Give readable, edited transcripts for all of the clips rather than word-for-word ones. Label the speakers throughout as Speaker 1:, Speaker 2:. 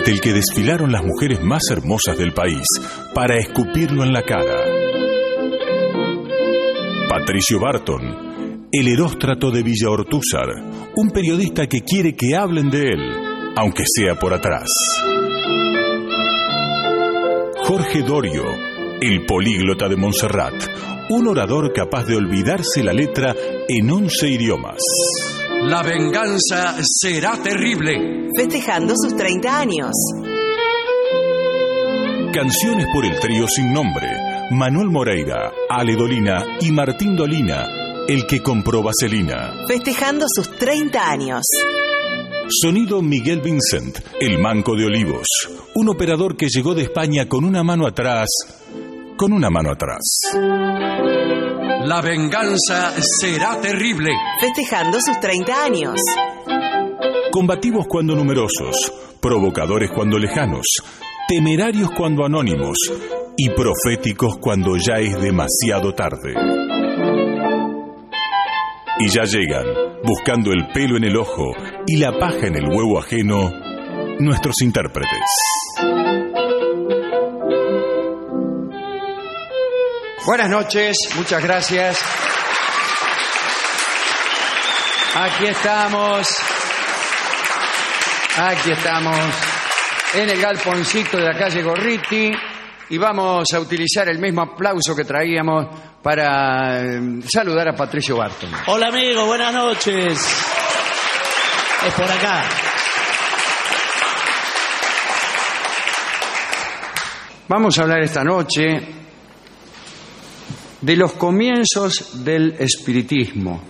Speaker 1: ante el que desfilaron las mujeres más hermosas del país para escupirlo en la cara. Patricio Barton, el Heróstrato de Villa Ortúzar, un periodista que quiere que hablen de él, aunque sea por atrás. Jorge Dorio, el políglota de Montserrat, un orador capaz de olvidarse la letra en 11 idiomas.
Speaker 2: La venganza será terrible.
Speaker 3: Festejando sus 30 años.
Speaker 1: Canciones por el trío sin nombre, Manuel Moreira, Ale Dolina y Martín Dolina, el que compró vaselina.
Speaker 3: Festejando sus 30 años.
Speaker 1: Sonido Miguel Vincent, el Manco de Olivos, un operador que llegó de España con una mano atrás.
Speaker 2: La venganza será terrible.
Speaker 3: Festejando sus 30 años.
Speaker 1: Combativos cuando numerosos, provocadores cuando lejanos, temerarios cuando anónimos y proféticos cuando ya es demasiado tarde. Y ya llegan, buscando el pelo en el ojo y la paja en el huevo ajeno, nuestros intérpretes.
Speaker 4: Buenas noches, muchas gracias. Aquí estamos en el galponcito de la calle Gorriti y vamos a utilizar el mismo aplauso que traíamos para saludar a Patricio Barton.
Speaker 5: Hola amigo, buenas noches. Es por acá.
Speaker 4: Vamos a hablar esta noche de los comienzos del espiritismo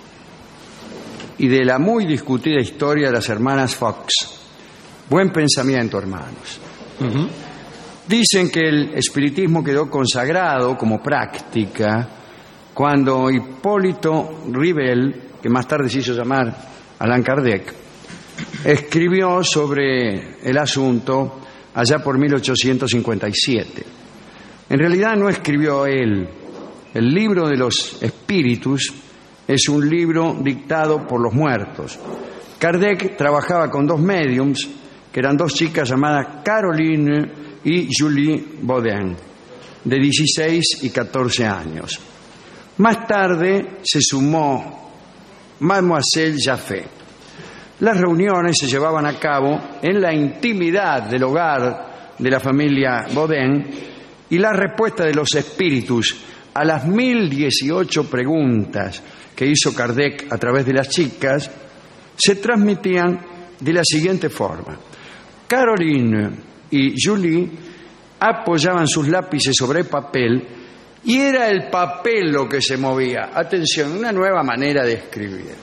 Speaker 4: y de la muy discutida historia de las hermanas Fox. Buen pensamiento, hermanos. Dicen que el espiritismo quedó consagrado como práctica cuando Hipólito Rivel, que más tarde se hizo llamar Allan Kardec, escribió sobre el asunto allá por 1857. En realidad no escribió él. El libro de los espíritus es un libro dictado por los muertos. Kardec trabajaba con dos médiums, que eran dos chicas llamadas Caroline y Julie Baudin, de 16 y 14 años. Más tarde se sumó Mademoiselle Jaffé. Las reuniones se llevaban a cabo en la intimidad del hogar de la familia Baudin y la respuesta de los espíritus a las 1018 preguntas que hizo Kardec a través de las chicas se transmitían de la siguiente forma. Caroline y Julie apoyaban sus lápices sobre el papel y era el papel lo que se movía. Atención, una nueva manera de escribir.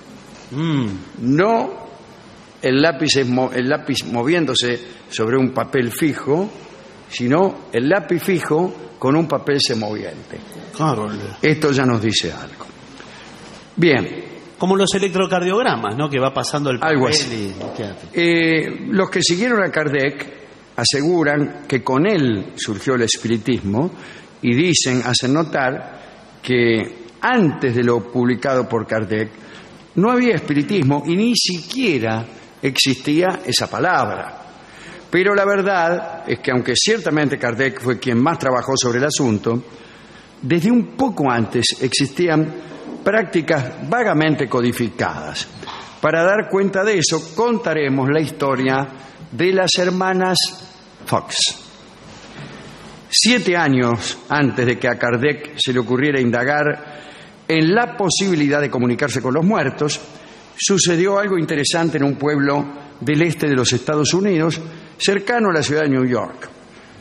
Speaker 4: No el lápiz moviéndose sobre un papel fijo, sino el lápiz fijo con un papel semoviente.
Speaker 5: Claro.
Speaker 4: Esto ya nos dice algo. Bien.
Speaker 5: Como los electrocardiogramas, ¿no? Que va pasando el papel.
Speaker 4: Algo así. Los que siguieron a Kardec aseguran que con él surgió el espiritismo y hacen notar que antes de lo publicado por Kardec no había espiritismo y ni siquiera existía esa palabra. Pero la verdad es que aunque ciertamente Kardec fue quien más trabajó sobre el asunto, desde un poco antes existían prácticas vagamente codificadas. Para dar cuenta de eso, contaremos la historia de las hermanas Fox. 7 años antes de que a Kardec se le ocurriera indagar en la posibilidad de comunicarse con los muertos, sucedió algo interesante en un pueblo del este de los Estados Unidos, cercano a la ciudad de New York.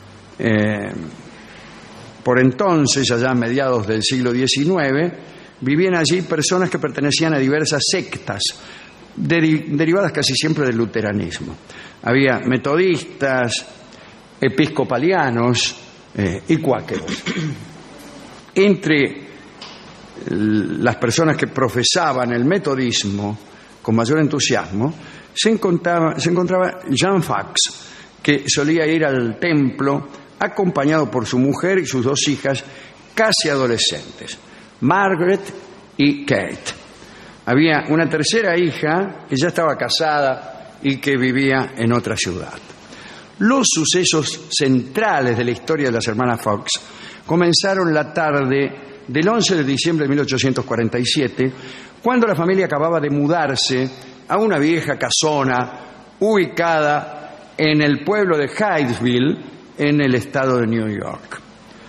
Speaker 4: Por entonces, allá a mediados del siglo XIX, vivían allí personas que pertenecían a diversas sectas, derivadas casi siempre del luteranismo. Había metodistas, episcopalianos y cuáqueros. Entre las personas que profesaban el metodismo con mayor entusiasmo se encontraba Jean Fox, que solía ir al templo acompañado por su mujer y sus 2 hijas casi adolescentes, Margaret y Kate. Había una tercera hija que ya estaba casada y que vivía en otra ciudad. Los sucesos centrales de la historia de las hermanas Fox comenzaron la tarde del 11 de diciembre de 1847, cuando la familia acababa de mudarse a una vieja casona ubicada en el pueblo de Hydesville, en el estado de New York.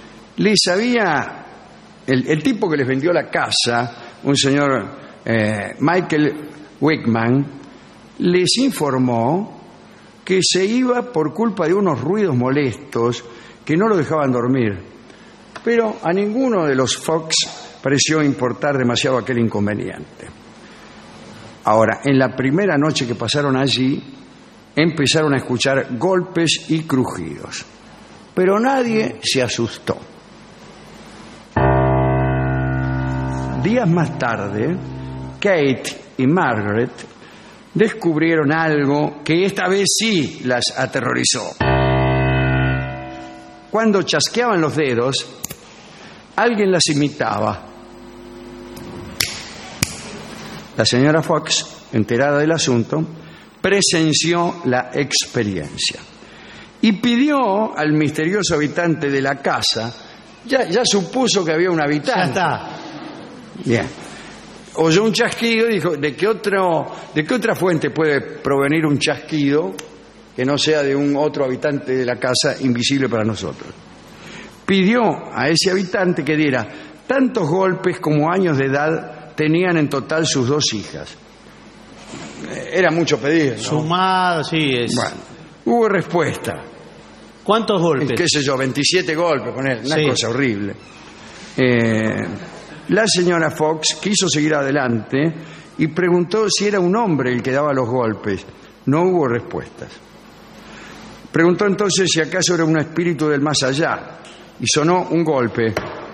Speaker 4: El tipo que les vendió la casa, un señor Michael Wickman, les informó que se iba por culpa de unos ruidos molestos que no lo dejaban dormir. Pero a ninguno de los Fox pareció importar demasiado aquel inconveniente. Ahora, en la primera noche que pasaron allí, empezaron a escuchar golpes y crujidos. Pero nadie se asustó. Días más tarde, Kate y Margaret descubrieron algo que esta vez sí las aterrorizó. Cuando chasqueaban los dedos, alguien las imitaba. La señora Fox, enterada del asunto, presenció la experiencia y pidió al misterioso habitante de la casa, ya supuso que había un habitante.
Speaker 5: Ya está.
Speaker 4: Bien. Oyó un chasquido y dijo, ¿de qué otra fuente puede provenir un chasquido que no sea de un otro habitante de la casa invisible para nosotros? Pidió a ese habitante que diera tantos golpes como años de edad tenían en total sus dos hijas. Era mucho pedir, ¿no?
Speaker 5: Sumado, sí es.
Speaker 4: Bueno, hubo respuesta.
Speaker 5: ¿Cuántos golpes?
Speaker 4: ¿Qué sé yo? 27 golpes con él, una
Speaker 5: Sí.
Speaker 4: cosa horrible. La señora Fox quiso seguir adelante y preguntó si era un hombre el que daba los golpes. No hubo respuestas. Preguntó entonces si acaso era un espíritu del más allá y sonó un golpe.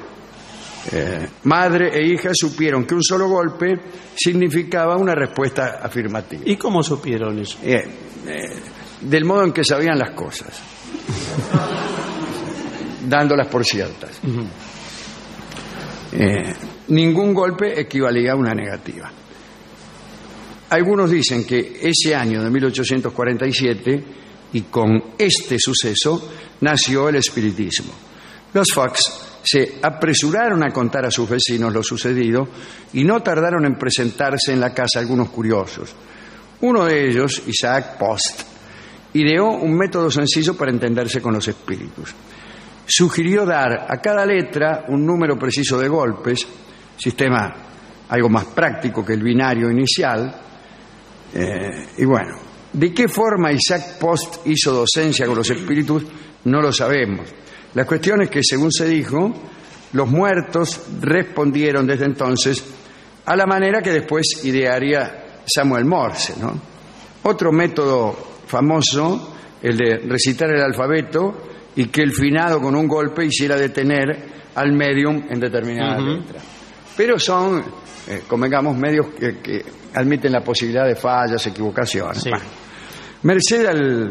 Speaker 4: Madre e hija supieron que un solo golpe significaba una respuesta afirmativa.
Speaker 5: ¿Y cómo supieron eso?
Speaker 4: Del modo en que sabían las cosas, dándolas por ciertas. Ningún golpe equivalía a una negativa. Algunos dicen que ese año de 1847, y con este suceso, nació el espiritismo. Los Fox se apresuraron a contar a sus vecinos lo sucedido y no tardaron en presentarse en la casa algunos curiosos. Uno de ellos, Isaac Post, ideó un método sencillo para entenderse con los espíritus. Sugirió dar a cada letra un número preciso de golpes, sistema algo más práctico que el binario inicial. Y bueno, ¿de qué forma Isaac Post hizo docencia con los espíritus? No lo sabemos. La cuestión es que, según se dijo, los muertos respondieron desde entonces a la manera que después idearía Samuel Morse, ¿no? Otro método famoso, el de recitar el alfabeto y que el finado con un golpe hiciera detener al medium en determinada letra. Pero son, convengamos, medios que admiten la posibilidad de fallas, equivocaciones.
Speaker 5: Sí.
Speaker 4: Bueno, merced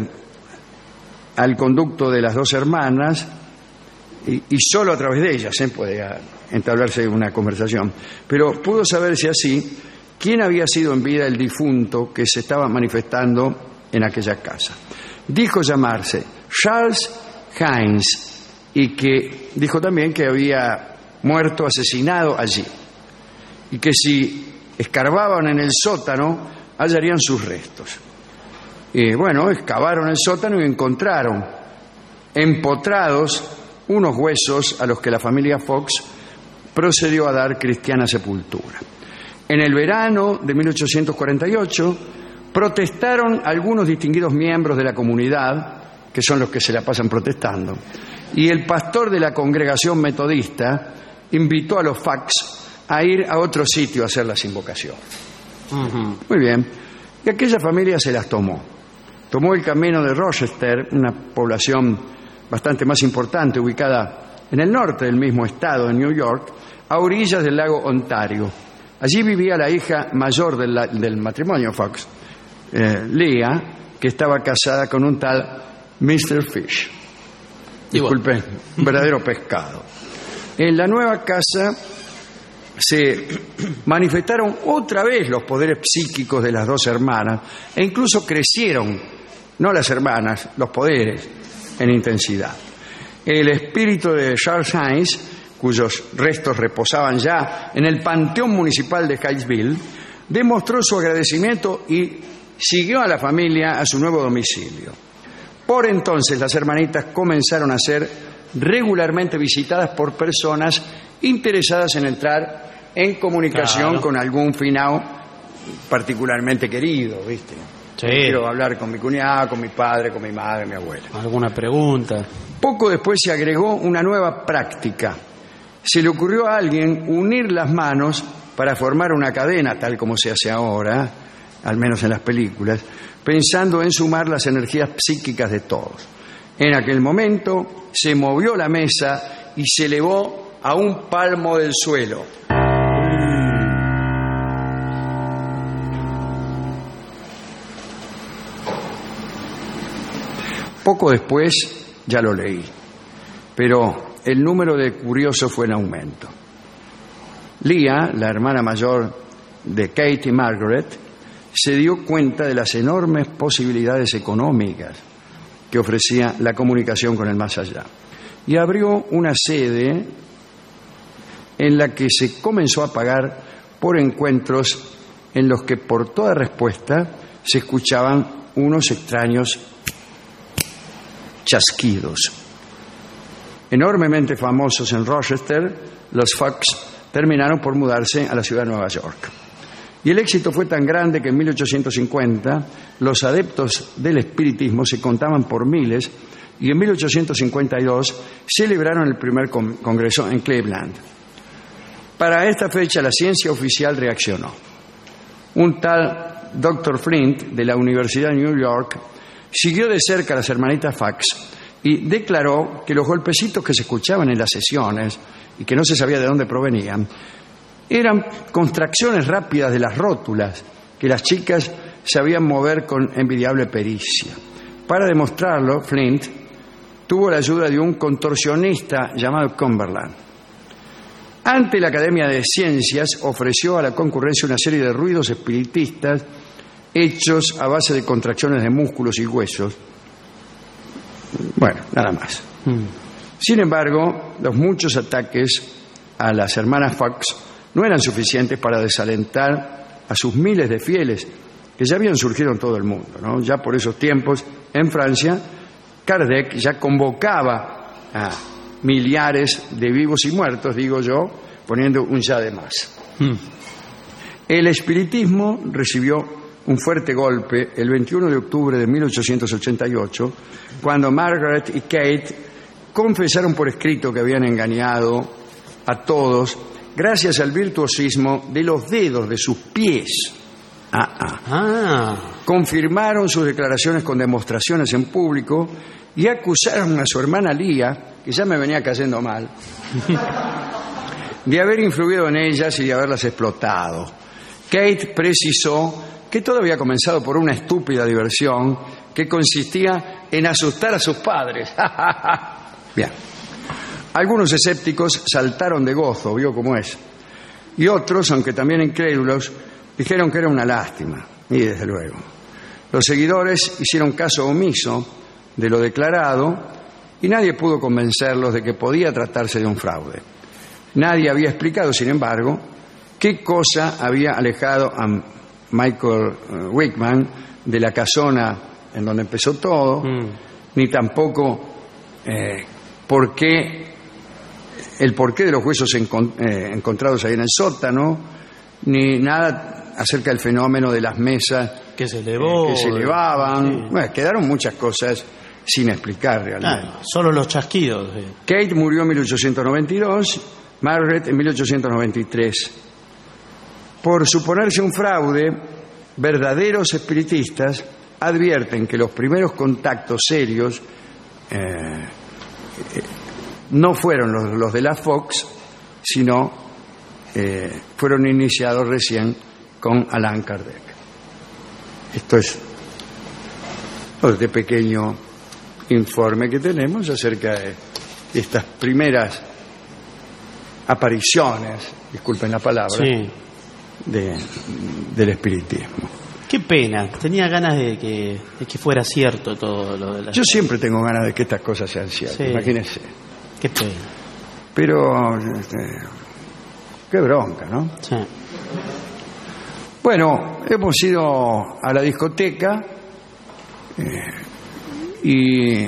Speaker 4: al conducto de las dos hermanas, y solo a través de ellas puede entablarse una conversación, pero pudo saberse así quién había sido en vida el difunto que se estaba manifestando en aquella casa. Dijo llamarse Charles Hines y que dijo también que había muerto asesinado allí y que si escarbaban en el sótano hallarían sus restos. Y bueno, excavaron el sótano y encontraron empotrados unos huesos a los que la familia Fox procedió a dar cristiana sepultura. En el verano de 1848 protestaron algunos distinguidos miembros de la comunidad, que son los que se la pasan protestando, y el pastor de la congregación metodista invitó a los Fox a ir a otro sitio a hacer las invocaciones. Muy bien. Y aquella familia se las tomó. Tomó el camino de Rochester, una población bastante más importante, ubicada en el norte del mismo estado, en New York, a orillas del lago Ontario. Allí vivía la hija mayor del matrimonio Fox, Leah, que estaba casada con un tal Mr. Fish. Disculpe, un verdadero pescado. En la nueva casa se manifestaron otra vez los poderes psíquicos de las dos hermanas e incluso crecieron no las hermanas, los poderes en intensidad. El espíritu de Charles Hines, cuyos restos reposaban ya en el Panteón Municipal de Hightsville, demostró su agradecimiento y siguió a la familia a su nuevo domicilio. Por entonces las hermanitas comenzaron a ser regularmente visitadas por personas interesadas en entrar en comunicación con algún finado particularmente querido, ¿viste?
Speaker 5: Sí.
Speaker 4: Quiero hablar con mi cuñada, con mi padre, con mi madre, mi abuela.
Speaker 5: ¿Alguna pregunta?
Speaker 4: Poco después se agregó una nueva práctica. Se le ocurrió a alguien unir las manos para formar una cadena, tal como se hace ahora, al menos en las películas, pensando en sumar las energías psíquicas de todos. En aquel momento se movió la mesa y se elevó a un palmo del suelo. Poco después ya lo leí, pero el número de curiosos fue en aumento. Leah, la hermana mayor de Kate y Margaret, se dio cuenta de las enormes posibilidades económicas que ofrecía la comunicación con el más allá y abrió una sede en la que se comenzó a pagar por encuentros en los que por toda respuesta se escuchaban unos extraños chasquidos. Enormemente famosos en Rochester, los Fox terminaron por mudarse a la ciudad de Nueva York. Y el éxito fue tan grande que en 1850 los adeptos del espiritismo se contaban por miles y en 1852 celebraron el primer congreso en Cleveland. Para esta fecha la ciencia oficial reaccionó. Un tal Dr. Flint de la Universidad de New York siguió de cerca a las hermanitas Fox y declaró que los golpecitos que se escuchaban en las sesiones y que no se sabía de dónde provenían eran contracciones rápidas de las rótulas que las chicas sabían mover con envidiable pericia. Para demostrarlo, Flint tuvo la ayuda de un contorsionista llamado Cumberland. Ante la Academia de Ciencias ofreció a la concurrencia una serie de ruidos espiritistas hechos a base de contracciones de músculos y huesos. Bueno, nada más. Sin embargo, los muchos ataques a las hermanas Fox no eran suficientes para desalentar a sus miles de fieles que ya habían surgido en todo el mundo, ¿no? Ya por esos tiempos, en Francia, Kardec ya convocaba a millares de vivos y muertos, digo yo, poniendo un ya de más. El espiritismo recibió un fuerte golpe el 21 de octubre de 1888, cuando Margaret y Kate confesaron por escrito que habían engañado a todos gracias al virtuosismo de los dedos de sus pies. Confirmaron sus declaraciones con demostraciones en público y acusaron a su hermana Leah, que ya me venía cayendo mal, de haber influido en ellas y de haberlas explotado. Kate precisó que todo había comenzado por una estúpida diversión que consistía en asustar a sus padres. Bien. Algunos escépticos saltaron de gozo, vio cómo es. Y otros, aunque también incrédulos, dijeron que era una lástima. Y desde luego. Los seguidores hicieron caso omiso de lo declarado y nadie pudo convencerlos de que podía tratarse de un fraude. Nadie había explicado, sin embargo, qué cosa había alejado a Michael Wickman de la casona en donde empezó todo, ni tampoco el porqué de los huesos encontrados ahí en el sótano, ni nada acerca del fenómeno de las mesas
Speaker 5: que se elevaban.
Speaker 4: Sí. Bueno, quedaron muchas cosas sin explicar realmente.
Speaker 5: Solo los chasquidos.
Speaker 4: Kate murió en 1892, Margaret en 1893. Por suponerse un fraude, verdaderos espiritistas advierten que los primeros contactos serios no fueron los de la Fox, sino fueron iniciados recién con Allan Kardec. Esto es este pequeño informe que tenemos acerca de estas primeras apariciones, disculpen la palabra,
Speaker 5: sí,
Speaker 4: del espiritismo.
Speaker 5: Qué pena, tenía ganas de que fuera cierto todo lo de la...
Speaker 4: Yo siempre tengo ganas de que estas cosas sean ciertas,
Speaker 5: Sí.
Speaker 4: imagínense.
Speaker 5: Qué pena.
Speaker 4: Pero, qué bronca, ¿no?
Speaker 5: Sí.
Speaker 4: Bueno, hemos ido a la discoteca y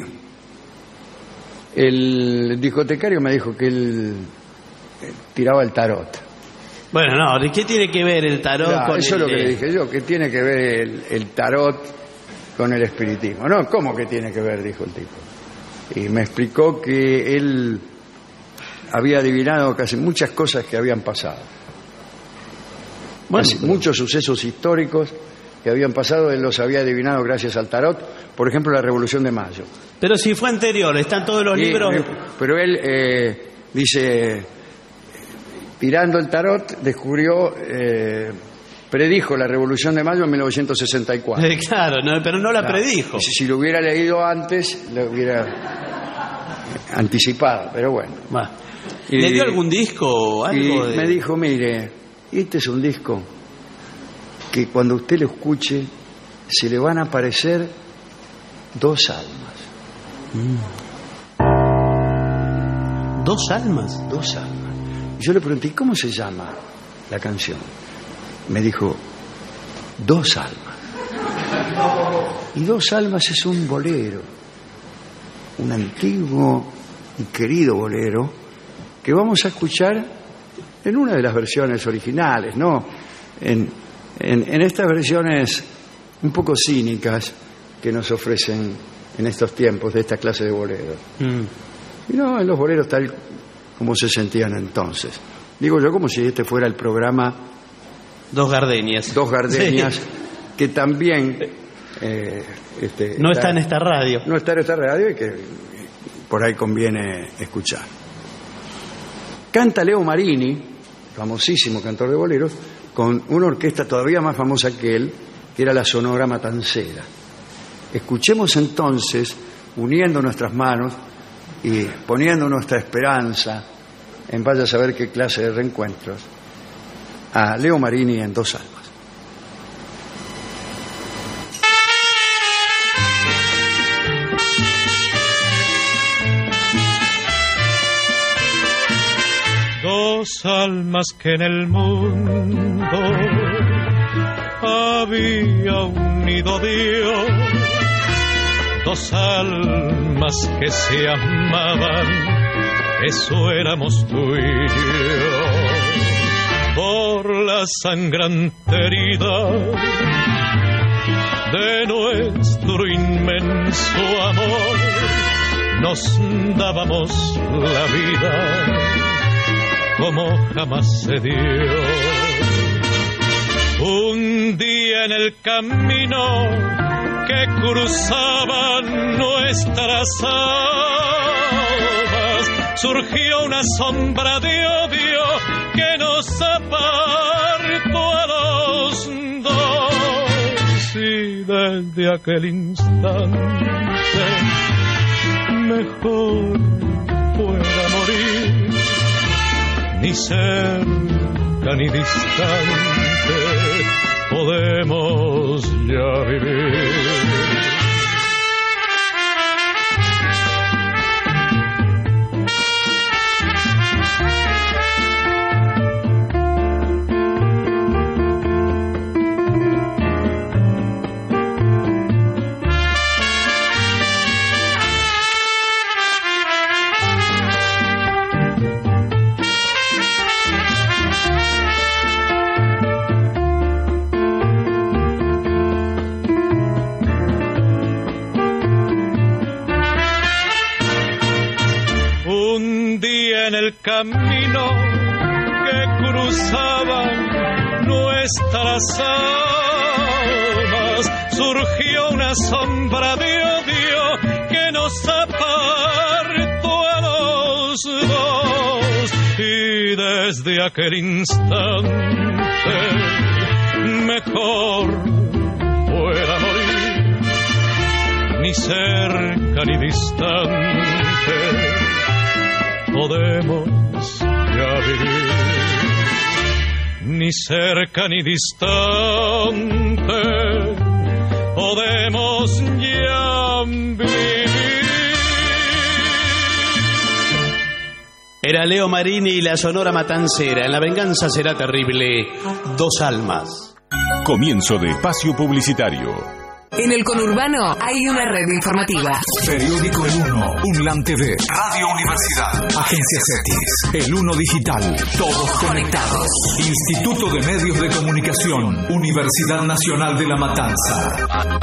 Speaker 4: el discotecario me dijo que él tiraba el tarot.
Speaker 5: Bueno, no, ¿qué tiene que ver el tarot
Speaker 4: Claro,
Speaker 5: con
Speaker 4: eso
Speaker 5: el...
Speaker 4: es lo que le dije yo, que tiene que ver el tarot con el espiritismo. No, ¿cómo que tiene que ver? Dijo el tipo. Y me explicó que él había adivinado casi muchas cosas que habían pasado.
Speaker 5: Bueno,
Speaker 4: Muchos sucesos históricos que habían pasado, él los había adivinado gracias al tarot. Por ejemplo, la Revolución de Mayo.
Speaker 5: pero si fue anterior, están todos los libros...
Speaker 4: Pero él dice, tirando el tarot, descubrió, predijo la Revolución de Mayo en 1964.
Speaker 5: Claro, no, pero no la
Speaker 4: Claro.
Speaker 5: predijo.
Speaker 4: Si lo hubiera leído antes, lo hubiera anticipado, pero bueno.
Speaker 5: Va.
Speaker 4: Y-
Speaker 5: ¿Le dio algún disco o algo?
Speaker 4: Y me dijo, mire, este es un disco que cuando usted lo escuche se le van a aparecer dos almas.
Speaker 5: ¿Dos almas?
Speaker 4: Dos almas. Y yo le pregunté, ¿cómo se llama la canción? Me dijo, Dos almas. Y Dos almas es un bolero, un antiguo y querido bolero que vamos a escuchar en una de las versiones originales, ¿no? En estas versiones un poco cínicas que nos ofrecen en estos tiempos de esta clase de boleros. Y no, en los boleros tal como se sentían entonces. Digo yo como si este fuera el programa
Speaker 5: Dos gardenias.
Speaker 4: Dos Gardenias,
Speaker 5: Sí.
Speaker 4: que también
Speaker 5: No está en esta radio.
Speaker 4: no está en esta radio y que por ahí conviene escuchar. Canta Leo Marini, famosísimo cantor de boleros, con una orquesta todavía más famosa que él, que era la Sonora Matancera. Escuchemos entonces, uniendo nuestras manos y poniendo nuestra esperanza en vaya a saber qué clase de reencuentros, a Leo Marini en Dos almas.
Speaker 6: Dos almas que en el mundo había unido Dios, dos almas que se amaban, eso éramos tú y yo. Por la sangrante herida de nuestro inmenso amor, nos dábamos la vida como jamás se dio. Un día en el camino que cruzaban nuestras almas, surgió una sombra de odio que nos apartó a los dos. Y desde aquel instante mejor fuera morir, ni cerca ni distante podemos ya vivir. En el camino que cruzaban nuestras almas, surgió una sombra de odio que nos apartó a los dos. Y desde aquel instante mejor fuera morir, ni cerca ni distante podemos ya vivir, ni cerca ni distante, podemos ya vivir.
Speaker 5: Era Leo Marini y la Sonora Matancera. En La venganza será terrible. Dos almas.
Speaker 1: Comienzo de espacio publicitario.
Speaker 3: En el conurbano hay una red informativa.
Speaker 7: Periódico El Uno, UNLAM TV, Radio Universidad, Agencia CETIS, El Uno Digital, todos conectados. Instituto de Medios de Comunicación, Universidad Nacional de La Matanza.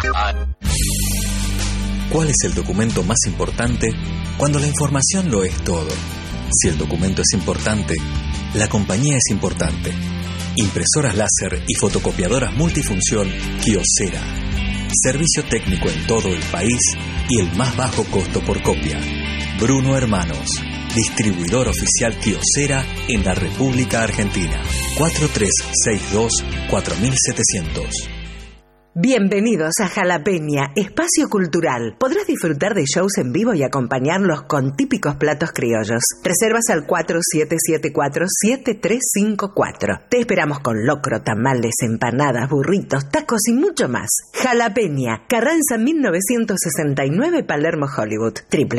Speaker 8: ¿Cuál es el documento más importante cuando la información lo es todo? Si el documento es importante, la compañía es importante. Impresoras láser y fotocopiadoras multifunción Kyocera. Servicio técnico en todo el país y el más bajo costo por copia. Bruno Hermanos, distribuidor oficial Kyocera en la República Argentina. 4362-4700.
Speaker 3: Bienvenidos a Jalapeña, espacio cultural. Podrás disfrutar de shows en vivo y acompañarlos con típicos platos criollos. Reservas al 4774-7354. Te esperamos con locro, tamales, empanadas, burritos, tacos y mucho más. Jalapeña, Carranza 1969, Palermo, Hollywood.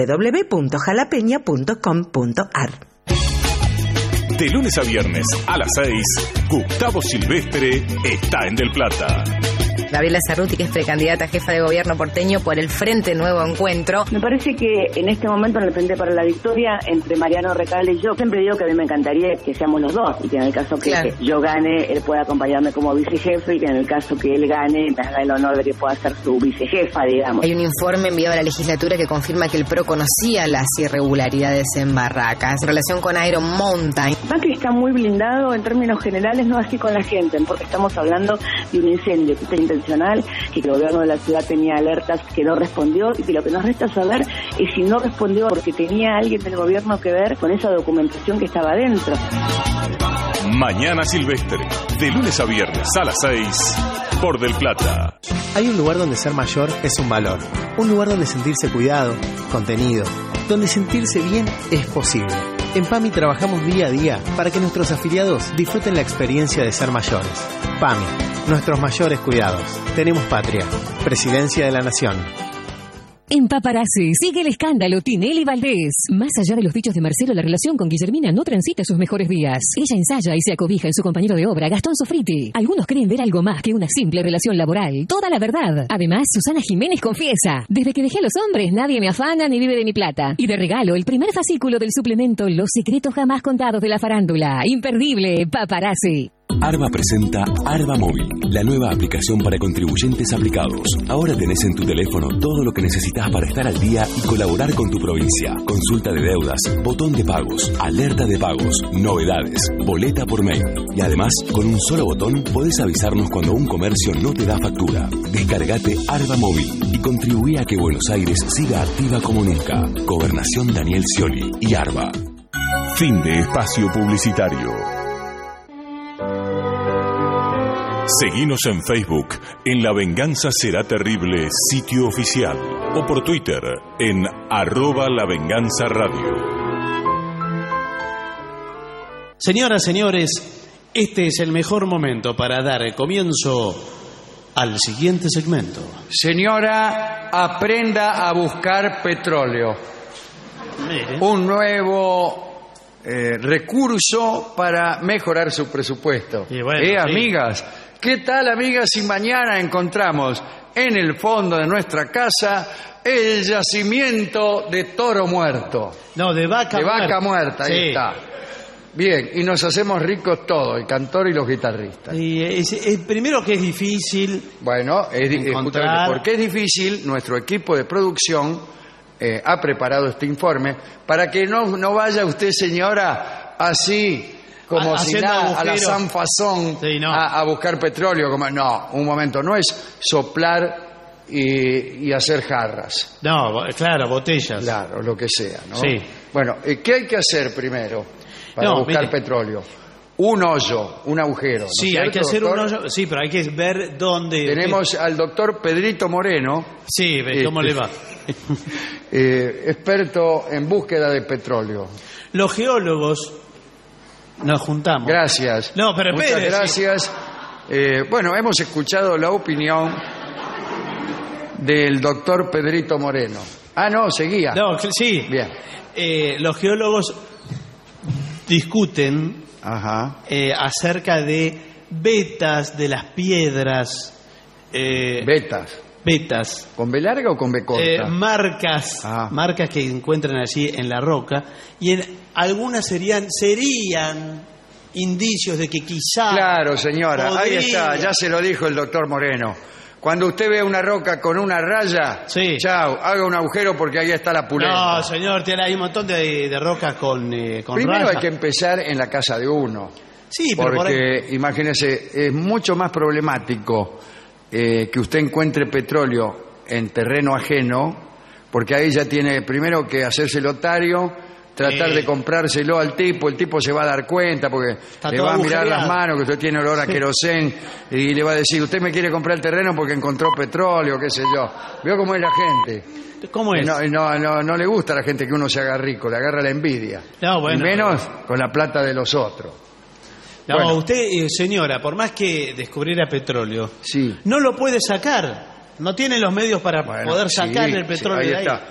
Speaker 3: www.jalapeña.com.ar.
Speaker 1: De lunes a viernes a las 6, Gustavo Silvestre está en Del Plata.
Speaker 9: Gabriela Cerruti, que es precandidata a jefa de gobierno porteño por el Frente Nuevo Encuentro.
Speaker 10: Me parece que en este momento, en el Frente para la Victoria, entre Mariano Recalde y yo, siempre digo que a mí me encantaría que seamos los dos, y que en el caso que yo gane, él pueda acompañarme como vicejefe, y que en el caso que él gane, me haga el honor de que pueda ser su vicejefa, digamos.
Speaker 9: Hay un informe enviado a la legislatura que confirma que el PRO conocía las irregularidades en Barracas en relación con Iron Mountain.
Speaker 10: Macri está muy blindado en términos generales, no así con la gente, porque estamos hablando de un incendio que está intencional, que el gobierno de la ciudad tenía alertas que no respondió, y que lo que nos resta saber es si no respondió porque tenía alguien del gobierno que ver con esa documentación que estaba adentro.
Speaker 1: Mañana Silvestre, de lunes a viernes a las 6, por Del Plata.
Speaker 11: Hay un lugar donde ser mayor es un valor, un lugar donde sentirse cuidado, contenido, donde sentirse bien es posible. En PAMI trabajamos día a día para que nuestros afiliados disfruten la experiencia de ser mayores. PAMI, nuestros mayores cuidados. Tenemos patria. Presidencia de la Nación.
Speaker 12: En Paparazzi sigue el escándalo Tinelli Valdés. Más allá de los dichos de Marcelo, la relación con Guillermina no transita sus mejores días. Ella ensaya y se acobija en su compañero de obra, Gastón Sofriti. Algunos creen ver algo más que una simple relación laboral. Toda la verdad. Además, Susana Jiménez confiesa: desde que dejé a los hombres, nadie me afana ni vive de mi plata. Y de regalo, el primer fascículo del suplemento Los secretos jamás contados de la farándula. Imperdible, Paparazzi.
Speaker 13: Arba presenta Arba Móvil, la nueva aplicación para contribuyentes aplicados. Ahora tenés en tu teléfono todo lo que necesitas para estar al día y colaborar con tu provincia. Consulta de deudas, botón de pagos, alerta de pagos, novedades, boleta por mail. Y además, con un solo botón podés avisarnos cuando un comercio no te da factura. Descargate Arba Móvil y contribuí a que Buenos Aires siga activa como nunca. Gobernación Daniel Scioli y Arba.
Speaker 1: Fin de espacio publicitario. Seguinos en Facebook, en La Venganza Será Terrible, sitio oficial, o por Twitter, en @lavenganzaradio.
Speaker 5: Señoras, señores, este es el mejor momento para dar comienzo al siguiente segmento.
Speaker 4: Señora, aprenda a buscar petróleo.
Speaker 5: Mire.
Speaker 4: Un nuevo recurso para mejorar su presupuesto.
Speaker 5: Y bueno, sí.
Speaker 4: Amigas, ¿qué tal, amigas, si mañana encontramos en el fondo de nuestra casa el yacimiento de toro muerto?
Speaker 5: No, de vaca muerta.
Speaker 4: De vaca muerta, ahí
Speaker 5: sí.
Speaker 4: está. Bien, y nos hacemos ricos todos, el cantor y los guitarristas.
Speaker 5: Y primero que es difícil.
Speaker 4: Bueno,
Speaker 5: encontrar...
Speaker 4: porque es difícil, nuestro equipo de producción ha preparado este informe para que no vaya usted, señora, así como si nada, a la sanfazón, sí, no. a buscar petróleo. No, un momento, no es soplar y hacer jarras.
Speaker 5: No, claro, botellas.
Speaker 4: Claro, lo que sea, ¿no?
Speaker 5: Sí.
Speaker 4: Bueno, ¿qué hay que hacer primero para buscar petróleo? Un hoyo, un agujero.
Speaker 5: Sí,
Speaker 4: ¿no es cierto,
Speaker 5: hay que hacer
Speaker 4: doctor?
Speaker 5: un hoyo. Sí, pero hay que ver dónde.
Speaker 4: Tenemos al doctor Pedrito Moreno.
Speaker 5: Sí, ¿cómo le va?
Speaker 4: Experto en búsqueda de petróleo.
Speaker 5: Los geólogos Nos juntamos.
Speaker 4: Gracias.
Speaker 5: No, pero
Speaker 4: muchas
Speaker 5: espere,
Speaker 4: gracias. Bueno, hemos escuchado la opinión del doctor Pedrito Moreno. Ah, no, seguía.
Speaker 5: No, sí.
Speaker 4: Bien.
Speaker 5: Los geólogos discuten
Speaker 4: Ajá.
Speaker 5: Acerca de vetas de las piedras. Vetas.
Speaker 4: ¿Con B larga o con B corta?
Speaker 5: Marcas que encuentran allí en la roca. Y en algunas serían indicios de que quizá...
Speaker 4: Claro, señora,
Speaker 5: podría...
Speaker 4: ahí está, ya se lo dijo el doctor Moreno. Cuando usted ve una roca con una raya, chao, haga un agujero porque ahí está la pulenta.
Speaker 5: No, señor, hay un montón de rocas con
Speaker 4: Primero
Speaker 5: rayas.
Speaker 4: hay que empezar en la casa de uno.
Speaker 5: Sí, pero
Speaker 4: porque, imagínese, es mucho más problemático que usted encuentre petróleo en terreno ajeno, porque ahí ya tiene primero que hacerse lotario, tratar de comprárselo al tipo, el tipo se va a dar cuenta porque le va a mirar las manos, que usted tiene olor a querosén, y le va a decir, usted me quiere comprar el terreno porque encontró petróleo, qué sé yo. ¿Vio cómo es la gente?
Speaker 5: ¿Cómo es?
Speaker 4: No le gusta a la gente que uno se haga rico, le agarra la envidia.
Speaker 5: No, bueno,
Speaker 4: y menos con la plata de los otros.
Speaker 5: No,
Speaker 4: bueno.
Speaker 5: Usted, señora, por más que descubriera petróleo, no lo puede sacar. No tiene los medios para poder sacar el petróleo de ahí.
Speaker 4: Está.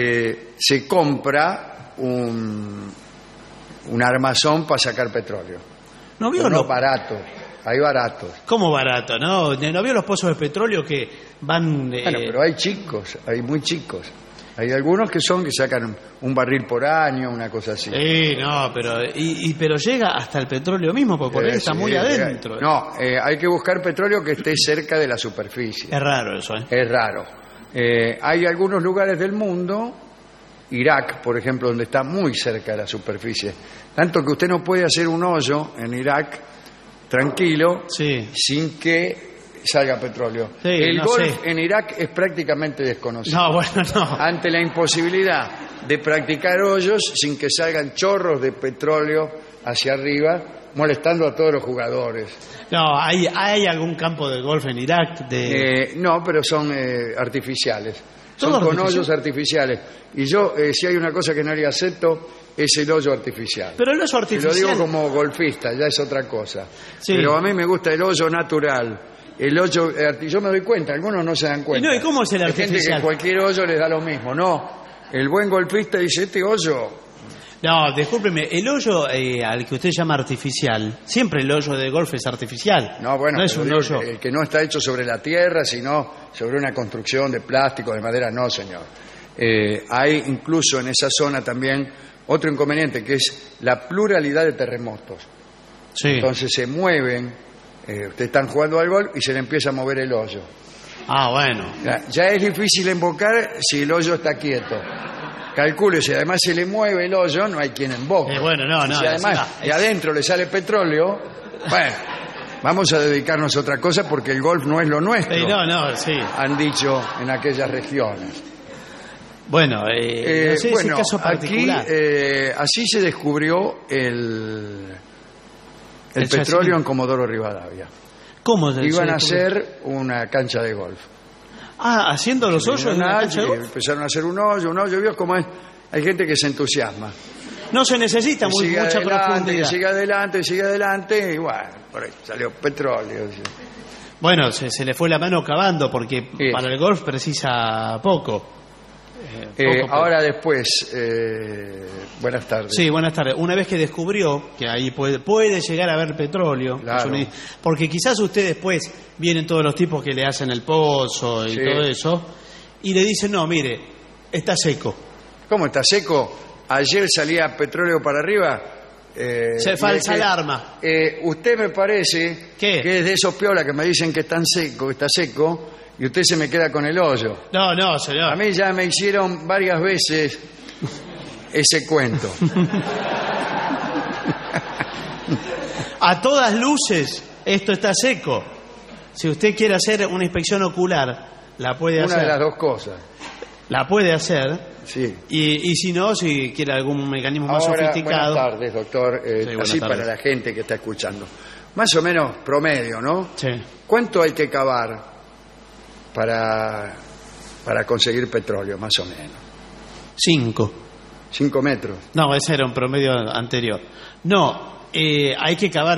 Speaker 4: Se compra un armazón para sacar petróleo.
Speaker 5: ¿No vio?
Speaker 4: No barato. Hay baratos.
Speaker 5: ¿Cómo barato? ¿No vio los pozos de petróleo que van...?
Speaker 4: Bueno, pero hay chicos, hay muy chicos. Hay algunos que sacan un barril por año, una cosa así.
Speaker 5: Sí, no, pero llega hasta el petróleo mismo, porque por ahí está muy adentro.
Speaker 4: No, hay que buscar petróleo que esté cerca de la superficie.
Speaker 5: Es raro eso, ¿eh?
Speaker 4: Es raro. Hay algunos lugares del mundo, Irak, por ejemplo, donde está muy cerca de la superficie. Tanto que usted no puede hacer un hoyo en Irak tranquilo sin que salga petróleo. El golf en Irak es prácticamente desconocido.
Speaker 5: No, bueno, no.
Speaker 4: Ante la imposibilidad de practicar hoyos sin que salgan chorros de petróleo hacia arriba, molestando a todos los jugadores.
Speaker 5: No, ¿hay algún campo de golf en Irak?
Speaker 4: No, pero son artificiales. Son con
Speaker 5: artificial?
Speaker 4: hoyos artificiales. Y yo, si hay una cosa que no le acepto, es el hoyo artificial.
Speaker 5: Pero el hoyo artificial...
Speaker 4: Se lo digo como golfista, ya es otra cosa.
Speaker 5: Sí.
Speaker 4: Pero a mí me gusta el hoyo natural. El hoyo, yo me doy cuenta, algunos no se dan cuenta.
Speaker 5: ¿Y cómo es el artificial?
Speaker 4: Hay gente que cualquier hoyo les da lo mismo. No, el buen golfista dice, este hoyo...
Speaker 5: No, discúlpeme, el hoyo al que usted llama artificial, siempre el hoyo de golf es artificial.
Speaker 4: No, bueno,
Speaker 5: no es un hoyo.
Speaker 4: El que no está hecho sobre la tierra, sino sobre una construcción de plástico, de madera, no, señor. Hay incluso en esa zona también otro inconveniente, que es la pluralidad de terremotos.
Speaker 5: Sí.
Speaker 4: Entonces se mueven, ustedes están jugando al golf y se le empieza a mover el hoyo.
Speaker 5: Ah, bueno.
Speaker 4: Ya es difícil invocar si el hoyo está quieto. Calcule, si además se le mueve el hoyo, no hay quien invoque.
Speaker 5: Bueno, no.
Speaker 4: Si además de adentro le sale petróleo, bueno, vamos a dedicarnos a otra cosa porque el golf no es lo nuestro.
Speaker 5: Sí.
Speaker 4: Han dicho en aquellas regiones.
Speaker 5: Bueno, no sé ese caso particular.
Speaker 4: Aquí así se descubrió el petróleo en Comodoro Rivadavia.
Speaker 5: ¿Cómo se
Speaker 4: Iban a hacer una cancha de golf.
Speaker 5: Ah, haciendo los hoyos en una cancha de golf.
Speaker 4: Empezaron a hacer un hoyo, vio cómo es. Hay gente que se entusiasma.
Speaker 5: No se necesita mucha profundidad.
Speaker 4: Sigue adelante, y bueno, por ahí salió petróleo.
Speaker 5: Bueno, se le fue la mano cavando porque para el golf precisa poco.
Speaker 4: Ahora después, buenas tardes.
Speaker 5: Sí, buenas tardes. Una vez que descubrió que ahí puede llegar a haber petróleo,
Speaker 4: claro.
Speaker 5: Porque quizás usted después vienen todos los tipos que le hacen el pozo y todo eso, y le dicen, no, mire, está seco.
Speaker 4: ¿Cómo está seco? Ayer salía petróleo para arriba.
Speaker 5: Se falsa alarma.
Speaker 4: Usted me parece que es de esos piolas que me dicen que está seco, y usted se me queda con el hoyo.
Speaker 5: No, señor.
Speaker 4: A mí ya me hicieron varias veces ese cuento.
Speaker 5: A todas luces, esto está seco. Si usted quiere hacer una inspección ocular, la puede hacer.
Speaker 4: Una de las dos cosas.
Speaker 5: La puede hacer.
Speaker 4: Sí.
Speaker 5: Y si no, si quiere algún mecanismo más sofisticado.
Speaker 4: Buenas tardes, doctor. Así
Speaker 5: tardes.
Speaker 4: Para la gente que está escuchando. Más o menos promedio, ¿no?
Speaker 5: Sí.
Speaker 4: ¿Cuánto hay que cavar para conseguir petróleo, más o menos?
Speaker 5: 5.
Speaker 4: 5 metros.
Speaker 5: No, ese era un promedio anterior. No, Hay que cavar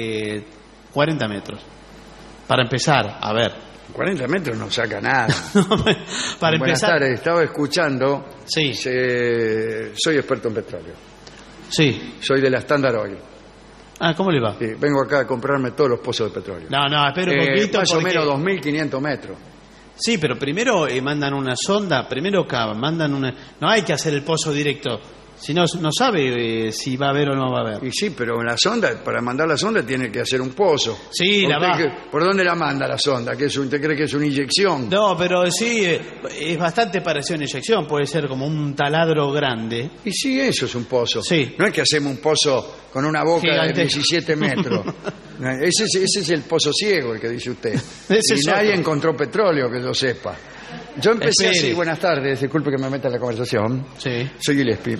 Speaker 5: 40 metros. Para empezar, a ver.
Speaker 4: 40 metros no saca nada.
Speaker 5: Para
Speaker 4: Buenas
Speaker 5: empezar.
Speaker 4: tardes, estaba escuchando.
Speaker 5: Sí.
Speaker 4: Soy experto en petróleo.
Speaker 5: Sí.
Speaker 4: Soy de la Standard Oil.
Speaker 5: Ah, ¿cómo le va?
Speaker 4: Sí, vengo acá a comprarme todos los pozos de petróleo.
Speaker 5: No, espera un poquito.
Speaker 4: Más
Speaker 5: porque...
Speaker 4: o menos 2.500 metros.
Speaker 5: Sí, pero primero mandan una sonda, primero cavan, mandan una... No hay que hacer el pozo directo, si no, no sabe si va a haber o no va a haber.
Speaker 4: Y sí, pero en la sonda, para mandar la sonda tiene que hacer un pozo.
Speaker 5: Sí, la va.
Speaker 4: ¿Por dónde la manda la sonda? ¿Usted cree que es una inyección?
Speaker 5: No, pero sí, es bastante parecido a una inyección, puede ser como un taladro grande.
Speaker 4: Y sí, eso es un pozo.
Speaker 5: Sí.
Speaker 4: No es que hacemos un pozo con una boca
Speaker 5: gigante.
Speaker 4: de 17 metros. Ese es el pozo ciego, el que dice usted.
Speaker 5: Ese
Speaker 4: y
Speaker 5: es
Speaker 4: nadie
Speaker 5: otro.
Speaker 4: encontró petróleo, que yo sepa. Yo empecé
Speaker 5: Espere.
Speaker 4: así, buenas tardes, disculpe que me meta en la conversación.
Speaker 5: Sí.
Speaker 4: Soy Gillespie.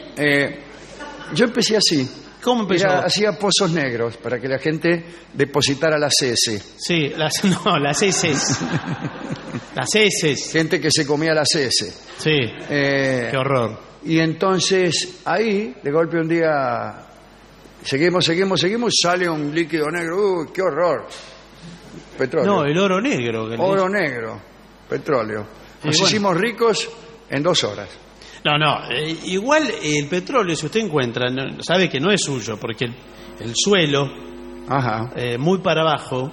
Speaker 4: Yo empecé así.
Speaker 5: ¿Cómo empezó?
Speaker 4: Hacía pozos negros para que la gente depositara las heces.
Speaker 5: Sí, las heces. Las heces.
Speaker 4: Gente que se comía las heces.
Speaker 5: Sí. Qué horror.
Speaker 4: Y entonces ahí, de golpe un día, seguimos, sale un líquido negro. ¡Uy, qué horror! Petróleo.
Speaker 5: No, el oro negro.
Speaker 4: Oro negro, petróleo. Nos
Speaker 5: bueno.
Speaker 4: hicimos ricos en 2 horas.
Speaker 5: No, igual el petróleo, si usted encuentra, sabe que no es suyo, porque el suelo,
Speaker 4: Ajá.
Speaker 5: Muy para abajo,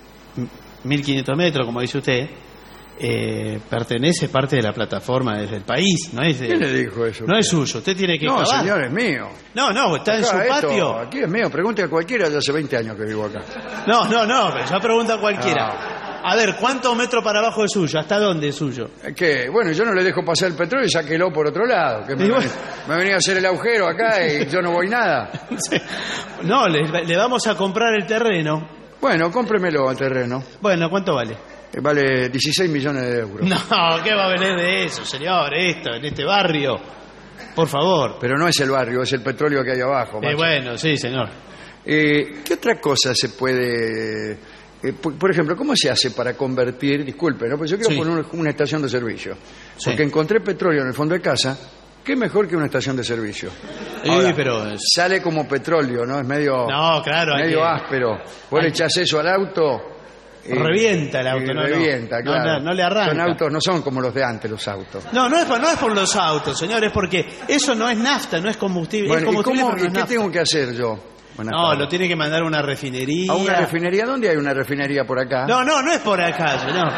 Speaker 5: 1.500 metros, como dice usted, pertenece parte de la plataforma desde el país, no es de...
Speaker 4: ¿Quién le dijo eso?
Speaker 5: No es suyo, usted tiene que
Speaker 4: No,
Speaker 5: cavar.
Speaker 4: señor, es mío.
Speaker 5: No, está en su
Speaker 4: Acá,
Speaker 5: patio.
Speaker 4: Aquí es mío, pregunte a cualquiera, de hace 20 años que vivo acá.
Speaker 5: No, pero ya pregunta a cualquiera. A ver, ¿cuántos metros para abajo es suyo? ¿Hasta dónde es suyo?
Speaker 4: Que, bueno, yo no le dejo pasar el petróleo y sáquelo por otro lado. Que me venía a hacer el agujero acá y yo no voy nada.
Speaker 5: Sí. No, le vamos a comprar el terreno.
Speaker 4: Bueno, cómpremelo el terreno.
Speaker 5: Bueno, ¿cuánto vale?
Speaker 4: Vale 16 millones de euros.
Speaker 5: No, ¿qué va a valer de eso, señor? En este barrio. Por favor.
Speaker 4: Pero no es el barrio, es el petróleo que hay abajo.
Speaker 5: Bueno, sí, señor.
Speaker 4: ¿Qué otra cosa se puede...? Por ejemplo, ¿cómo se hace para convertir? Disculpe, ¿no? Pues yo quiero poner una estación de servicio. Porque encontré petróleo en el fondo de casa. ¿Qué mejor que una estación de servicio? Ahora,
Speaker 5: pero
Speaker 4: sale como petróleo, ¿no? Es medio...
Speaker 5: No, claro.
Speaker 4: Medio áspero. Vos le echás eso al auto...
Speaker 5: revienta el auto, ¿no?
Speaker 4: Revienta, claro.
Speaker 5: No le arranca.
Speaker 4: Son autos, no son como los de antes, los autos.
Speaker 5: No es por los autos, señor, es porque eso no es nafta, no es combustible.
Speaker 4: Bueno,
Speaker 5: es combustible, pero no
Speaker 4: ¿y
Speaker 5: es
Speaker 4: qué
Speaker 5: nafta.
Speaker 4: tengo que hacer yo?
Speaker 5: No, lo tiene que mandar a una refinería.
Speaker 4: ¿A una refinería? ¿Dónde hay una refinería por acá?
Speaker 5: No es por acá, señor.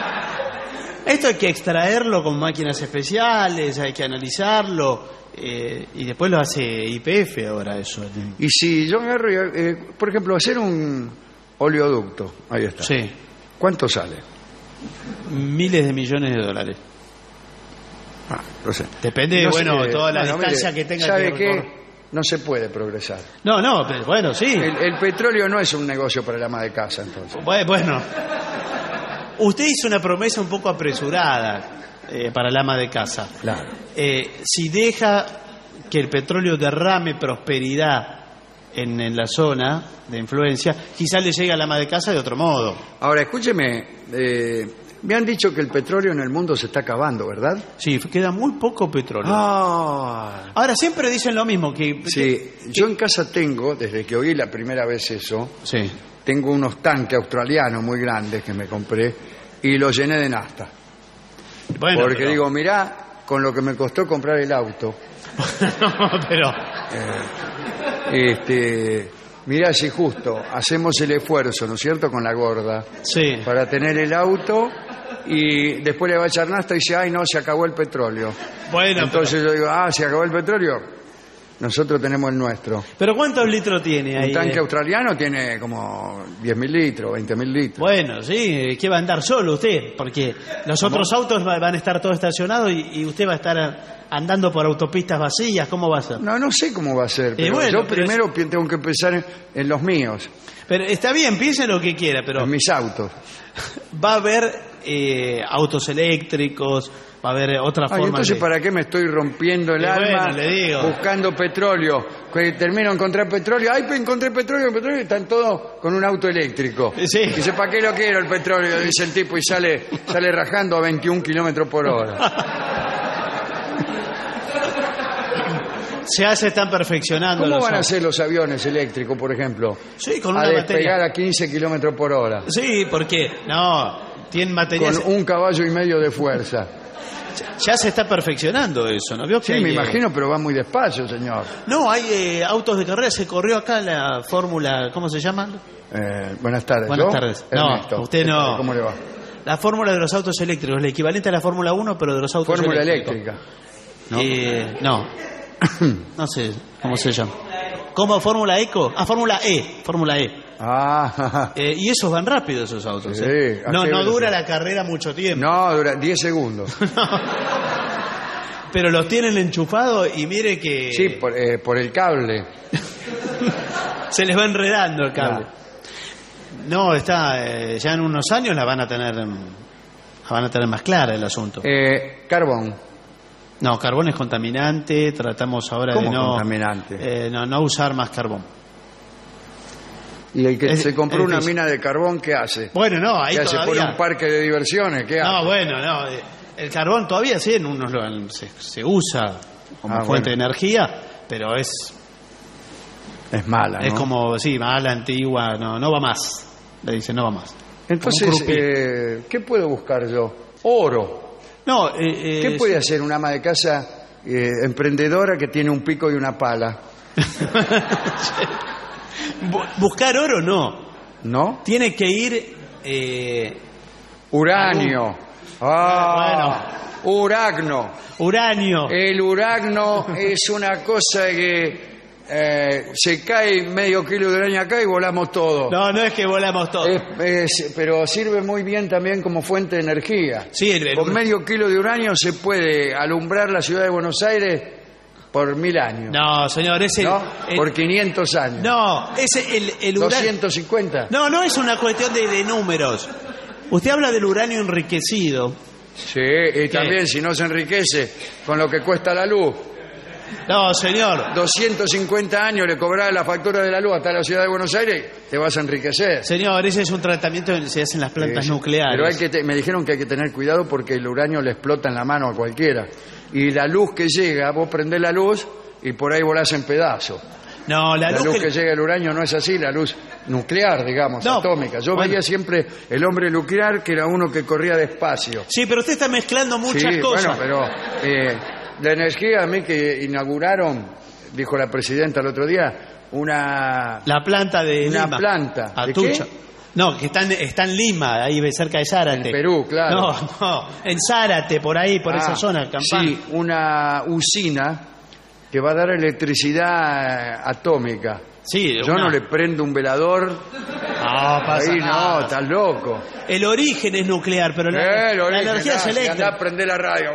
Speaker 5: Esto hay que extraerlo con máquinas especiales, hay que analizarlo, y después lo hace YPF ahora eso.
Speaker 4: Y si yo agarro, por ejemplo, hacer un oleoducto, ahí está.
Speaker 5: Sí.
Speaker 4: ¿Cuánto sale?
Speaker 5: Miles de millones de dólares.
Speaker 4: No sé.
Speaker 5: Depende,
Speaker 4: No sé,
Speaker 5: toda la
Speaker 4: bueno,
Speaker 5: distancia
Speaker 4: mire,
Speaker 5: que tenga
Speaker 4: ¿sabe
Speaker 5: que
Speaker 4: qué?
Speaker 5: recorrer.
Speaker 4: No se puede progresar.
Speaker 5: No, pero bueno, sí.
Speaker 4: El petróleo no es un negocio para el ama de casa, entonces.
Speaker 5: Bueno, usted hizo una promesa un poco apresurada para el ama de casa.
Speaker 4: Claro.
Speaker 5: Si deja que el petróleo derrame prosperidad en la zona de influencia, quizás le llegue al ama de casa de otro modo.
Speaker 4: Ahora, escúcheme, me han dicho que el petróleo en el mundo se está acabando, ¿verdad?
Speaker 5: Sí, queda muy poco petróleo. Ahora, siempre dicen lo mismo.
Speaker 4: Sí, yo en casa tengo, desde que oí la primera vez eso, tengo unos tanques australianos muy grandes que me compré y los llené de nafta.
Speaker 5: Bueno,
Speaker 4: porque digo, mirá, con lo que me costó comprar el auto. Mirá si justo hacemos el esfuerzo, ¿no es cierto?, con la gorda, para tener el auto y después le va a echar nafta y dice, ay no, se acabó el petróleo.
Speaker 5: Bueno,
Speaker 4: entonces yo digo, se acabó el petróleo, nosotros tenemos el nuestro.
Speaker 5: ¿Pero cuántos litros tiene ahí?
Speaker 4: Un tanque australiano tiene como 10.000 litros, 20.000 litros.
Speaker 5: Bueno, sí, ¿qué va a andar solo usted? Porque los otros autos van a estar todos estacionados y usted va a estar andando por autopistas vacías. ¿Cómo va a ser?
Speaker 4: No sé cómo va a ser, pero yo primero tengo que pensar en los míos.
Speaker 5: Pero está bien, piense lo que quiera, pero...
Speaker 4: En mis autos.
Speaker 5: Va a haber autos eléctricos, va a haber otra forma.
Speaker 4: Entonces, ¿para qué me estoy rompiendo el alma
Speaker 5: le digo.
Speaker 4: buscando petróleo? Que termino de encontrar petróleo. ¡Ay, encontré petróleo! Y están todos con un auto eléctrico.
Speaker 5: Sí.
Speaker 4: Dice, ¿para qué lo quiero el petróleo? Dice el tipo y sale rajando a 21 kilómetros por hora.
Speaker 5: Ya se están perfeccionando.
Speaker 4: ¿Cómo
Speaker 5: los
Speaker 4: van a
Speaker 5: autos.
Speaker 4: ser los aviones eléctricos, por ejemplo?
Speaker 5: Sí, con
Speaker 4: a
Speaker 5: una
Speaker 4: despegar
Speaker 5: batería.
Speaker 4: a 15 kilómetros por hora.
Speaker 5: Sí, porque tienen baterías.
Speaker 4: Con 1,5 caballos de fuerza.
Speaker 5: Ya se está perfeccionando eso, ¿no vio?
Speaker 4: Sí,
Speaker 5: que
Speaker 4: me
Speaker 5: hay,
Speaker 4: imagino, pero va muy despacio, señor.
Speaker 5: No, hay autos de carrera. Se corrió acá la Fórmula, ¿cómo se llama?
Speaker 4: Buenas tardes.
Speaker 5: Buenas
Speaker 4: ¿Yo?
Speaker 5: tardes.
Speaker 4: Ernesto.
Speaker 5: No, usted no.
Speaker 4: ¿Cómo le va?
Speaker 5: La fórmula de los autos eléctricos, el equivalente a la Fórmula 1, pero de los autos
Speaker 4: Fórmula
Speaker 5: eléctricos.
Speaker 4: eléctrica.
Speaker 5: No. No sé cómo se llama. ¿Cómo? ¿Fórmula Eco? Ah, Fórmula E. Fórmula E.
Speaker 4: Ah,
Speaker 5: Y esos van rápido, esos autos.
Speaker 4: Sí, ¿a
Speaker 5: No
Speaker 4: qué
Speaker 5: dura
Speaker 4: velocidad?
Speaker 5: la carrera mucho tiempo.
Speaker 4: no, dura 10 segundos.
Speaker 5: Pero los tienen enchufados y mire que
Speaker 4: Sí, por el cable.
Speaker 5: se les va enredando el cable. No, está ya en unos años la van a tener más clara el asunto.
Speaker 4: Carbón.
Speaker 5: No, carbón es contaminante, tratamos ahora
Speaker 4: ¿Cómo
Speaker 5: de no
Speaker 4: contaminante?
Speaker 5: no usar más carbón.
Speaker 4: Y el que se compró
Speaker 5: es
Speaker 4: una
Speaker 5: difícil.
Speaker 4: mina de carbón, ¿qué hace?
Speaker 5: Bueno, no, ahí
Speaker 4: ¿Qué hace?
Speaker 5: todavía.
Speaker 4: ¿Pone un parque de diversiones? ¿Qué hace?
Speaker 5: No, bueno, no. El carbón todavía sí, en unos se usa como fuente de energía, pero es
Speaker 4: mala, ¿no?
Speaker 5: Es como, sí, mala, antigua, no va más. Le dicen, no va más.
Speaker 4: Entonces,
Speaker 5: Como un croupier.
Speaker 4: ¿qué puedo buscar yo? Oro.
Speaker 5: No,
Speaker 4: ¿Qué puede hacer una ama de casa emprendedora que tiene un pico y una pala?
Speaker 5: Buscar oro no.
Speaker 4: ¿No?
Speaker 5: Tiene que ir...
Speaker 4: Uranio. Uragno.
Speaker 5: Uranio.
Speaker 4: El uragno es una cosa que se cae medio kilo de uranio acá y volamos todo.
Speaker 5: No es que volamos todo.
Speaker 4: Pero sirve muy bien también como fuente de energía.
Speaker 5: Sí,
Speaker 4: Con medio kilo de uranio se puede alumbrar la ciudad de Buenos Aires por 1000 años.
Speaker 5: No, señor, ese...
Speaker 4: ¿No? Por 500 años.
Speaker 5: No, ese el uranio...
Speaker 4: 250.
Speaker 5: No es una cuestión de números. Usted habla del uranio enriquecido.
Speaker 4: Sí, y también si no se enriquece con lo que cuesta la luz.
Speaker 5: No, señor.
Speaker 4: 250 años le cobrás la factura de la luz hasta la ciudad de Buenos Aires, te vas a enriquecer.
Speaker 5: Señor, ese es un tratamiento que se hace en las plantas nucleares.
Speaker 4: Pero me dijeron que hay que tener cuidado porque el uranio le explota en la mano a cualquiera. Y la luz que llega, vos prendés la luz y por ahí volás en pedazos.
Speaker 5: No, la
Speaker 4: luz que llega el uranio no es así, la luz nuclear, digamos, atómica. Yo veía siempre el hombre nuclear que era uno que corría despacio.
Speaker 5: Sí, pero usted está mezclando muchas cosas.
Speaker 4: Bueno, pero la energía a mí que inauguraron, dijo la presidenta el otro día,
Speaker 5: la planta de
Speaker 4: una
Speaker 5: Lima.
Speaker 4: planta.
Speaker 5: Atucha.
Speaker 4: ¿De qué?
Speaker 5: No, que está en Lima, ahí cerca de Zárate.
Speaker 4: En Perú, claro.
Speaker 5: No, en Zárate, por ahí, por esa zona, Campana.
Speaker 4: Sí, una usina que va a dar electricidad atómica.
Speaker 5: Sí,
Speaker 4: yo no le prendo un velador.
Speaker 5: No, pasa nada.
Speaker 4: No, estás loco.
Speaker 5: El origen es nuclear, pero la energía es eléctrica.
Speaker 4: Andá a prender la radio.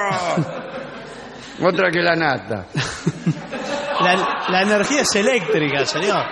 Speaker 4: Otra que la nata.
Speaker 5: La energía es eléctrica, señor.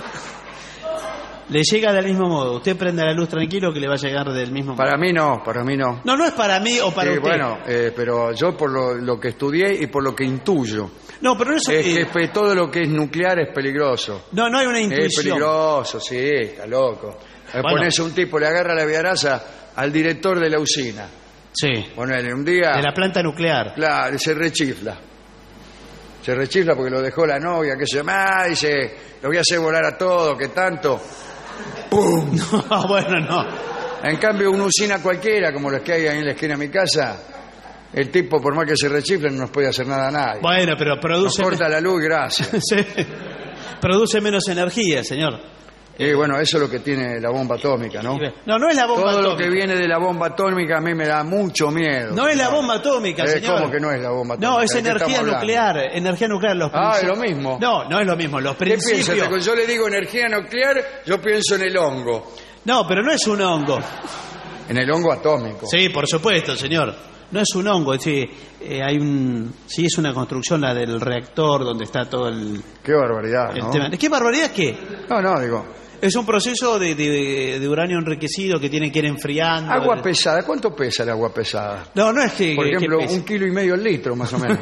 Speaker 5: Le llega del mismo modo. Usted prende la luz tranquilo que le va a llegar del mismo modo.
Speaker 4: Para mí no.
Speaker 5: No es para mí o para usted.
Speaker 4: Bueno, pero yo por lo que estudié y por lo que intuyo.
Speaker 5: No, pero eso
Speaker 4: es que todo lo que es nuclear es peligroso.
Speaker 5: No hay una intuición.
Speaker 4: Es peligroso, sí, está loco. Pones a un tipo, le agarra la viaraza al director de la usina.
Speaker 5: Sí.
Speaker 4: Ponele un día.
Speaker 5: De la planta nuclear.
Speaker 4: Claro, se rechifla. Se rechifla porque lo dejó la novia, que se llama, dice, lo voy a hacer volar a todo, que tanto. ¡Pum!
Speaker 5: No, bueno, no.
Speaker 4: En cambio, una usina cualquiera, como las que hay ahí en la esquina de mi casa, el tipo, por más que se rechifle, no nos puede hacer nada a nadie.
Speaker 5: Bueno, pero produce...
Speaker 4: Nos corta la luz y gracias.
Speaker 5: Sí. Produce menos energía, señor.
Speaker 4: Y bueno, eso es lo que tiene la bomba atómica, ¿no?
Speaker 5: No es la bomba atómica.
Speaker 4: Todo lo que viene de la bomba atómica a mí me da mucho miedo.
Speaker 5: No es la bomba atómica, señor.
Speaker 4: ¿Cómo que no es la bomba atómica?
Speaker 5: No, es energía nuclear. Energía nuclear.
Speaker 4: Es lo mismo.
Speaker 5: No es lo mismo. Los principios...
Speaker 4: ¿Qué piensas? Cuando yo le digo energía nuclear, yo pienso en el hongo.
Speaker 5: No, pero no es un hongo.
Speaker 4: En el hongo atómico.
Speaker 5: Sí, por supuesto, señor. No es un hongo, sí, es una construcción la del reactor donde está todo el...
Speaker 4: Qué barbaridad, ¿no?
Speaker 5: Tema. ¿Qué barbaridad qué?
Speaker 4: No, digo...
Speaker 5: Es un proceso de uranio enriquecido que tiene que ir enfriando.
Speaker 4: Agua pesada, ¿cuánto pesa el agua pesada?
Speaker 5: No es que...
Speaker 4: Por ejemplo, 1,5 kilos el litro, más o menos.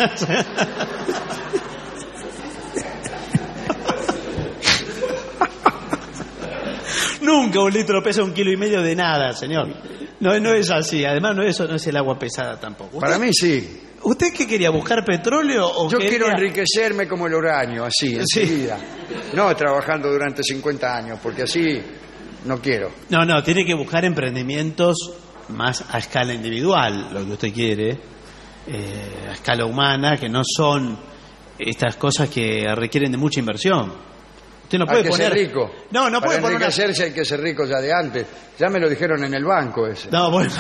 Speaker 5: Nunca 1 litro pesa 1,5 kilos de nada, señor. No es así. Además, no es el agua pesada tampoco.
Speaker 4: Para mí sí.
Speaker 5: ¿Usted qué quería? ¿Buscar petróleo o
Speaker 4: Yo
Speaker 5: quería...
Speaker 4: quiero enriquecerme como el uranio, así, enseguida. No trabajando durante 50 años, porque así no quiero.
Speaker 5: No, tiene que buscar emprendimientos más a escala individual, lo que usted quiere, a escala humana, que no son estas cosas que requieren de mucha inversión. Usted no puede poner...
Speaker 4: ser rico.
Speaker 5: No
Speaker 4: Para
Speaker 5: puede poner
Speaker 4: enriquecerse hay que ser rico ya de antes. Ya me lo dijeron en el banco ese.
Speaker 5: No, bueno...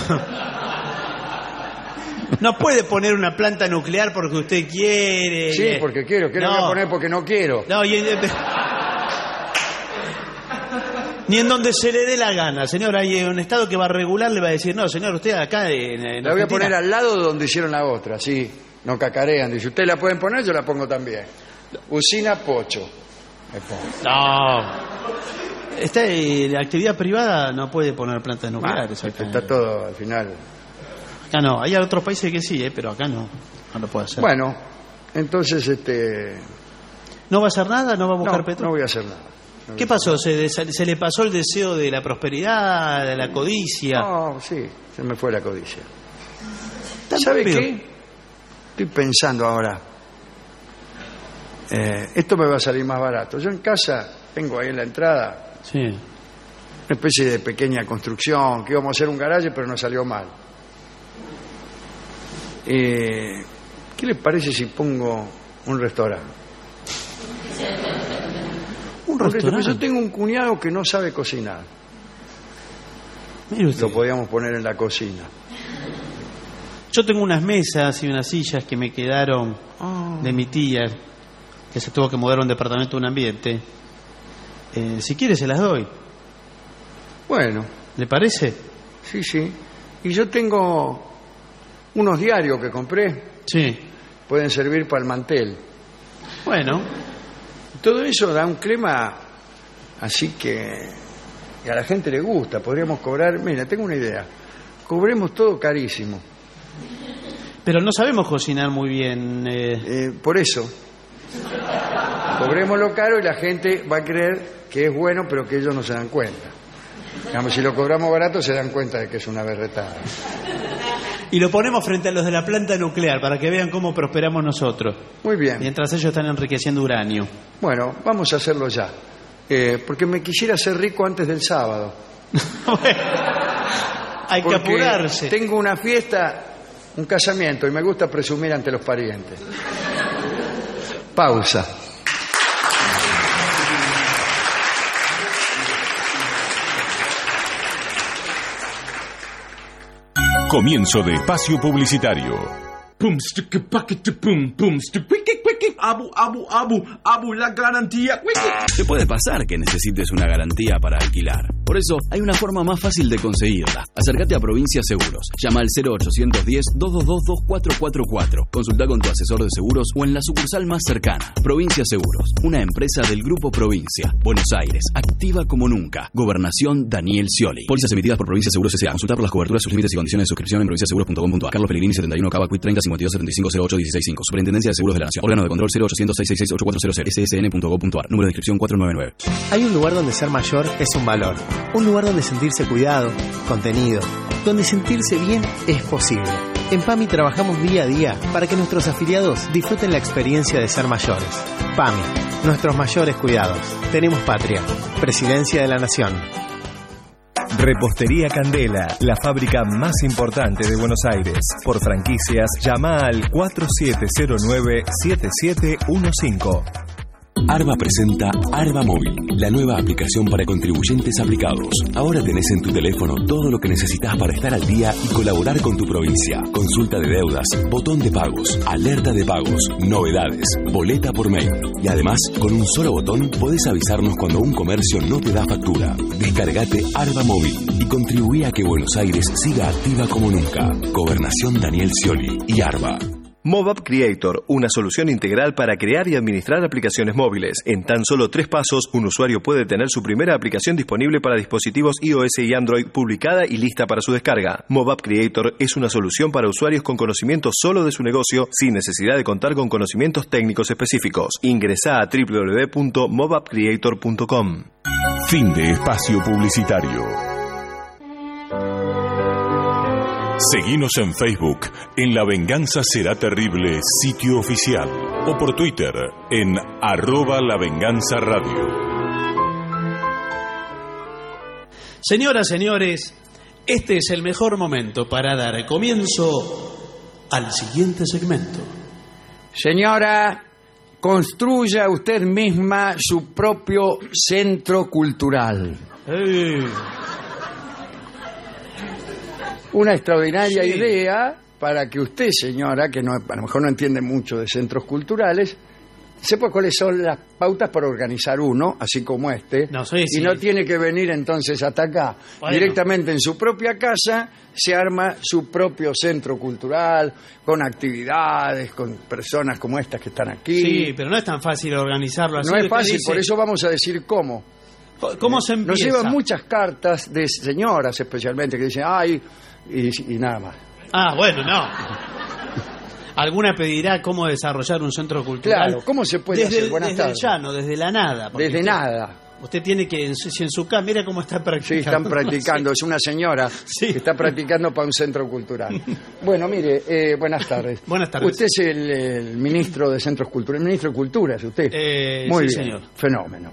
Speaker 5: No puede poner una planta nuclear porque usted quiere.
Speaker 4: Sí, porque quiero. ¿Qué no voy a poner porque no quiero?
Speaker 5: No, ni en donde se le dé la gana, señor. Hay un Estado que va a regular, le va a decir, no, señor, usted acá en
Speaker 4: la voy a
Speaker 5: Argentina...
Speaker 4: poner al lado de donde hicieron la otra, sí. No cacarean. Dice, ustedes la pueden poner, yo la pongo también. Usina Pocho.
Speaker 5: No. La actividad privada no puede poner plantas nucleares.
Speaker 4: Está todo al final...
Speaker 5: Acá no, hay otros países que sí, pero acá no lo puede hacer.
Speaker 4: Bueno, entonces
Speaker 5: ¿No va a hacer nada? ¿No va a buscar petróleo?
Speaker 4: No voy a hacer nada.
Speaker 5: ¿Qué pasó? ¿Se le pasó el deseo de la prosperidad, de la codicia?
Speaker 4: No, sí, se me fue la codicia. ¿Sabe qué? Estoy pensando ahora. Esto me va a salir más barato. Yo en casa tengo ahí en la entrada una especie de pequeña construcción, que íbamos a hacer un garaje, pero nos salió mal. ¿Qué le parece si pongo un restaurante?
Speaker 5: ¿Un restaurante?
Speaker 4: Yo tengo un cuñado que no sabe cocinar. Lo podíamos poner en la cocina.
Speaker 5: Yo tengo unas mesas y unas sillas que me quedaron de mi tía, que se tuvo que mudar a un departamento de un ambiente. Si quiere se las doy.
Speaker 4: Bueno.
Speaker 5: ¿Le parece?
Speaker 4: Sí. Y yo tengo unos diarios que compré.
Speaker 5: Sí.
Speaker 4: Pueden servir para el mantel.
Speaker 5: Bueno.
Speaker 4: Todo eso da un clima así que a la gente le gusta. Podríamos cobrar... Mira, tengo una idea. Cobremos todo carísimo.
Speaker 5: Pero no sabemos cocinar muy bien.
Speaker 4: Por eso. Cobrémoslo caro y la gente va a creer que es bueno, pero que ellos no se dan cuenta. Digamos, si lo cobramos barato se dan cuenta de que es una berretada.
Speaker 5: Y lo ponemos frente a los de la planta nuclear para que vean cómo prosperamos nosotros.
Speaker 4: Muy bien.
Speaker 5: Mientras ellos están enriqueciendo uranio.
Speaker 4: Bueno, vamos a hacerlo ya. Porque me quisiera hacer rico antes del sábado.
Speaker 5: Hay que apurarse.
Speaker 4: Tengo una fiesta, un casamiento, y me gusta presumir ante los parientes. Pausa.
Speaker 1: Comienzo de espacio publicitario.
Speaker 14: Abu, la garantía.
Speaker 15: Te puede pasar que necesites una garantía para alquilar. Por eso, hay una forma más fácil de conseguirla. Acércate a Provincia Seguros. Llama al 0810-222-2444. Consulta con tu asesor de seguros o en la sucursal más cercana. Provincia Seguros, una empresa del Grupo Provincia. Buenos Aires, activa como nunca. Gobernación Daniel Scioli. Pólizas emitidas por Provincia Seguros S.A. Consultar por las coberturas, sus límites y condiciones de suscripción en provinciaseguros.com.ar. Carlos Pellegrini, 71, Cava, Quit 30 52 75 08 16 5. Superintendencia de Seguros de la Nación. Órgano de control 0800 666 8400. ssn.gov.ar. Número de inscripción 499.
Speaker 11: Hay un lugar donde ser mayor es un valor. Un lugar donde sentirse cuidado, contenido, donde sentirse bien es posible. En PAMI trabajamos día a día para que nuestros afiliados disfruten la experiencia de ser mayores. PAMI, nuestros mayores cuidados. Tenemos patria. Presidencia de la Nación.
Speaker 16: Repostería Candela, la fábrica más importante de Buenos Aires. Por franquicias, llama al 4709-7715.
Speaker 13: Arba presenta Arba Móvil, la nueva aplicación para contribuyentes aplicados. Ahora tenés en tu teléfono todo lo que necesitas para estar al día y colaborar con tu provincia. Consulta de deudas, botón de pagos, alerta de pagos, novedades, boleta por mail. Y además, con un solo botón podés avisarnos cuando un comercio no te da factura. Descargate Arba Móvil y contribuí a que Buenos Aires siga activa como nunca. Gobernación Daniel Scioli y Arba.
Speaker 16: MobApp Creator, una solución integral para crear y administrar aplicaciones móviles. En tan solo 3 pasos, un usuario puede tener su primera aplicación disponible para dispositivos iOS y Android publicada y lista para su descarga. MobApp Creator es una solución para usuarios con conocimiento solo de su negocio, sin necesidad de contar con conocimientos técnicos específicos. Ingresá a www.mobappcreator.com.
Speaker 1: Fin de espacio publicitario. Seguinos en Facebook, en La Venganza Será Terrible, sitio oficial, o por Twitter, en @lavenganzaradio.
Speaker 5: Señoras, señores, este es el mejor momento para dar comienzo al siguiente segmento.
Speaker 4: Señora, construya usted misma su propio centro cultural. Una extraordinaria idea para que usted, señora, que no, a lo mejor no entiende mucho de centros culturales, sepa cuáles son las pautas para organizar uno, así como este, y no tiene que venir entonces hasta acá. Bueno. Directamente en su propia casa se arma su propio centro cultural, con actividades, con personas como estas que están aquí.
Speaker 5: Sí, pero no es tan fácil organizarlo así.
Speaker 4: No es fácil, por eso vamos a decir cómo.
Speaker 5: ¿Cómo se empieza?
Speaker 4: Nos llevan muchas cartas de señoras especialmente que dicen, ay, y nada más.
Speaker 5: Ah, bueno, no. Alguna pedirá cómo desarrollar un centro cultural.
Speaker 4: Claro, ¿cómo se puede hacer? Buenas
Speaker 5: desde
Speaker 4: tardes.
Speaker 5: el llano, desde la nada.
Speaker 4: Desde nada.
Speaker 5: Usted tiene que, si en su casa, mira cómo está practicando.
Speaker 4: Sí, están practicando. Es una señora que está practicando para un centro cultural. Bueno, mire, buenas tardes.
Speaker 5: Buenas tardes.
Speaker 4: Usted es el ministro de Centros Culturales, el ministro de Cultura, ¿es usted? Muy bien,
Speaker 5: señor.
Speaker 4: Fenómeno.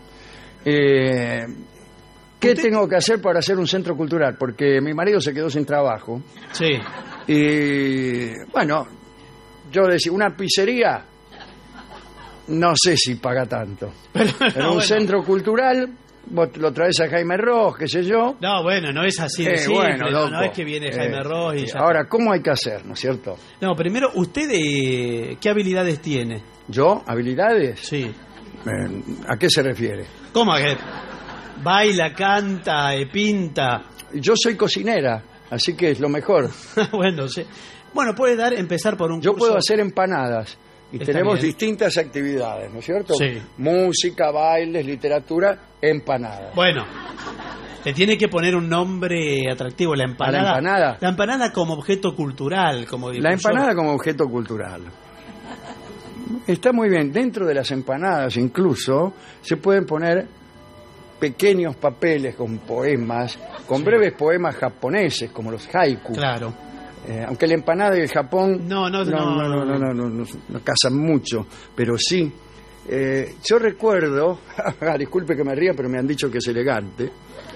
Speaker 4: ¿Qué tengo que hacer para hacer un centro cultural? Porque mi marido se quedó sin trabajo.
Speaker 5: Sí.
Speaker 4: Y, bueno, yo decía, una pizzería, no sé si paga tanto. Pero un centro cultural, vos lo traes a Jaime Ross, qué sé yo.
Speaker 5: No, bueno, no es así de simple,
Speaker 4: bueno,
Speaker 5: no es que viene Jaime Ross y ya.
Speaker 4: Ahora, ¿cómo hay que hacer, no es cierto?
Speaker 5: No, primero, ¿usted qué habilidades tiene?
Speaker 4: ¿Yo? ¿Habilidades?
Speaker 5: Sí.
Speaker 4: ¿A qué se refiere?
Speaker 5: ¿Cómo que baila, canta, pinta?
Speaker 4: Yo soy cocinera, así que es lo mejor.
Speaker 5: Bueno, sí. Bueno, puede empezar por un
Speaker 4: Yo
Speaker 5: curso.
Speaker 4: puedo hacer empanadas. Y
Speaker 5: Está
Speaker 4: tenemos
Speaker 5: bien.
Speaker 4: distintas actividades, ¿no es cierto?
Speaker 5: Sí.
Speaker 4: Música, bailes, literatura, empanadas.
Speaker 5: Bueno, le tiene que poner un nombre atractivo. La empanada.
Speaker 4: ¿A la empanada?
Speaker 5: La empanada como objeto cultural, como
Speaker 4: La empanada como objeto cultural. Está muy bien. Dentro de las empanadas incluso se pueden poner pequeños papeles con poemas, con breves poemas japoneses como los haiku.
Speaker 5: Claro.
Speaker 4: Aunque la empanada y el Japón
Speaker 5: no
Speaker 4: casan mucho, pero sí. Yo recuerdo, disculpe que me ría, pero me han dicho que es elegante,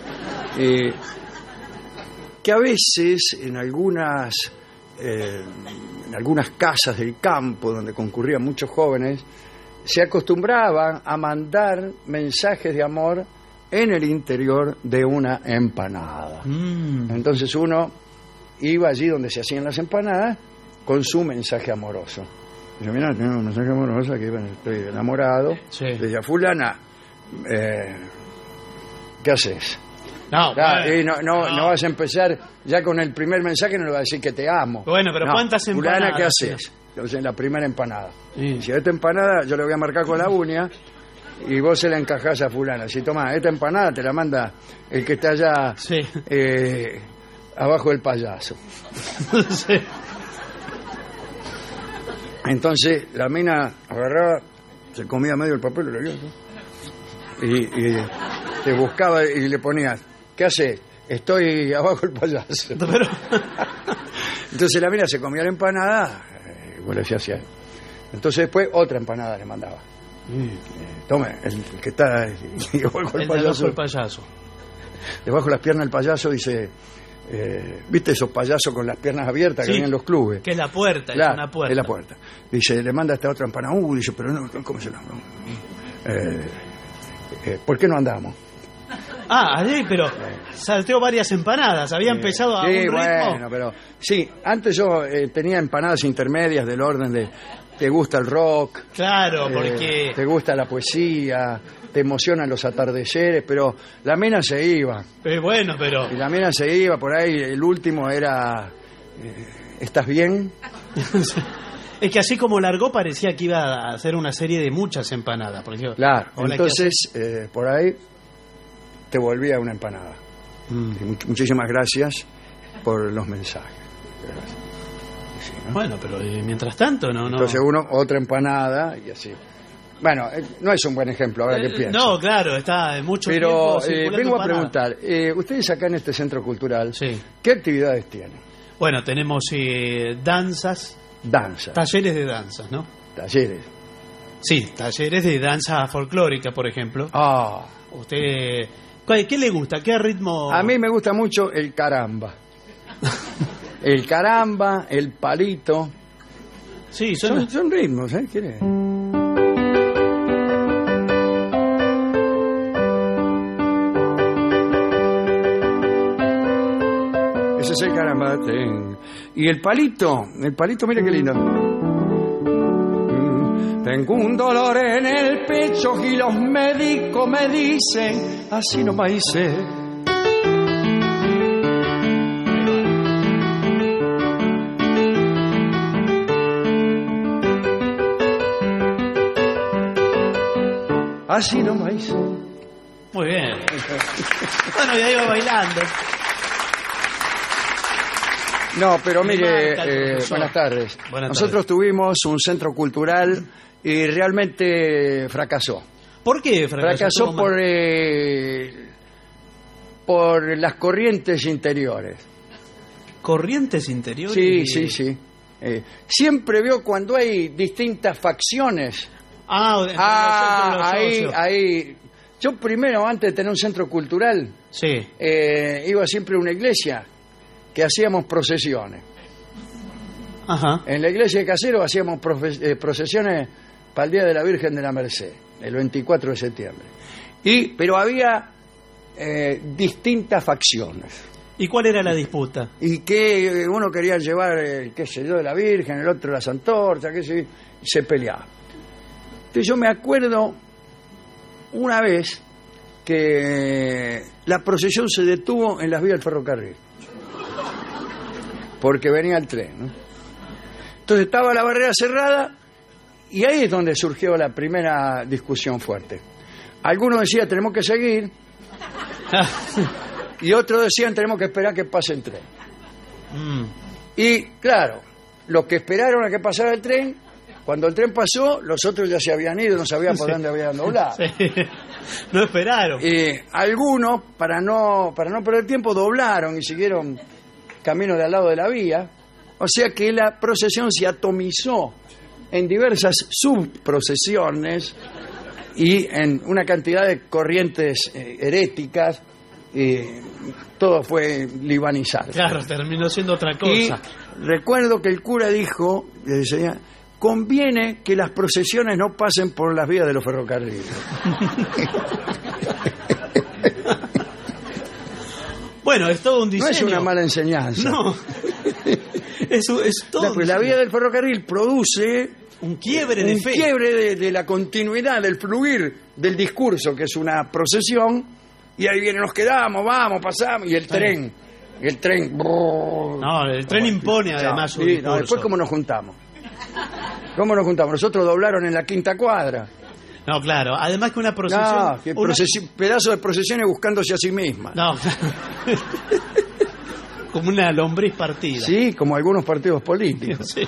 Speaker 4: que a veces en algunas casas del campo donde concurrían muchos jóvenes, se acostumbraban a mandar mensajes de amor en el interior de una empanada. Entonces uno iba allí donde se hacían las empanadas con su mensaje amoroso. Dice, mira, tengo un mensaje amoroso, aquí estoy enamorado.
Speaker 5: Sí.
Speaker 4: Dice, fulana, ¿qué haces?
Speaker 5: No,
Speaker 4: no vas a empezar ya con el primer mensaje, no le vas a decir que te amo.
Speaker 5: Bueno, pero ¿cuántas empanadas?
Speaker 4: Fulana, ¿qué haces? Entonces, la primera empanada.
Speaker 5: Sí.
Speaker 4: Si esta empanada yo le voy a marcar con la uña y vos se la encajás a fulana. Si tomás esta empanada, te la manda el que está allá abajo del payaso.
Speaker 5: Sí.
Speaker 4: Entonces la mina agarraba, se comía medio el papel y te buscaba y le ponías, ¿qué haces? Estoy abajo del payaso.
Speaker 5: Pero...
Speaker 4: Entonces la mina se comía la empanada y vos le decías así. Entonces después otra empanada le mandaba. Tome, el que está debajo del payaso.
Speaker 5: El payaso.
Speaker 4: Debajo de las piernas del payaso dice... ¿viste esos payasos con las piernas abiertas que vienen en los clubes?
Speaker 5: Que es la puerta,
Speaker 4: claro,
Speaker 5: es una puerta.
Speaker 4: Es la puerta. Dice, le manda esta otra empanada. Dice, pero no, ¿cómo se llama? ¿Por qué no andamos?
Speaker 5: Pero salteó varias empanadas. Había empezado a un ritmo.
Speaker 4: Bueno, pero... Sí, antes yo tenía empanadas intermedias del orden de... ¿Te gusta el rock?
Speaker 5: Claro, porque...
Speaker 4: ¿Te gusta la poesía? ¿Te emocionan los atardeceres? Pero la mina se iba.
Speaker 5: Bueno, pero...
Speaker 4: Y la mina se iba, por ahí el último era... ¿Estás bien?
Speaker 5: Es que así como largó parecía que iba a hacer una serie de muchas empanadas. Por ejemplo,
Speaker 4: claro, entonces por ahí te volvía una empanada. Muchísimas gracias por los mensajes. Gracias. Sí, ¿no?
Speaker 5: Bueno, pero mientras tanto no.
Speaker 4: Entonces uno, otra empanada y así. Bueno, no es un buen ejemplo, ahora que pienso.
Speaker 5: No, claro, está mucho
Speaker 4: tiempo.
Speaker 5: Pero
Speaker 4: vengo a preguntar, ustedes acá en este centro cultural,
Speaker 5: sí.
Speaker 4: ¿qué actividades tienen?
Speaker 5: Bueno, tenemos danzas.
Speaker 4: Danzas.
Speaker 5: Talleres de danzas, ¿no?
Speaker 4: Talleres.
Speaker 5: Sí, talleres de danza folclórica, por ejemplo.
Speaker 4: Ah.
Speaker 5: Usted, ¿qué le gusta? ¿Qué ritmo?
Speaker 4: A mí me gusta mucho el caramba. El caramba, el palito.
Speaker 5: Sí,
Speaker 4: son ritmos, ¿eh? ¿Quiere? Ese es el caramba. Y el palito, mira qué lindo. Tengo un dolor en el pecho y los médicos me dicen, así no me hice. Así no me hice.
Speaker 5: Muy bien. Bueno, ya iba bailando.
Speaker 4: No, pero mire, buenas tardes. Nosotros tuvimos un centro cultural y realmente fracasó.
Speaker 5: ¿Por qué
Speaker 4: fracasó? Por las corrientes interiores.
Speaker 5: ¿Corrientes interiores?
Speaker 4: Sí. Siempre veo cuando hay distintas facciones. Ahí. Yo primero, antes de tener un centro cultural, iba siempre a una iglesia que hacíamos procesiones.
Speaker 5: Ajá.
Speaker 4: En la iglesia de Caseros hacíamos procesiones para el Día de la Virgen de la Merced, el 24 de septiembre. Pero había distintas facciones.
Speaker 5: ¿Y cuál era la disputa?
Speaker 4: Y que uno quería llevar, qué sé yo, de la Virgen, el otro las antorchas, y se peleaba. Entonces yo me acuerdo una vez que la procesión se detuvo en las vías del ferrocarril. Porque venía el tren, ¿no? Entonces estaba la barrera cerrada y ahí es donde surgió la primera discusión fuerte. Algunos decían, tenemos que seguir, y otros decían, tenemos que esperar que pase el tren. Y claro, los que esperaron a que pasara el tren, cuando el tren pasó, los otros ya se habían ido, no sabían por dónde habían doblado.
Speaker 5: No esperaron.
Speaker 4: Algunos, para no perder tiempo, doblaron y siguieron camino de al lado de la vía. O sea que la procesión se atomizó en diversas subprocesiones y en una cantidad de corrientes heréticas. Todo fue libanizado.
Speaker 5: Claro, terminó siendo otra cosa.
Speaker 4: Y recuerdo que el cura dijo, decía, conviene que las procesiones no pasen por las vías de los ferrocarriles.
Speaker 5: Bueno, es todo un diseño.
Speaker 4: No es una mala enseñanza.
Speaker 5: No. Es todo.
Speaker 4: La vía del ferrocarril produce
Speaker 5: un quiebre de fe.
Speaker 4: Un quiebre de la continuidad, del fluir del discurso, que es una procesión, y ahí viene, nos quedamos, vamos, pasamos, y el tren. El tren.
Speaker 5: No, el tren impone además su discurso.
Speaker 4: Después, ¿cómo nos juntamos? Nosotros doblaron en la quinta cuadra.
Speaker 5: No, claro. Además que una procesión...
Speaker 4: pedazo de procesiones buscándose a sí misma.
Speaker 5: No, como una lombriz partida.
Speaker 4: Sí, como algunos partidos políticos.
Speaker 5: Sí.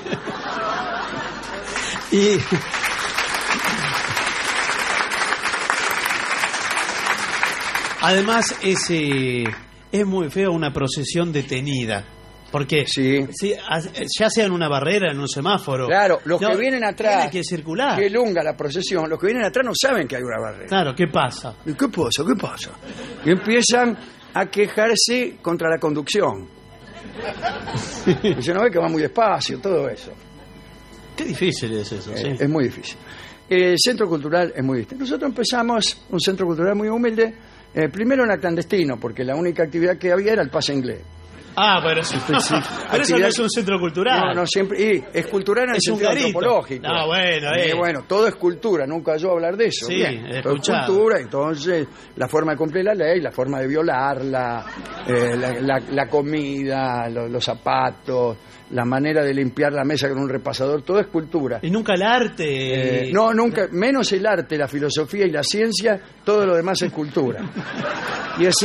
Speaker 5: Y... además es muy feo una procesión detenida. Porque ya sea en una barrera, en un semáforo.
Speaker 4: Claro, los que vienen atrás.
Speaker 5: Tiene que circular.
Speaker 4: Que lunga la procesión. Los que vienen atrás no saben que hay una barrera.
Speaker 5: Claro, ¿qué pasa?
Speaker 4: ¿Y qué pasa? Y empiezan a quejarse contra la conducción. Se no ve que va muy despacio, todo eso.
Speaker 5: Qué difícil es eso, sí.
Speaker 4: Es muy difícil. El centro cultural es muy distinto. Nosotros empezamos un centro cultural muy humilde. Primero era clandestino, porque la única actividad que había era el pase inglés.
Speaker 5: Pero eso, pero eso no es un centro cultural.
Speaker 4: No, siempre. Y es cultural en el sentido antropológico. Bueno, todo es cultura, nunca yo hablar de eso.
Speaker 5: Sí,
Speaker 4: bien, todo es cultura, entonces la forma de cumplir la ley, la forma de violarla, la comida, los zapatos, la manera de limpiar la mesa con un repasador, todo es cultura.
Speaker 5: Y nunca el arte.
Speaker 4: No, nunca, menos el arte, la filosofía y la ciencia, todo lo demás es cultura. Y así,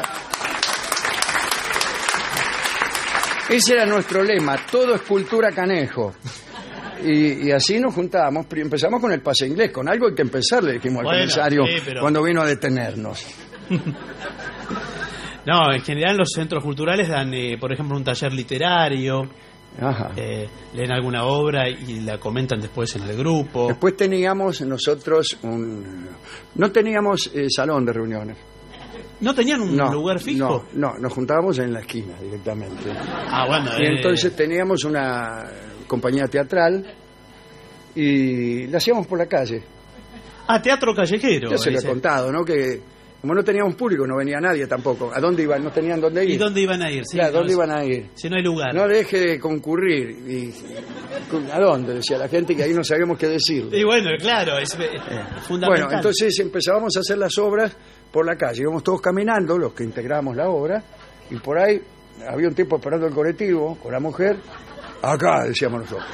Speaker 4: ese era nuestro lema, todo es cultura, canejo. Y así nos juntábamos, empezamos con el pase inglés, con algo hay que empezar, le dijimos al comisario cuando vino a detenernos.
Speaker 5: No, en general los centros culturales dan, por ejemplo, un taller literario, leen alguna obra y la comentan después en el grupo.
Speaker 4: Después teníamos nosotros no teníamos salón de reuniones.
Speaker 5: ¿No tenían un lugar fijo?
Speaker 4: No, nos juntábamos en la esquina directamente.
Speaker 5: Bueno.
Speaker 4: Y entonces teníamos una compañía teatral y la hacíamos por la calle.
Speaker 5: Teatro callejero.
Speaker 4: Ya se lo he contado, ¿no? Que como no teníamos público, no venía nadie tampoco. ¿A dónde iban? No tenían dónde ir.
Speaker 5: ¿Y dónde iban a ir? Sí,
Speaker 4: claro, ¿dónde iban a ir?
Speaker 5: Si no hay lugar.
Speaker 4: No deje de concurrir. ¿A dónde? Decía la gente, que ahí no sabíamos qué decir.
Speaker 5: Y bueno, claro, es fundamental.
Speaker 4: Bueno, entonces empezábamos a hacer las obras por la calle. Íbamos todos caminando, los que integrábamos la obra, y por ahí había un tipo esperando el colectivo con la mujer. Acá, decíamos nosotros.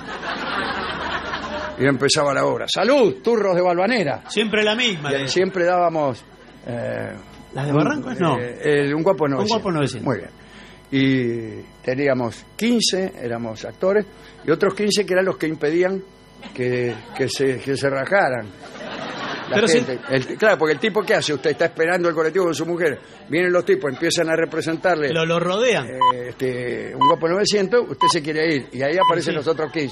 Speaker 4: Y empezaba la obra. ¡Salud! Turros de Valvanera.
Speaker 5: Siempre la misma.
Speaker 4: Y siempre dábamos...
Speaker 5: ¿Las de Barranco? No.
Speaker 4: Un guapo 900.
Speaker 5: Un guapo 900.
Speaker 4: Muy bien. Y teníamos 15, éramos actores, y otros 15 que eran los que impedían que se rajaran. La gente. Claro, porque el tipo, ¿qué hace? Usted está esperando el colectivo con su mujer. Vienen los tipos, empiezan a representarle.
Speaker 5: Lo rodean.
Speaker 4: Un guapo 900, usted se quiere ir. Y ahí aparecen los otros 15.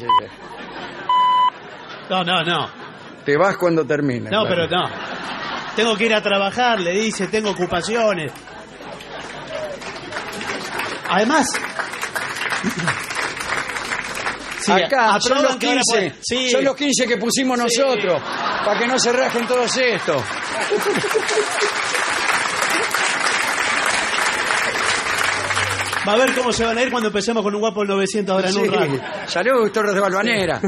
Speaker 5: No.
Speaker 4: Te vas cuando termine.
Speaker 5: No, claro. Pero no. Tengo que ir a trabajar, le dice, tengo ocupaciones. Además...
Speaker 4: Sí, acá son los 15. Son los 15 que pusimos nosotros. Para que no se rajen todos estos.
Speaker 5: Va a ver cómo se van a ir cuando empecemos con un guapo 900 ahora en un rato.
Speaker 4: Salud, Torres de Valvanera.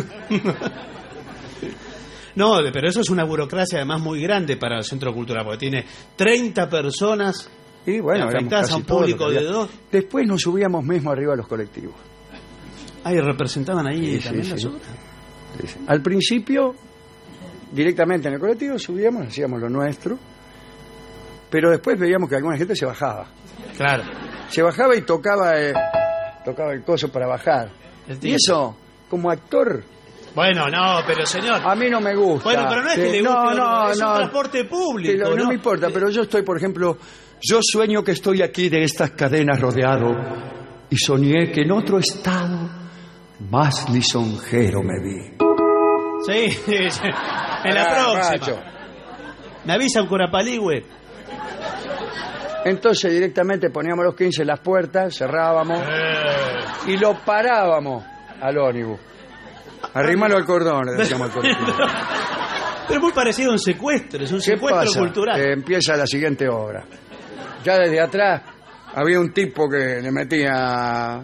Speaker 5: No, pero eso es una burocracia además muy grande para el Centro Cultural, porque tiene 30 personas
Speaker 4: y bueno,
Speaker 5: afectadas a un público de 2.
Speaker 4: Después nos subíamos mismo arriba a los colectivos.
Speaker 5: Y representaban ahí también las obras.
Speaker 4: Sí. Al principio, directamente en el colectivo subíamos, hacíamos lo nuestro, pero después veíamos que alguna gente se bajaba.
Speaker 5: Claro.
Speaker 4: Se bajaba y tocaba el coso para bajar. Y eso, como actor...
Speaker 5: Bueno, no, pero señor...
Speaker 4: A mí no me gusta.
Speaker 5: Bueno, pero no es que le guste, es un transporte público,
Speaker 4: no me importa, pero yo estoy, por ejemplo... Yo sueño que estoy aquí de estas cadenas rodeado y soñé que en otro estado más lisonjero me vi.
Speaker 5: Sí, en la próxima. Macho. Me avisa un Curapaligüe.
Speaker 4: Entonces directamente poníamos los 15 en las puertas, cerrábamos y lo parábamos al ónibus. Arrímalo al cordón, le decíamos al cordón.
Speaker 5: Pero muy parecido a un secuestro, es un secuestro cultural.
Speaker 4: Empieza la siguiente obra. Ya desde atrás había un tipo que le metía...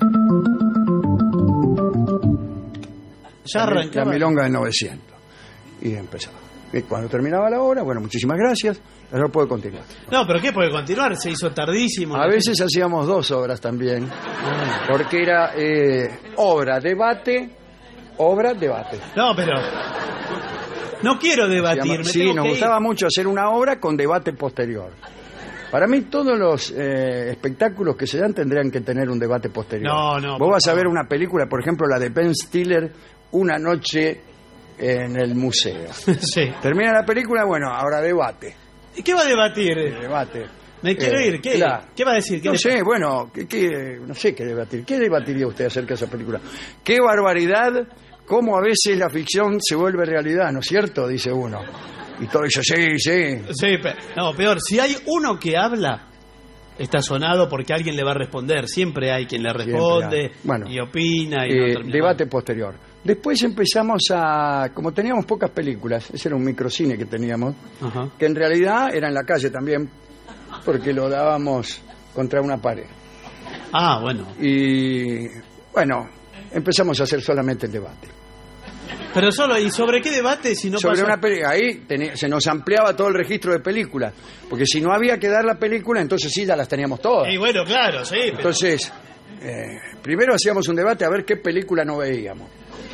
Speaker 5: Ya arrancaba.
Speaker 4: La milonga del 900. Y empezaba. Y cuando terminaba la obra, bueno, muchísimas gracias, ahora puede continuar.
Speaker 5: No, pero ¿qué puede continuar? Se hizo tardísimo.
Speaker 4: A veces hacíamos 2 obras también, porque era obra, debate.
Speaker 5: No, pero... No quiero debatir.
Speaker 4: Sí, nos gustaba mucho hacer una obra con debate posterior. Para mí todos los espectáculos que se dan tendrían que tener un debate posterior.
Speaker 5: No.
Speaker 4: Vos vas a ver una película, por ejemplo, la de Ben Stiller, Una noche en el museo.
Speaker 5: Sí.
Speaker 4: Termina la película, bueno, ahora debate.
Speaker 5: ¿Y qué va a debatir?
Speaker 4: Debate.
Speaker 5: Me quiero ir. ¿Qué?
Speaker 4: Claro.
Speaker 5: ¿Qué va a decir?
Speaker 4: No sé, bueno, no sé qué debatir. ¿Qué debatiría usted acerca de esa película? ¡Qué barbaridad! Cómo a veces la ficción se vuelve realidad, ¿no es cierto? Dice uno. Y todo eso, sí.
Speaker 5: Sí, no, peor, si hay uno que habla, está sonado porque alguien le va a responder. Siempre hay quien le responde y opina. Y
Speaker 4: debate posterior. Después empezamos como teníamos pocas películas, ese era un microcine que teníamos, que en realidad era en la calle también, porque lo dábamos contra una pared.
Speaker 5: Bueno.
Speaker 4: Y bueno, empezamos a hacer solamente el debate.
Speaker 5: Pero ¿y sobre qué debate? Si no
Speaker 4: sobre una película, ahí se nos ampliaba todo el registro de películas, porque si no había que dar la película, entonces sí, ya las teníamos todas.
Speaker 5: Y bueno, claro, sí.
Speaker 4: Entonces, primero hacíamos un debate a ver qué película no veíamos.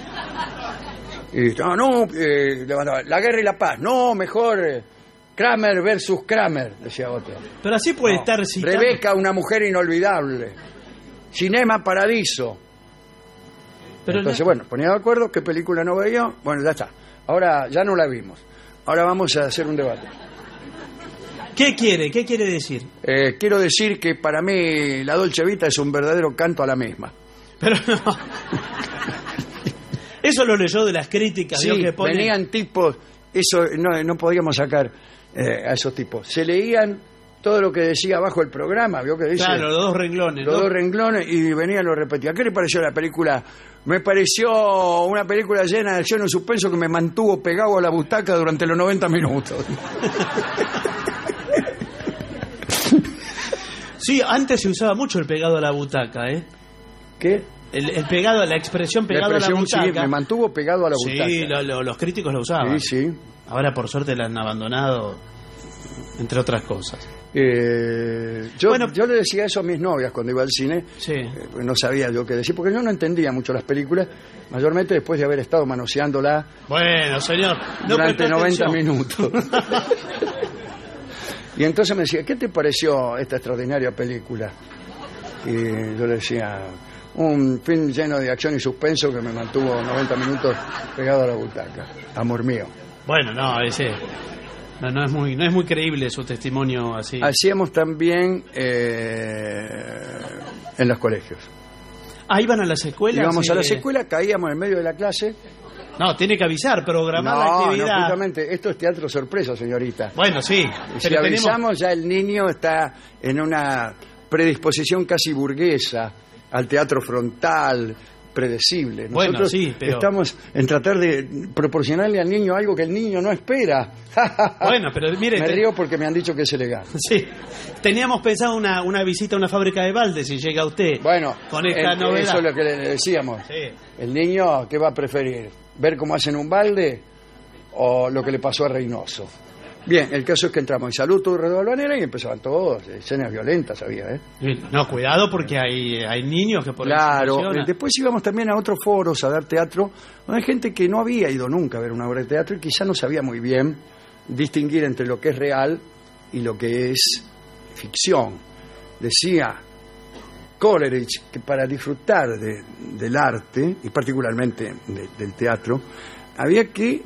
Speaker 4: Y La Guerra y la Paz, no, mejor Kramer versus Kramer, decía otro.
Speaker 5: Pero así puede estar citando.
Speaker 4: Rebeca, una mujer inolvidable. Cinema Paradiso. Pero entonces, bueno, ponía de acuerdo qué película no veía. Bueno, ya está. Ahora ya no la vimos. Ahora vamos a hacer un debate.
Speaker 5: ¿Qué quiere decir?
Speaker 4: Quiero decir que para mí la Dolce Vita es un verdadero canto a la misma.
Speaker 5: Pero no. Eso lo leyó de las críticas.
Speaker 4: Sí,
Speaker 5: que ponen...
Speaker 4: venían tipos, eso no podíamos sacar a esos tipos. Se leían todo lo que decía abajo el programa, ¿vio que dice?
Speaker 5: Claro, los dos renglones.
Speaker 4: Los dos renglones y venían los repetidos. ¿Qué le pareció la película? Me pareció una película llena de acción y suspenso que me mantuvo pegado a la butaca durante los 90 minutos.
Speaker 5: Sí, antes se usaba mucho el pegado a la butaca, ¿eh?
Speaker 4: ¿Qué?
Speaker 5: El pegado, la expresión pegado a la butaca.
Speaker 4: Sí, me mantuvo pegado a la butaca.
Speaker 5: Sí, los críticos lo usaban.
Speaker 4: Sí.
Speaker 5: Ahora por suerte la han abandonado, entre otras cosas.
Speaker 4: Yo le decía eso a mis novias cuando iba al cine.
Speaker 5: Sí.
Speaker 4: No sabía yo qué decir, porque yo no entendía mucho las películas, mayormente después de haber estado manoseándola.
Speaker 5: Bueno, señor, no
Speaker 4: durante 90
Speaker 5: atención.
Speaker 4: minutos. Y entonces me decía, ¿qué te pareció esta extraordinaria película? Y yo le decía, un film lleno de acción y suspenso que me mantuvo 90 minutos pegado a la butaca. Amor mío.
Speaker 5: Bueno, no es muy creíble su testimonio así.
Speaker 4: Hacíamos también en los colegios.
Speaker 5: ¿Iban a las escuelas?
Speaker 4: Íbamos a las escuelas, caíamos en medio de la clase.
Speaker 5: No, tiene que avisar, programar la actividad.
Speaker 4: No, justamente, esto es teatro sorpresa, señorita.
Speaker 5: Bueno, sí.
Speaker 4: Si avisamos, ya el niño está en una predisposición casi burguesa al teatro frontal, predecible.
Speaker 5: Bueno,
Speaker 4: nosotros
Speaker 5: sí, pero...
Speaker 4: estamos en tratar de proporcionarle al niño algo que el niño no espera.
Speaker 5: Bueno, pero mire...
Speaker 4: Me río porque me han dicho que es elegante.
Speaker 5: Sí. Teníamos pensado una visita a una fábrica de baldes si llega usted.
Speaker 4: Bueno,
Speaker 5: con esta novedad.
Speaker 4: Eso es lo que le decíamos.
Speaker 5: Sí.
Speaker 4: El niño, ¿qué va a preferir? ¿Ver cómo hacen un balde o lo que le pasó a Reynoso? Bien, el caso es que entramos en Salud Turre de Balvanera y empezaban todos, escenas violentas había, ¿eh?
Speaker 5: No, cuidado porque hay niños que por
Speaker 4: claro,
Speaker 5: eso
Speaker 4: después íbamos también a otros foros a dar teatro, donde hay gente que no había ido nunca a ver una obra de teatro y quizá no sabía muy bien distinguir entre lo que es real y lo que es ficción. Decía Coleridge que para disfrutar del arte, y particularmente del teatro, había que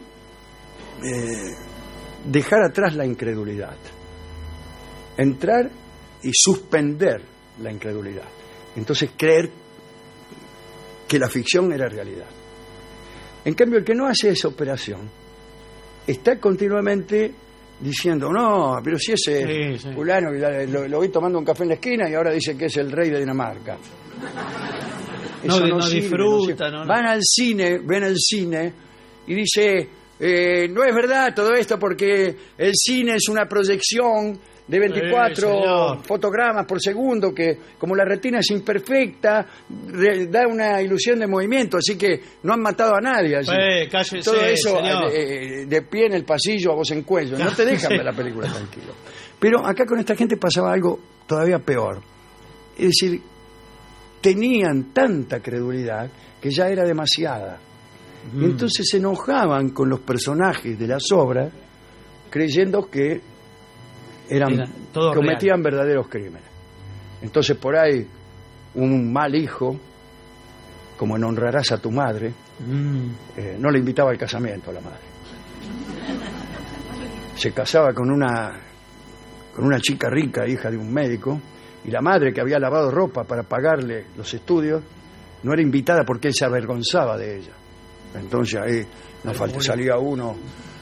Speaker 4: dejar atrás la incredulidad, entrar y suspender la incredulidad, entonces creer que la ficción era realidad. En cambio, el que no hace esa operación está continuamente diciendo, no, pero si ese fulano que lo vi tomando un café en la esquina y ahora dice que es el rey de Dinamarca. Eso no sirve,
Speaker 5: disfruta,
Speaker 4: no. Ven al cine y dice, no es verdad todo esto porque el cine es una proyección de 24 fotogramas por segundo que, como la retina es imperfecta, da una ilusión de movimiento, así que no han matado a nadie allí.
Speaker 5: Cállese,
Speaker 4: todo eso
Speaker 5: señor.
Speaker 4: De pie en el pasillo a voz en cuello, no te dejan ver la película tranquilo. Pero acá con esta gente pasaba algo todavía peor, es decir, tenían tanta credulidad que ya era demasiada. Y entonces se enojaban con los personajes de las obras creyendo que cometían verdaderos crímenes. Entonces por ahí un mal hijo, como en Honrarás a tu madre, no le invitaba al casamiento a la madre. Se casaba con una chica rica, hija de un médico, y la madre, que había lavado ropa para pagarle los estudios, no era invitada porque él se avergonzaba de ella. Entonces ahí salía uno,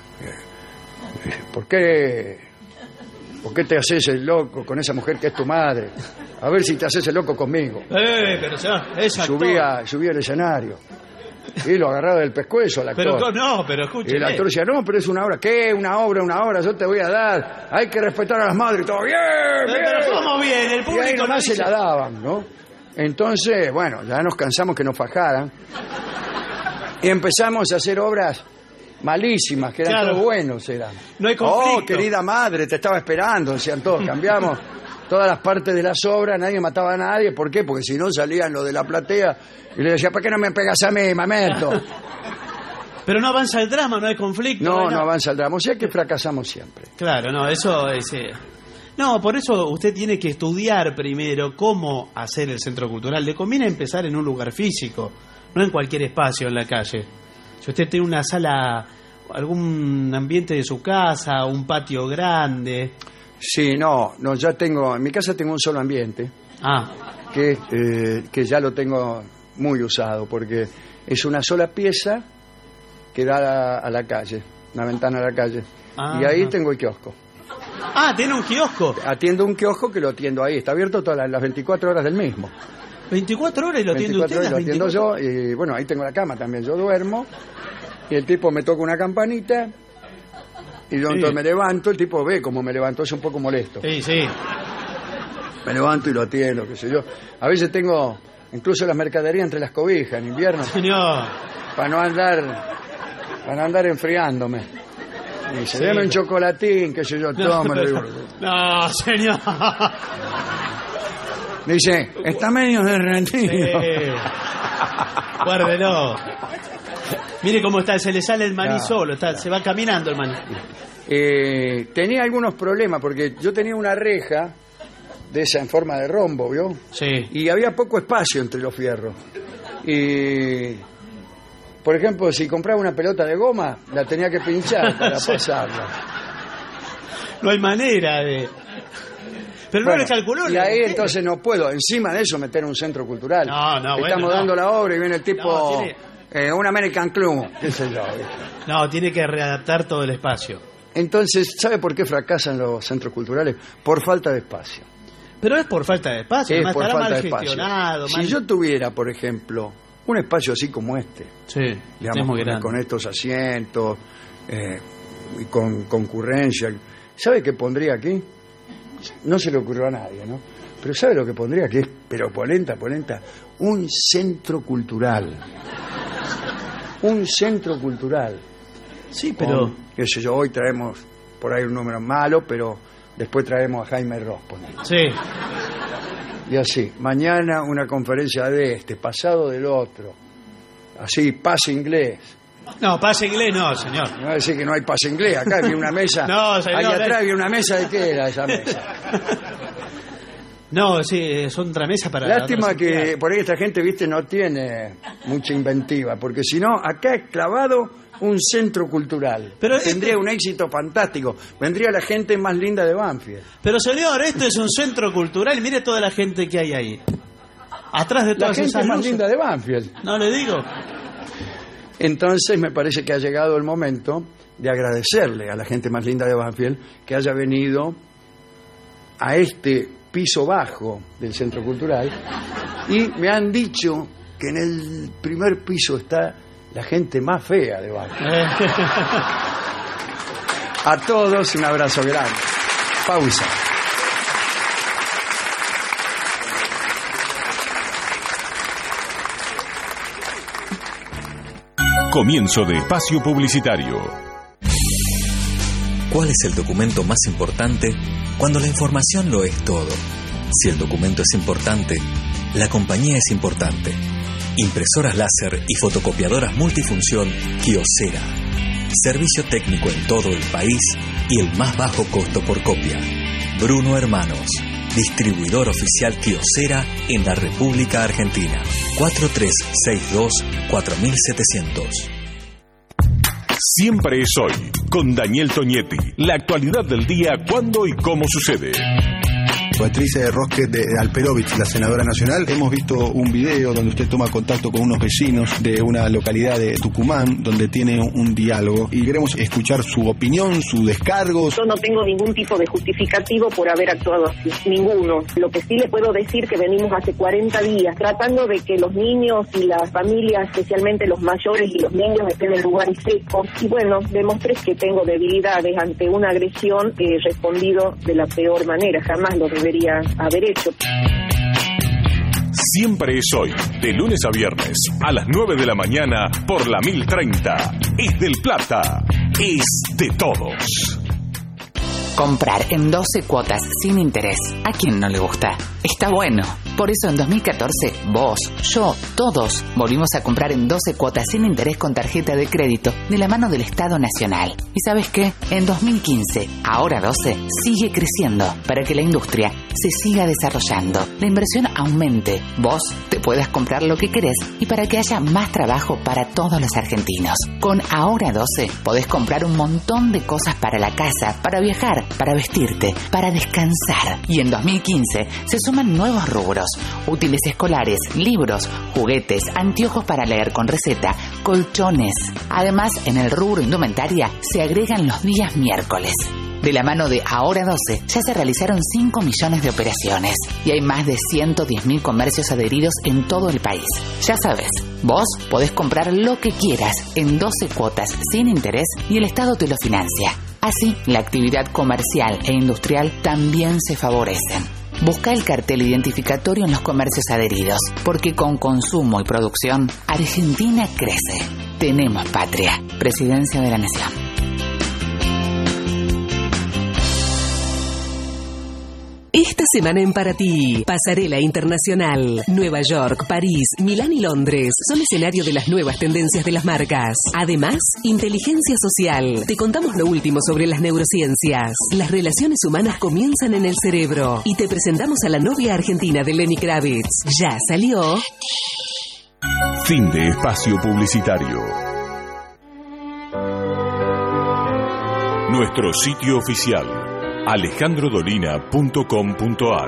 Speaker 4: ¿por qué te haces el loco con esa mujer que es tu madre? A ver si te haces el loco conmigo.
Speaker 5: Pero
Speaker 4: subía al escenario y lo agarraba del pescuezo al actor.
Speaker 5: Pero escúcheme.
Speaker 4: Y el actor decía, no, pero es una obra. ¿Qué? Una obra, yo te voy a dar. Hay que respetar a las madres. Todo bien.
Speaker 5: Pero ¿cómo bien? El público
Speaker 4: y ahí nomás
Speaker 5: no
Speaker 4: se la daban, ¿no? Entonces, bueno, ya nos cansamos que nos fajaran. Y empezamos a hacer obras malísimas, que eran todos buenos, eran.
Speaker 5: No hay conflicto.
Speaker 4: Oh, querida madre, te estaba esperando, decían todos. Cambiamos todas las partes de las obras, nadie mataba a nadie. ¿Por qué? Porque si no salían los de la platea y le decía, ¿para qué no me pegas a mí, mamerto?
Speaker 5: Pero no avanza el drama, no hay conflicto.
Speaker 4: No avanza el drama, o sea que fracasamos siempre.
Speaker 5: Claro, no, eso es... No, por eso usted tiene que estudiar primero cómo hacer el centro cultural. Le conviene empezar en un lugar físico, no en cualquier espacio en la calle. Si usted tiene una sala, algún ambiente de su casa, un patio grande...
Speaker 4: Sí, no, ya tengo, en mi casa tengo un solo ambiente. Que ya lo tengo muy usado, porque es una sola pieza que da a la calle, una ventana a la calle. Y ahí tengo el kiosco.
Speaker 5: ¿Tiene un kiosco?
Speaker 4: Atiendo un kiosco que lo atiendo ahí, está abierto todas las 24 horas del mismo.
Speaker 5: 24 horas y lo atiende usted.
Speaker 4: 24 horas lo atiendo yo, y bueno, ahí tengo la cama también, yo duermo, y el tipo me toca una campanita, y yo entonces me levanto, el tipo ve cómo me levanto, es un poco molesto.
Speaker 5: Sí.
Speaker 4: Me levanto y lo atiendo, qué sé yo. A veces tengo incluso las mercaderías entre las cobijas en invierno.
Speaker 5: Señor.
Speaker 4: Para no andar enfriándome. Y dice, deme un chocolatín, qué sé yo, toma.
Speaker 5: No, señor.
Speaker 4: Dice, está medio derretido.
Speaker 5: Guárdelo. Mire cómo está, se le sale el maní solo, se va caminando el maní.
Speaker 4: Tenía algunos problemas, porque yo tenía una reja de esa en forma de rombo, ¿vio?
Speaker 5: Sí.
Speaker 4: Y había poco espacio entre los fierros. Y, por ejemplo, si compraba una pelota de goma, la tenía que pinchar para pasarla.
Speaker 5: No hay manera de... Pero no le calculó.
Speaker 4: Y ahí entonces no puedo, encima de eso, meter un centro cultural. Estamos dando la obra y viene el tipo... un American Club, qué sé yo.
Speaker 5: No, tiene que readaptar todo el espacio.
Speaker 4: Entonces, ¿sabe por qué fracasan los centros culturales? Por falta de espacio.
Speaker 5: Pero es por falta de espacio, además
Speaker 4: por
Speaker 5: estará
Speaker 4: falta
Speaker 5: mal
Speaker 4: de espacio.
Speaker 5: gestionado.
Speaker 4: Si yo tuviera, por ejemplo, un espacio así como este, digamos,
Speaker 5: es muy grande,
Speaker 4: con estos asientos y con concurrencia, ¿sabe qué pondría aquí? No se le ocurrió a nadie, ¿no? Pero ¿sabe lo que pondría aquí? Pero polenta, un centro cultural. Un centro cultural.
Speaker 5: Sí, pero...
Speaker 4: qué sé yo, hoy traemos por ahí un número malo, pero después traemos a Jaime Ross.
Speaker 5: Sí.
Speaker 4: Y así, mañana una conferencia de pasado del otro. Así, pase inglés.
Speaker 5: No, pase inglés no, señor.
Speaker 4: No va a decir que no hay pase inglés. Acá había una mesa.
Speaker 5: No, señor.
Speaker 4: Ahí atrás había una mesa. ¿De qué era esa mesa?
Speaker 5: No, sí, son otra mesa para...
Speaker 4: Lástima que por ahí esta gente, viste, no tiene mucha inventiva, porque si no, acá es clavado un centro cultural.
Speaker 5: Pero
Speaker 4: tendría un éxito fantástico. Vendría la gente más linda de Banfield.
Speaker 5: Pero señor, esto es un centro cultural. Mire toda la gente que hay ahí. Atrás de todas
Speaker 4: la gente
Speaker 5: esas
Speaker 4: más
Speaker 5: luces.
Speaker 4: Linda de Banfield.
Speaker 5: No le digo.
Speaker 4: Entonces me parece que ha llegado el momento de agradecerle a la gente más linda de Banfield que haya venido a este piso bajo del Centro Cultural, y me han dicho que en el primer piso está la gente más fea de Banfield. A todos un abrazo grande. Pausa.
Speaker 1: Comienzo de espacio publicitario.
Speaker 8: ¿Cuál es el documento más importante cuando la información lo es todo? Si el documento es importante, la compañía es importante. Impresoras láser y fotocopiadoras multifunción Kyocera. Servicio técnico en todo el país y el más bajo costo por copia. Bruno Hermanos, distribuidor oficial Kyocera en la República Argentina. 4362-4700.
Speaker 1: Siempre es hoy, con Daniel Toñetti. La actualidad del día, cuándo y cómo sucede.
Speaker 17: Patricia Rosquet de Alperovich, la senadora nacional. Hemos visto un video donde usted toma contacto con unos vecinos de una localidad de Tucumán, donde tiene un diálogo, y queremos escuchar su opinión, su descargo.
Speaker 10: Yo no tengo ningún tipo de justificativo por haber actuado así, ninguno. Lo que sí le puedo decir que venimos hace 40 días tratando de que los niños y las familias, especialmente los mayores y los niños, estén en lugares secos. Y bueno, demostré que tengo debilidades ante una agresión que he respondido de la peor manera. Jamás lo debería haber hecho.
Speaker 1: Siempre es hoy, de lunes a viernes, a las 9 de la mañana, por la 1030. Es del Plata, es de todos.
Speaker 18: Comprar en 12 cuotas sin interés. ¿A quién no le gusta? Está bueno. Por eso en 2014, vos, yo, todos volvimos a comprar en 12 cuotas sin interés con tarjeta de crédito de la mano del Estado Nacional. ¿Y sabes qué? En 2015, ahora 12, sigue creciendo para que la industria se siga desarrollando, la inversión aumente, vos te puedas comprar lo que querés y para que haya más trabajo para todos los argentinos. Con Ahora 12 podés comprar un montón de cosas para la casa, para viajar, para vestirte, para descansar. Y en 2015 se suman nuevos rubros: útiles escolares, libros, juguetes, anteojos para leer con receta, colchones. Además, en el rubro indumentaria se agregan los días miércoles. De la mano de Ahora 12 ya se realizaron 5 millones de operaciones y hay más de 110.000 comercios adheridos en todo el país. Ya sabes, vos podés comprar lo que quieras en 12 cuotas sin interés y el Estado te lo financia. Así, la actividad comercial e industrial también se favorecen. Busca el cartel identificatorio en los comercios adheridos, porque con consumo y producción, Argentina crece. Tenemos patria. Presidencia de la Nación.
Speaker 3: Esta semana en Para Ti, Pasarela Internacional. Nueva York, París, Milán y Londres son escenario de las nuevas tendencias de las marcas. Además, inteligencia social. Te contamos lo último sobre las neurociencias. Las relaciones humanas comienzan en el cerebro. Y te presentamos a la novia argentina de Lenny Kravitz. Ya salió.
Speaker 1: Fin de espacio publicitario. Nuestro sitio oficial: alejandrodolina.com.ar.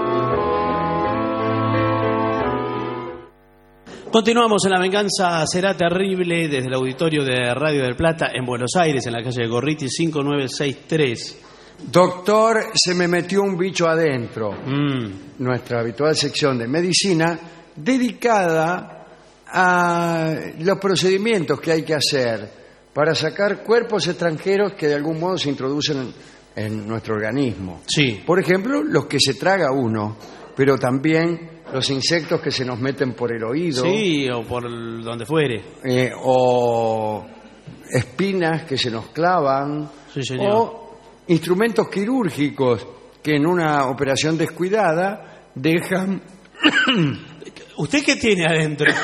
Speaker 5: Continuamos en La Venganza Será Terrible desde el auditorio de Radio del Plata en Buenos Aires, en la calle Gorriti 5963.
Speaker 4: Doctor, se me metió un bicho adentro. Nuestra habitual sección de medicina dedicada a los procedimientos que hay que hacer para sacar cuerpos extranjeros que de algún modo se introducen en nuestro organismo.
Speaker 5: Sí.
Speaker 4: Por ejemplo, los que se traga uno, pero también los insectos que se nos meten por el oído.
Speaker 5: Sí, o por donde fuere.
Speaker 4: O espinas que se nos clavan.
Speaker 5: Sí, señor.
Speaker 4: O instrumentos quirúrgicos que en una operación descuidada dejan...
Speaker 5: ¿Usted qué tiene adentro?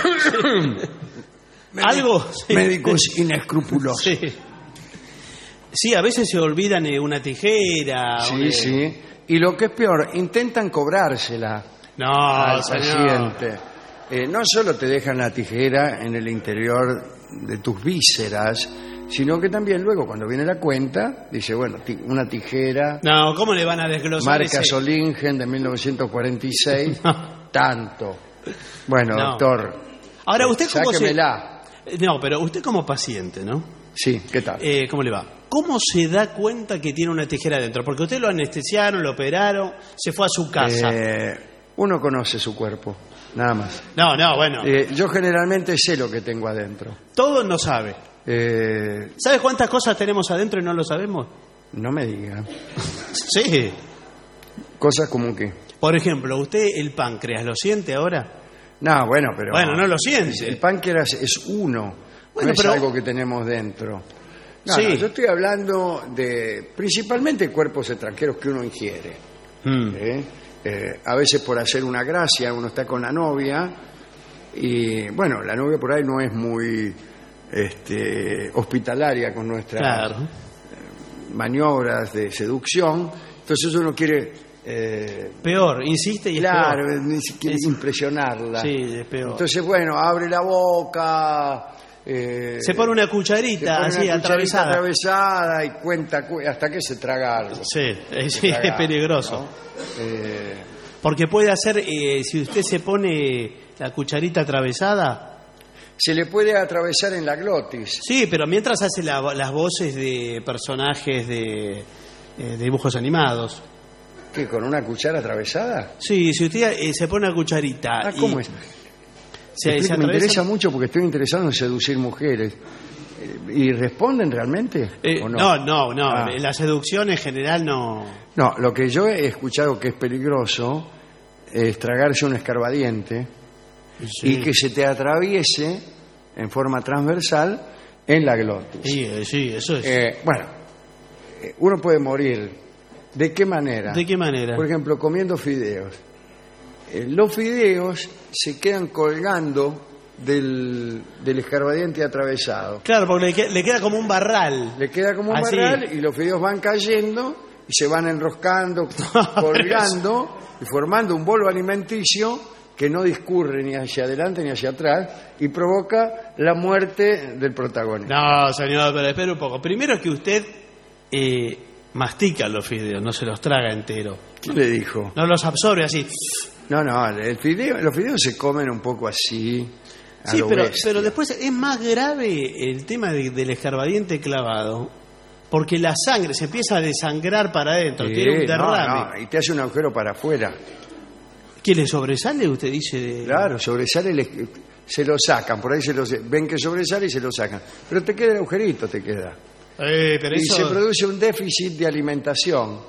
Speaker 5: ¿Algo? Sí.
Speaker 4: Médicos inescrupulosos.
Speaker 5: Sí. Sí, a veces se olvidan una tijera.
Speaker 4: Sí, sí. Y lo que es peor, intentan cobrársela al paciente. No solo te dejan la tijera en el interior de tus vísceras, sino que también luego, cuando viene la cuenta, dice, bueno, una tijera...
Speaker 5: No, ¿cómo le van a desglosar
Speaker 4: marca Solingen de 1946, tanto. Bueno, doctor,
Speaker 5: ahora usted como
Speaker 4: sáquemela.
Speaker 5: No, pero usted como paciente, ¿no?
Speaker 4: Sí, ¿qué tal?
Speaker 5: ¿Cómo le va? ¿Cómo se da cuenta que tiene una tijera adentro? Porque usted lo anestesiaron, lo operaron, se fue a su casa.
Speaker 4: Uno conoce su cuerpo, nada más.
Speaker 5: No, bueno.
Speaker 4: Yo generalmente sé lo que tengo adentro.
Speaker 5: Todo no sabe. ¿Sabe cuántas cosas tenemos adentro y no lo sabemos?
Speaker 4: No me diga.
Speaker 5: Sí.
Speaker 4: ¿Cosas como qué?
Speaker 5: Por ejemplo, ¿usted el páncreas lo siente ahora?
Speaker 4: No, bueno, pero...
Speaker 5: Bueno, no lo siente.
Speaker 4: El páncreas es uno,
Speaker 5: bueno,
Speaker 4: no es algo que tenemos dentro. No,
Speaker 5: sí.
Speaker 4: No, yo estoy hablando de principalmente cuerpos extranjeros que uno ingiere. A veces por hacer una gracia, uno está con la novia y, bueno, la novia por ahí no es muy hospitalaria con nuestras maniobras de seducción, entonces uno quiere...
Speaker 5: peor, insiste y
Speaker 4: claro,
Speaker 5: es peor.
Speaker 4: Ni siquiera impresionarla.
Speaker 5: Sí, es peor.
Speaker 4: Entonces, bueno, abre la boca...
Speaker 5: se pone una cucharita así
Speaker 4: atravesada y cuenta hasta que se traga algo.
Speaker 5: Sí, es peligroso, ¿no? Porque puede hacer, si usted se pone la cucharita atravesada,
Speaker 4: se le puede atravesar en la glotis.
Speaker 5: Sí, pero mientras hace las voces de personajes de dibujos animados.
Speaker 4: ¿Qué, con una cuchara atravesada?
Speaker 5: Sí, si usted se pone una cucharita.
Speaker 4: ¿Cómo es? Me interesa mucho porque estoy interesado en seducir mujeres. ¿Y responden realmente? ¿o no?
Speaker 5: No. La seducción en general no.
Speaker 4: No, lo que yo he escuchado que es peligroso es tragarse un escarbadiente y que se te atraviese en forma transversal en la glotis.
Speaker 5: Sí, eso es.
Speaker 4: Bueno, uno puede morir. ¿De qué manera?
Speaker 5: ¿De qué manera?
Speaker 4: Por ejemplo, comiendo fideos. Los fideos se quedan colgando del escarbadiente atravesado.
Speaker 5: Claro, porque le queda como un barral.
Speaker 4: Le queda como un barral y los fideos van cayendo y se van enroscando, colgando y formando un bolo alimenticio que no discurre ni hacia adelante ni hacia atrás y provoca la muerte del protagonista.
Speaker 5: No, señor, pero espere un poco. Primero es que usted mastica los fideos, no se los traga entero.
Speaker 4: ¿Quién le dijo?
Speaker 5: No los absorbe así.
Speaker 4: No, los fideos se comen un poco así.
Speaker 5: Sí, pero después es más grave el tema del escarbadiente clavado, porque la sangre se empieza a desangrar para adentro, tiene un derrame.
Speaker 4: Y te hace un agujero para afuera.
Speaker 5: ¿Qué le sobresale? Usted dice.
Speaker 4: Claro, sobresale, se lo sacan, por ahí ven que sobresale y se lo sacan. Pero te queda el agujerito, te queda.
Speaker 5: Pero
Speaker 4: y
Speaker 5: eso...
Speaker 4: se produce un déficit de alimentación.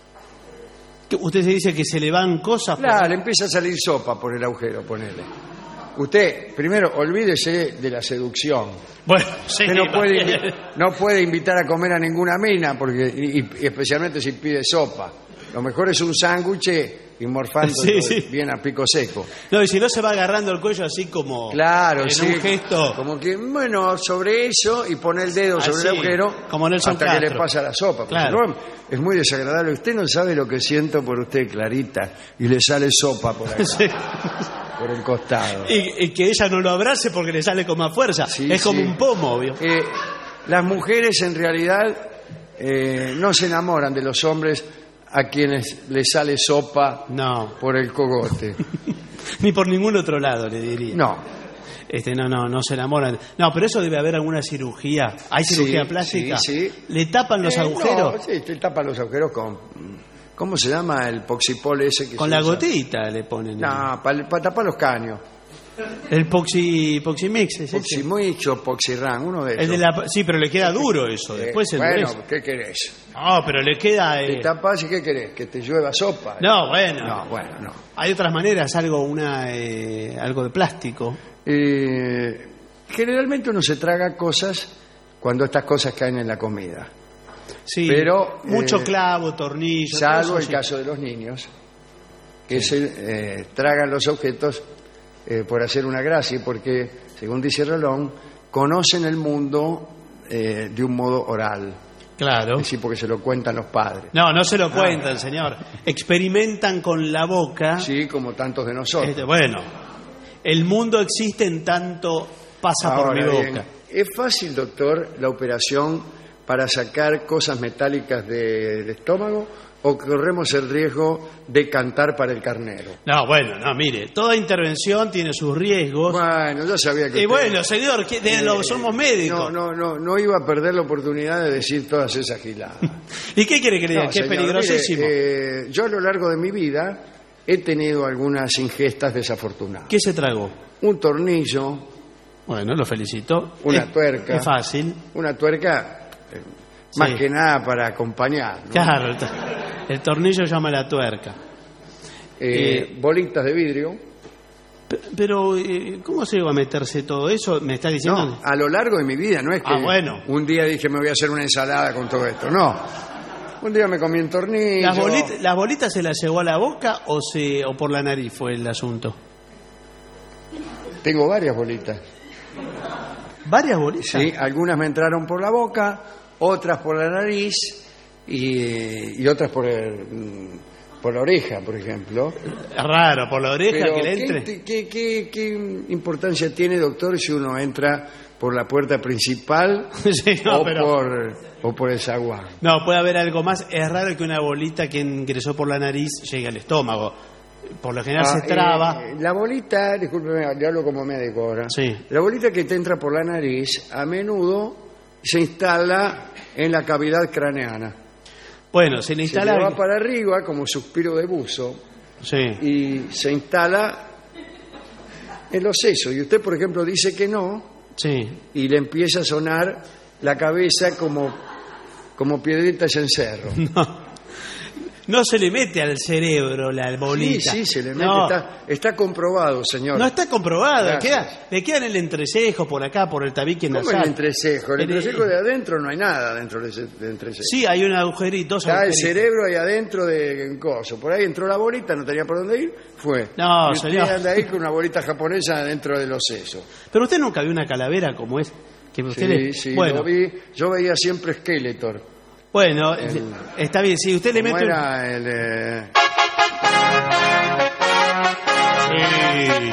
Speaker 5: Usted se dice que se le van cosas.
Speaker 4: Claro, le empieza a salir sopa por el agujero, ponele. Usted, primero, olvídese de la seducción.
Speaker 5: Bueno, sí.
Speaker 4: Usted no puede invitar a comer a ninguna mina, porque y especialmente si pide sopa. Lo mejor es un sándwich y morfando bien a pico seco.
Speaker 5: No, y si no se va agarrando el cuello así como...
Speaker 4: Claro,
Speaker 5: en un gesto.
Speaker 4: Como que, bueno, sobre eso y pone el dedo sobre el agujero
Speaker 5: como Nelson
Speaker 4: hasta
Speaker 5: Castro.
Speaker 4: Que le pasa la sopa.
Speaker 5: Claro.
Speaker 4: No, es muy desagradable. Usted no sabe lo que siento por usted, Clarita, y le sale sopa por acá. Sí. Por el costado.
Speaker 5: Y que ella no lo abrace porque le sale con más fuerza. Es como un pomo, obvio.
Speaker 4: Las mujeres en realidad no se enamoran de los hombres a quienes les sale sopa por el cogote.
Speaker 5: Ni por ningún otro lado, le diría.
Speaker 4: No.
Speaker 5: No se enamoran. No, pero eso debe haber alguna cirugía. ¿Hay cirugía plástica?
Speaker 4: Sí.
Speaker 5: ¿Le tapan los agujeros?
Speaker 4: No, sí, te tapan los agujeros con... ¿Cómo se llama el poxipol ese que
Speaker 5: con la gotita le ponen.
Speaker 4: No, para tapar los caños.
Speaker 5: El Poximix es
Speaker 4: Poximix o Poxirran, uno de esos.
Speaker 5: Sí, pero le queda duro eso. Después se endurece.
Speaker 4: Bueno, ¿qué querés?
Speaker 5: No, pero le queda...
Speaker 4: Te tapas y ¿qué querés? ¿Que te llueva sopa?
Speaker 5: No, bueno.
Speaker 4: No.
Speaker 5: Hay otras maneras, algo de plástico.
Speaker 4: Generalmente uno se traga cosas cuando estas cosas caen en la comida.
Speaker 5: Sí,
Speaker 4: pero
Speaker 5: mucho clavo, tornillo...
Speaker 4: Salvo el caso de los niños, que se tragan los objetos por hacer una gracia, porque, según dice Rolón, conocen el mundo de un modo oral.
Speaker 5: Claro.
Speaker 4: Es decir, porque se lo cuentan los padres.
Speaker 5: No se lo cuentan, señor. Experimentan con la boca.
Speaker 4: Sí, como tantos de nosotros.
Speaker 5: Bueno, el mundo existe en tanto pasa por mi boca.
Speaker 4: Bien, ¿es fácil, doctor, la operación para sacar cosas metálicas del estómago o corremos el riesgo de cantar para el carnero?
Speaker 5: Mire, toda intervención tiene sus riesgos.
Speaker 4: Bueno, yo sabía que...
Speaker 5: bueno, señor, somos médicos.
Speaker 4: No iba a perder la oportunidad de decir todas esas giladas.
Speaker 5: ¿Y qué quiere que le diga? Que es peligrosísimo.
Speaker 4: Mire, yo a lo largo de mi vida he tenido algunas ingestas desafortunadas.
Speaker 5: ¿Qué se tragó?
Speaker 4: Un tornillo.
Speaker 5: Bueno, lo felicito.
Speaker 4: Una tuerca.
Speaker 5: Es fácil.
Speaker 4: Una tuerca... Más que nada para acompañar, ¿no?
Speaker 5: Claro, el tornillo llama la tuerca.
Speaker 4: Bolitas de vidrio.
Speaker 5: Pero, ¿cómo se iba a meterse todo eso? ¿Me está diciendo?
Speaker 4: No, a lo largo de mi vida, no es que un día dije me voy a hacer una ensalada con todo esto, no. Un día me comí un tornillo.
Speaker 5: ¿Las bolitas se las llevó a la boca o por la nariz fue el asunto?
Speaker 4: Tengo varias bolitas.
Speaker 5: ¿Varias bolitas?
Speaker 4: Sí, algunas me entraron por la boca, otras por la nariz y otras por la oreja, por ejemplo.
Speaker 5: Es raro, por la oreja.
Speaker 4: Pero
Speaker 5: que le entre.
Speaker 4: ¿Qué importancia tiene, doctor, si uno entra por la puerta principal o por el zaguán?
Speaker 5: No, puede haber algo más. Es raro que una bolita que ingresó por la nariz llegue al estómago. Por lo general se traba.
Speaker 4: La bolita, discúlpeme, le hablo como médico ahora.
Speaker 5: Sí.
Speaker 4: La bolita que te entra por la nariz a menudo se instala en la cavidad craneana.
Speaker 5: Bueno, se le instala...
Speaker 4: Se le va para arriba como suspiro de buzo.
Speaker 5: Sí.
Speaker 4: Y se instala en los sesos. Y usted, por ejemplo, dice que no.
Speaker 5: Sí.
Speaker 4: Y le empieza a sonar la cabeza como piedritas en cerro.
Speaker 5: No se le mete al cerebro la bolita.
Speaker 4: Sí, se le mete. No. Está comprobado, señor.
Speaker 5: No está comprobado. Le queda en el entrecejo, por acá, por el tabique nasal.
Speaker 4: ¿Cómo el entrecejo? El entrecejo de adentro no hay nada dentro del entrecejo.
Speaker 5: Sí, hay un agujerito.
Speaker 4: Está el cerebro ahí adentro de coso. Por ahí entró la bolita, no tenía por dónde ir, fue.
Speaker 5: No,
Speaker 4: y usted
Speaker 5: señor.
Speaker 4: anda ahí con una bolita japonesa dentro de los sesos.
Speaker 5: Pero usted nunca vio una calavera como es.
Speaker 4: Sí, bueno. Yo veía siempre Skeletor.
Speaker 5: Bueno, está bien, si usted le mete...
Speaker 4: Era el...
Speaker 5: Sí.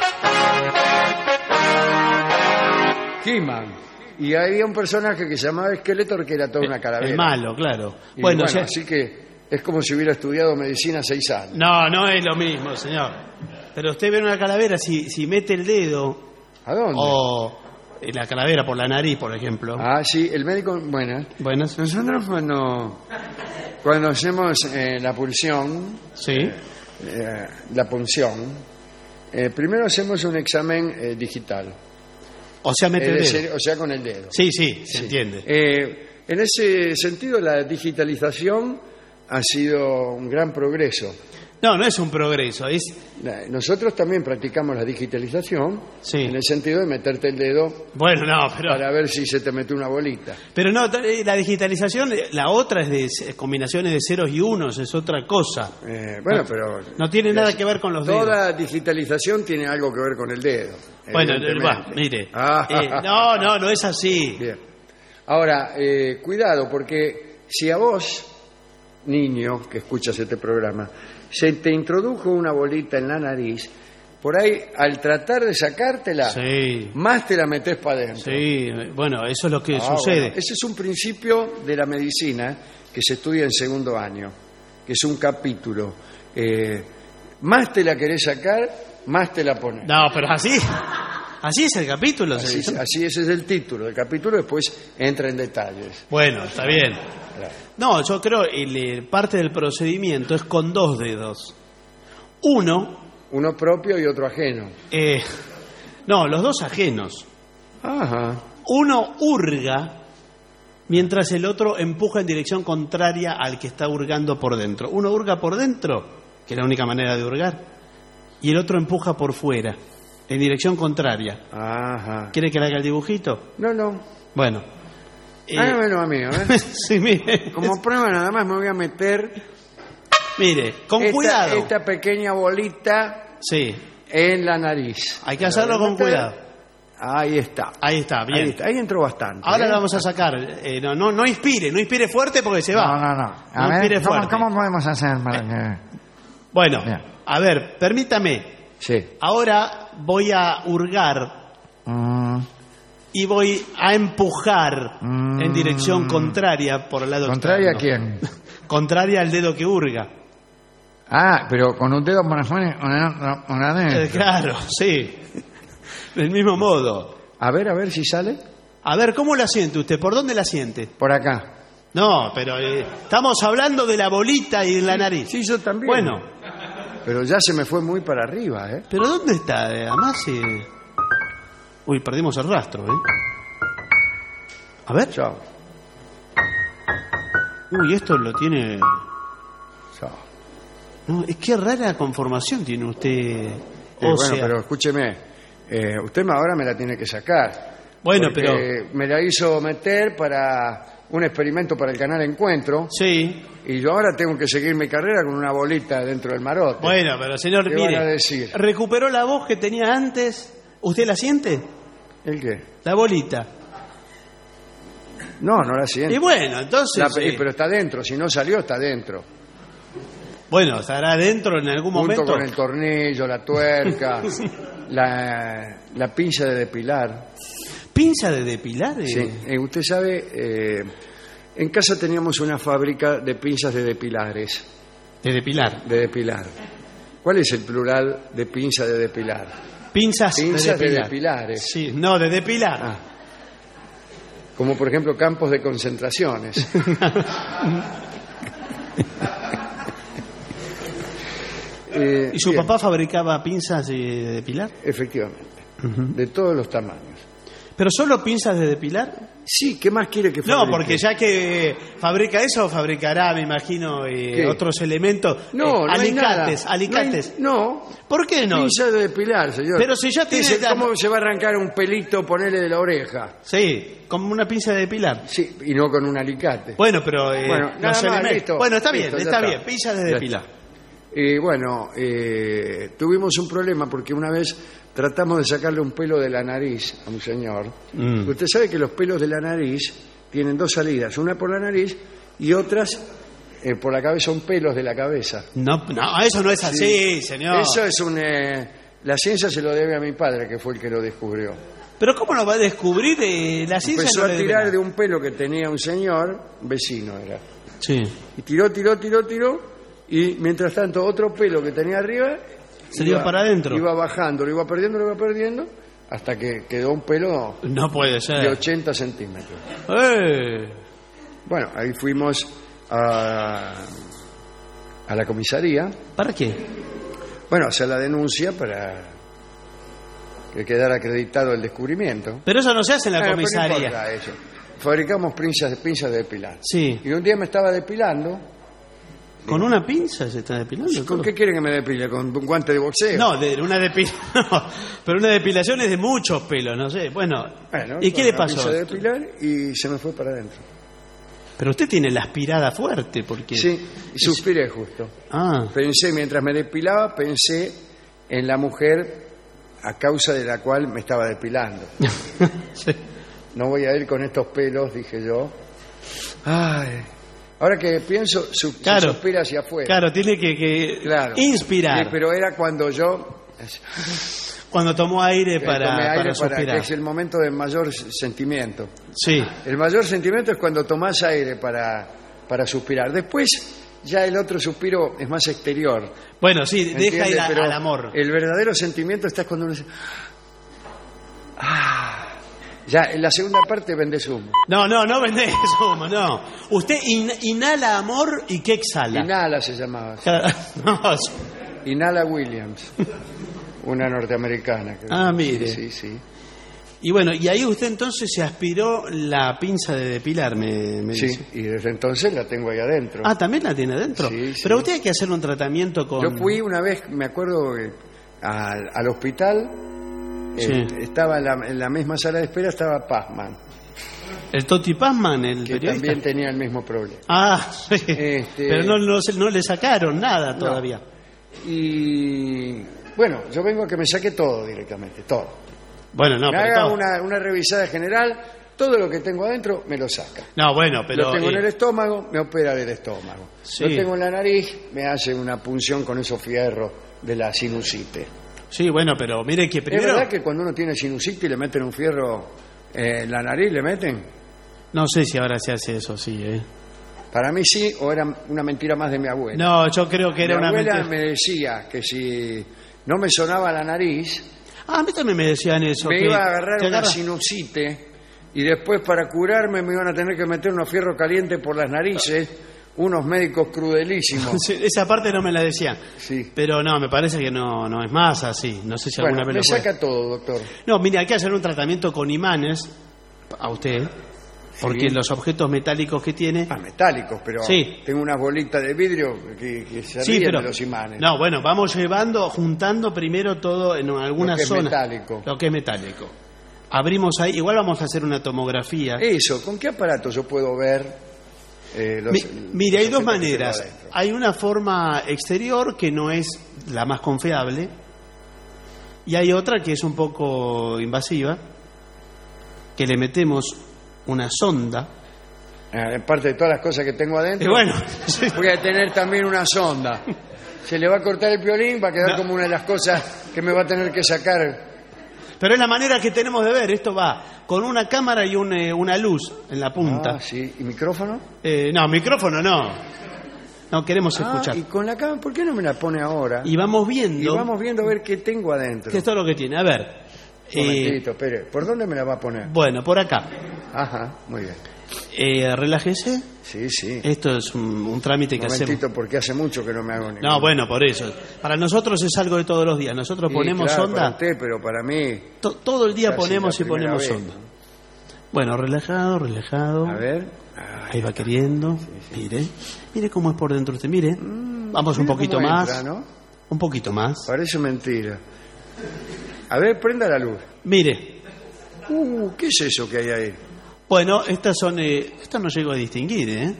Speaker 4: He-Man. Y había un personaje que se llamaba Skeletor, que era toda una calavera.
Speaker 5: El malo, claro.
Speaker 4: Y
Speaker 5: Bueno,
Speaker 4: así que es como si hubiera estudiado medicina 6 años.
Speaker 5: No es lo mismo, señor. Pero usted ve una calavera, si mete el dedo...
Speaker 4: ¿A dónde?
Speaker 5: O la calavera por la nariz, por ejemplo.
Speaker 4: Ah, sí, el médico... Buenas. Nosotros cuando hacemos la pulsión...
Speaker 5: Sí.
Speaker 4: La punción... primero hacemos un examen digital.
Speaker 5: O sea, mete el dedo.
Speaker 4: O sea, con el dedo.
Speaker 5: Sí, se entiende.
Speaker 4: En ese sentido, la digitalización ha sido un gran progreso.
Speaker 5: No es un progreso.
Speaker 4: Nosotros también practicamos la digitalización en el sentido de meterte el dedo para ver si se te mete una bolita.
Speaker 5: Pero no, la digitalización, la otra es de combinaciones de ceros y unos, es otra cosa.
Speaker 4: Pero...
Speaker 5: No tiene nada que ver con los dedos.
Speaker 4: Toda digitalización tiene algo que ver con el dedo.
Speaker 5: Bueno, mire. No es así.
Speaker 4: Bien. Ahora, cuidado, porque si a vos, niño que escuchas este programa, se te introdujo una bolita en la nariz, por ahí, al tratar de sacártela, más te la metés para adentro.
Speaker 5: Sí, bueno, eso es lo que sucede.
Speaker 4: Bueno, ese es un principio de la medicina que se estudia en 2º año, que es un capítulo. Más te la querés sacar, más te la pones.
Speaker 5: No, pero así es el capítulo.
Speaker 4: Así ese es el título del capítulo, después entra en detalles.
Speaker 5: Bueno, está bien. Claro. No, yo creo que parte del procedimiento es con 2 dedos. Uno
Speaker 4: propio y otro ajeno.
Speaker 5: No, los 2 ajenos.
Speaker 4: Ajá.
Speaker 5: Uno hurga mientras el otro empuja en dirección contraria al que está hurgando por dentro. Uno hurga por dentro, que es la única manera de hurgar, y el otro empuja por fuera, en dirección contraria.
Speaker 4: Ajá.
Speaker 5: ¿Quiere que le haga el dibujito?
Speaker 4: No.
Speaker 5: Bueno.
Speaker 4: Hágamelo a mí, a ver.
Speaker 5: Sí, mire.
Speaker 4: Como prueba nada más me voy a meter...
Speaker 5: Mire, con cuidado.
Speaker 4: Esta pequeña bolita en la nariz.
Speaker 5: Hay que hacerlo con cuidado.
Speaker 4: Ahí está.
Speaker 5: Bien.
Speaker 4: Ahí entró bastante.
Speaker 5: Ahora lo vamos a sacar. No inspire fuerte porque se va.
Speaker 4: No. A ver, ¿cómo podemos hacer para que...?
Speaker 5: Bueno, bien. A ver, permítame.
Speaker 4: Sí.
Speaker 5: Ahora voy a hurgar y voy a empujar en dirección contraria por el lado
Speaker 4: ¿Contraria
Speaker 5: externo.
Speaker 4: a quién?
Speaker 5: Contraria al dedo que hurga.
Speaker 4: Ah, pero con un dedo por afuera y una adentro.
Speaker 5: Claro, sí. Del mismo modo.
Speaker 4: A ver si sale.
Speaker 5: A ver, ¿cómo la siente usted? ¿Por dónde la siente?
Speaker 4: Por acá.
Speaker 5: No, pero estamos hablando de la bolita y de la nariz.
Speaker 4: Sí, yo también.
Speaker 5: Bueno.
Speaker 4: Pero ya se me fue muy para arriba, ¿eh?
Speaker 5: ¿Pero dónde está? Además, Uy, perdimos el rastro, A ver.
Speaker 4: Chao.
Speaker 5: Uy, esto lo tiene...
Speaker 4: Chao.
Speaker 5: No, es que rara conformación tiene usted.
Speaker 4: Bueno, pero escúcheme. Usted ahora me la tiene que sacar.
Speaker 5: Bueno, pero...
Speaker 4: me la hizo meter para un experimento para el canal Encuentro.
Speaker 5: Sí.
Speaker 4: Y yo ahora tengo que seguir mi carrera con una bolita dentro del marote.
Speaker 5: Bueno, pero señor,
Speaker 4: ¿Qué
Speaker 5: mire,
Speaker 4: van a decir?
Speaker 5: ¿Recuperó la voz que tenía antes? ¿Usted la siente?
Speaker 4: ¿El qué?
Speaker 5: La bolita.
Speaker 4: No la siento.
Speaker 5: Y bueno, entonces...
Speaker 4: Pero está dentro, si no salió, está dentro.
Speaker 5: Bueno, estará dentro en algún momento.
Speaker 4: Junto con el tornillo, la tuerca, la pinza de depilar.
Speaker 5: ¿Pinza de depilar?
Speaker 4: Sí, usted sabe, en casa teníamos una fábrica de pinzas de depilares.
Speaker 5: ¿De depilar?
Speaker 4: De depilar. ¿Cuál es el plural de pinza de depilar?
Speaker 5: Pinzas de
Speaker 4: depilares.
Speaker 5: Sí, no, de depilar.
Speaker 4: Ah. Como por ejemplo campos de concentraciones.
Speaker 5: ¿Y su papá fabricaba pinzas de depilar?
Speaker 4: Efectivamente, de todos los tamaños.
Speaker 5: ¿Pero solo pinzas de depilar?
Speaker 4: Sí, ¿qué más quiere que fabrique?
Speaker 5: No, porque ya que fabrica eso, fabricará, me imagino, otros elementos.
Speaker 4: No,
Speaker 5: alicates,
Speaker 4: no hay
Speaker 5: alicates.
Speaker 4: No.
Speaker 5: ¿Por qué no?
Speaker 4: Pinza de depilar, señor.
Speaker 5: Pero si ya tiene...
Speaker 4: ¿Cómo se va a arrancar un pelito, ponerle de la oreja?
Speaker 5: Sí, como una pinza de depilar.
Speaker 4: Sí, y no con un alicate.
Speaker 5: Bueno, pero
Speaker 4: los elementos...
Speaker 5: Listo, bueno, está bien, pinza de depilar.
Speaker 4: Bueno, tuvimos un problema porque una vez tratamos de sacarle un pelo de la nariz a un señor. Usted sabe que los pelos de la nariz tienen 2 salidas, una por la nariz y otras por la cabeza, son pelos de la cabeza.
Speaker 5: No, eso no es así,
Speaker 4: Sí.
Speaker 5: señor.
Speaker 4: Eso es la ciencia se lo debe a mi padre, que fue el que lo descubrió.
Speaker 5: Pero ¿cómo lo va a descubrir? La ciencia
Speaker 4: Empezó
Speaker 5: no
Speaker 4: a
Speaker 5: le debe
Speaker 4: tirar
Speaker 5: nada.
Speaker 4: de un pelo que tenía un señor, vecino era.
Speaker 5: Sí.
Speaker 4: Y tiró, y mientras tanto otro pelo que tenía arriba
Speaker 5: se iba para adentro.
Speaker 4: Iba bajando, lo iba perdiendo, hasta que quedó un pelo
Speaker 5: No puede ser.
Speaker 4: de 80 centímetros. Bueno, ahí fuimos a la comisaría.
Speaker 5: ¿Para qué?
Speaker 4: Bueno, hacer la denuncia para que quedara acreditado el descubrimiento.
Speaker 5: Pero eso no se hace en la
Speaker 4: Pero no
Speaker 5: comisaría.
Speaker 4: importa eso. Fabricamos pinzas de depilar.
Speaker 5: Sí.
Speaker 4: Y un día me estaba depilando.
Speaker 5: ¿Con una pinza se está depilando?
Speaker 4: ¿Con qué quieren que me depile? ¿Con un guante de boxeo?
Speaker 5: No, de una depilación. No, pero una depilación es de muchos pelos, no sé. Bueno, ¿y qué le pasó?
Speaker 4: Pinza de depilar y se me fue para adentro.
Speaker 5: Pero usted tiene la aspirada fuerte, porque...
Speaker 4: Sí, y suspiré justo. Pensé, mientras me depilaba, pensé en la mujer a causa de la cual me estaba depilando.
Speaker 5: Sí.
Speaker 4: No voy a ir con estos pelos, dije yo. Ay. Ahora que pienso, se suspira hacia afuera.
Speaker 5: Claro, tiene que inspirar.
Speaker 4: Sí, pero era cuando yo...
Speaker 5: Cuando tomó aire para suspirar.
Speaker 4: Que es el momento del mayor sentimiento.
Speaker 5: Sí.
Speaker 4: El mayor sentimiento es cuando tomás aire para suspirar. Después, ya el otro suspiro es más exterior.
Speaker 5: Bueno, sí, deja ir
Speaker 4: Pero
Speaker 5: al amor.
Speaker 4: El verdadero sentimiento está cuando uno dice... Ya, en la segunda parte vendés humo.
Speaker 5: No vendés humo, no. Usted inhala amor y ¿qué exhala?
Speaker 4: Inhala se llamaba.
Speaker 5: No.
Speaker 4: Inhala Williams, una norteamericana.
Speaker 5: Mire.
Speaker 4: Sí.
Speaker 5: Y bueno, y ahí usted entonces se aspiró la pinza de depilar, me dice.
Speaker 4: Sí, y desde entonces la tengo ahí adentro.
Speaker 5: ¿También la tiene adentro?
Speaker 4: Sí.
Speaker 5: Pero usted hay que hacer un tratamiento con...
Speaker 4: Yo fui una vez, me acuerdo, al hospital.
Speaker 5: Sí.
Speaker 4: Estaba en la misma sala de espera, estaba Pazman.
Speaker 5: ¿El Toti Pazman, el
Speaker 4: que
Speaker 5: periodista?
Speaker 4: También tenía el mismo problema.
Speaker 5: Sí. Pero no le sacaron nada todavía.
Speaker 4: Y bueno, yo vengo a que me saque todo directamente, todo.
Speaker 5: Bueno, no,
Speaker 4: me haga una revisada general, todo lo que tengo adentro me lo saca.
Speaker 5: No, bueno, pero...
Speaker 4: Lo tengo en el estómago, me opera del estómago.
Speaker 5: Sí.
Speaker 4: Lo tengo en la nariz, me hace una punción con esos fierros de la sinusite.
Speaker 5: Sí, bueno, pero mire que primero...
Speaker 4: ¿Es verdad que cuando uno tiene sinusitis le meten un fierro en la nariz, le meten?
Speaker 5: No sé si ahora se hace eso, sí,
Speaker 4: Para mí sí, o era una mentira más de mi abuela.
Speaker 5: No, yo creo que era una mentira.
Speaker 4: Mi abuela me decía que si no me sonaba la nariz...
Speaker 5: a mí también me decían eso.
Speaker 4: Me iba a agarrar una sinusite y después para curarme me iban a tener que meter unos fierros calientes por las narices, unos médicos crudelísimos.
Speaker 5: Sí, esa parte no me la decían.
Speaker 4: Sí.
Speaker 5: Pero no, me parece que no es más así. No sé si alguna vez
Speaker 4: me
Speaker 5: lo fue.
Speaker 4: saca todo, doctor.
Speaker 5: No, mire, hay que hacer un tratamiento con imanes a usted, porque los objetos metálicos que tiene...
Speaker 4: metálicos, pero tengo unas bolitas de vidrio que se ríen de los imanes.
Speaker 5: No, bueno, vamos juntando primero todo en alguna zona. Lo que es metálico. Abrimos ahí, igual vamos a hacer una tomografía.
Speaker 4: Eso, ¿con qué aparato yo puedo ver?
Speaker 5: Mire, hay dos maneras. Hay una forma exterior que no es la más confiable y hay otra que es un poco invasiva, que le metemos una sonda.
Speaker 4: En parte de todas las cosas que tengo adentro, voy a tener también una sonda. Se le va a cortar el piolín, va a quedar como una de las cosas que me va a tener que sacar.
Speaker 5: Pero es la manera que tenemos de ver. Esto va con una cámara y una luz en la punta.
Speaker 4: Sí. ¿Y micrófono?
Speaker 5: No, micrófono no. No queremos escuchar.
Speaker 4: ¿Y con la cámara por qué no me la pone ahora?
Speaker 5: Y vamos viendo.
Speaker 4: Y vamos viendo a ver qué tengo adentro.
Speaker 5: ¿Qué es todo lo que tiene? A ver.
Speaker 4: Un momentito, espere. ¿Por dónde me la va a poner?
Speaker 5: Bueno, por acá.
Speaker 4: Ajá, muy bien.
Speaker 5: Relájese.
Speaker 4: Sí.
Speaker 5: Esto es un trámite que hacemos.
Speaker 4: Un momentito, porque hace mucho que no me hago ningún...
Speaker 5: No, bueno, por eso. Para nosotros es algo de todos los días. Nosotros ponemos sonda.
Speaker 4: Para usted, pero para mí...
Speaker 5: Todo el día ponemos y ponemos sonda. Bueno, relajado.
Speaker 4: A ver.
Speaker 5: Ahí va queriendo. Mire cómo es por dentro usted. Mire. Vamos un poquito más.
Speaker 4: Entra, ¿no?
Speaker 5: Un poquito más.
Speaker 4: Parece mentira. A ver, prenda la luz.
Speaker 5: Mire.
Speaker 4: ¿Qué es eso que hay ahí?
Speaker 5: Bueno, estas son... Estas no llego a distinguir,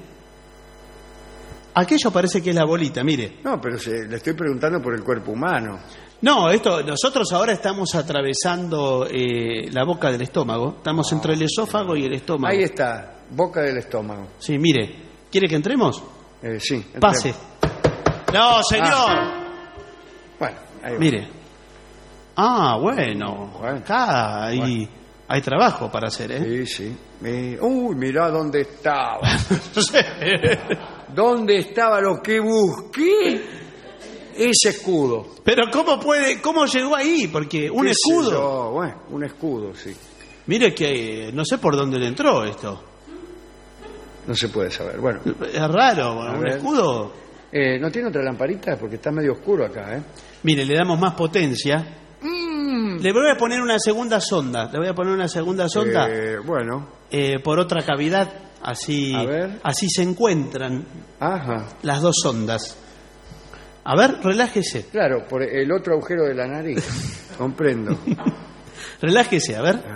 Speaker 5: Aquello parece que es la bolita, mire.
Speaker 4: No, pero le estoy preguntando por el cuerpo humano.
Speaker 5: No, nosotros ahora estamos atravesando la boca del estómago. Estamos entre el esófago y el estómago.
Speaker 4: Ahí está, boca del estómago.
Speaker 5: Sí, mire. ¿Quiere que entremos?
Speaker 4: Sí. Entremos.
Speaker 5: Pase. No, señor.
Speaker 4: Bueno, ahí va.
Speaker 5: Mire. Bueno. Acá hay trabajo para hacer, ¿eh?
Speaker 4: Sí. Uy, mirá dónde estaba. ¿Dónde estaba lo que busqué? Ese escudo.
Speaker 5: Pero ¿cómo llegó ahí? Porque un escudo.
Speaker 4: Bueno, un escudo, sí.
Speaker 5: Mire que no sé por dónde le entró esto.
Speaker 4: No se puede saber. Bueno.
Speaker 5: Es raro, un escudo.
Speaker 4: ¿No tiene otra lamparita? Porque está medio oscuro acá, ¿eh?
Speaker 5: Mire, le damos más potencia. Le voy a poner una segunda sonda.
Speaker 4: Bueno.
Speaker 5: Por otra cavidad. Así se encuentran las dos sondas. A ver, relájese.
Speaker 4: Claro, por el otro agujero de la nariz. Comprendo.
Speaker 5: Relájese, a ver.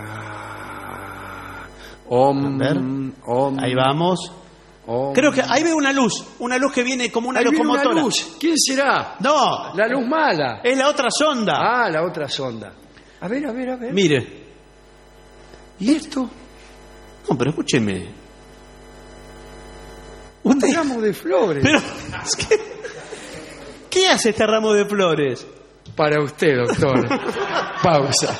Speaker 5: Ahí vamos. Creo que ahí veo una luz que viene como una locomotora.
Speaker 4: Una luz. ¿Quién será?
Speaker 5: No,
Speaker 4: la luz mala.
Speaker 5: Es la otra sonda.
Speaker 4: La otra sonda. A ver.
Speaker 5: Mire.
Speaker 4: ¿Y esto?
Speaker 5: No, pero escúcheme.
Speaker 4: Un ramo de flores.
Speaker 5: Pero ¿qué hace este ramo de flores?
Speaker 4: Para usted, doctor. Pausa.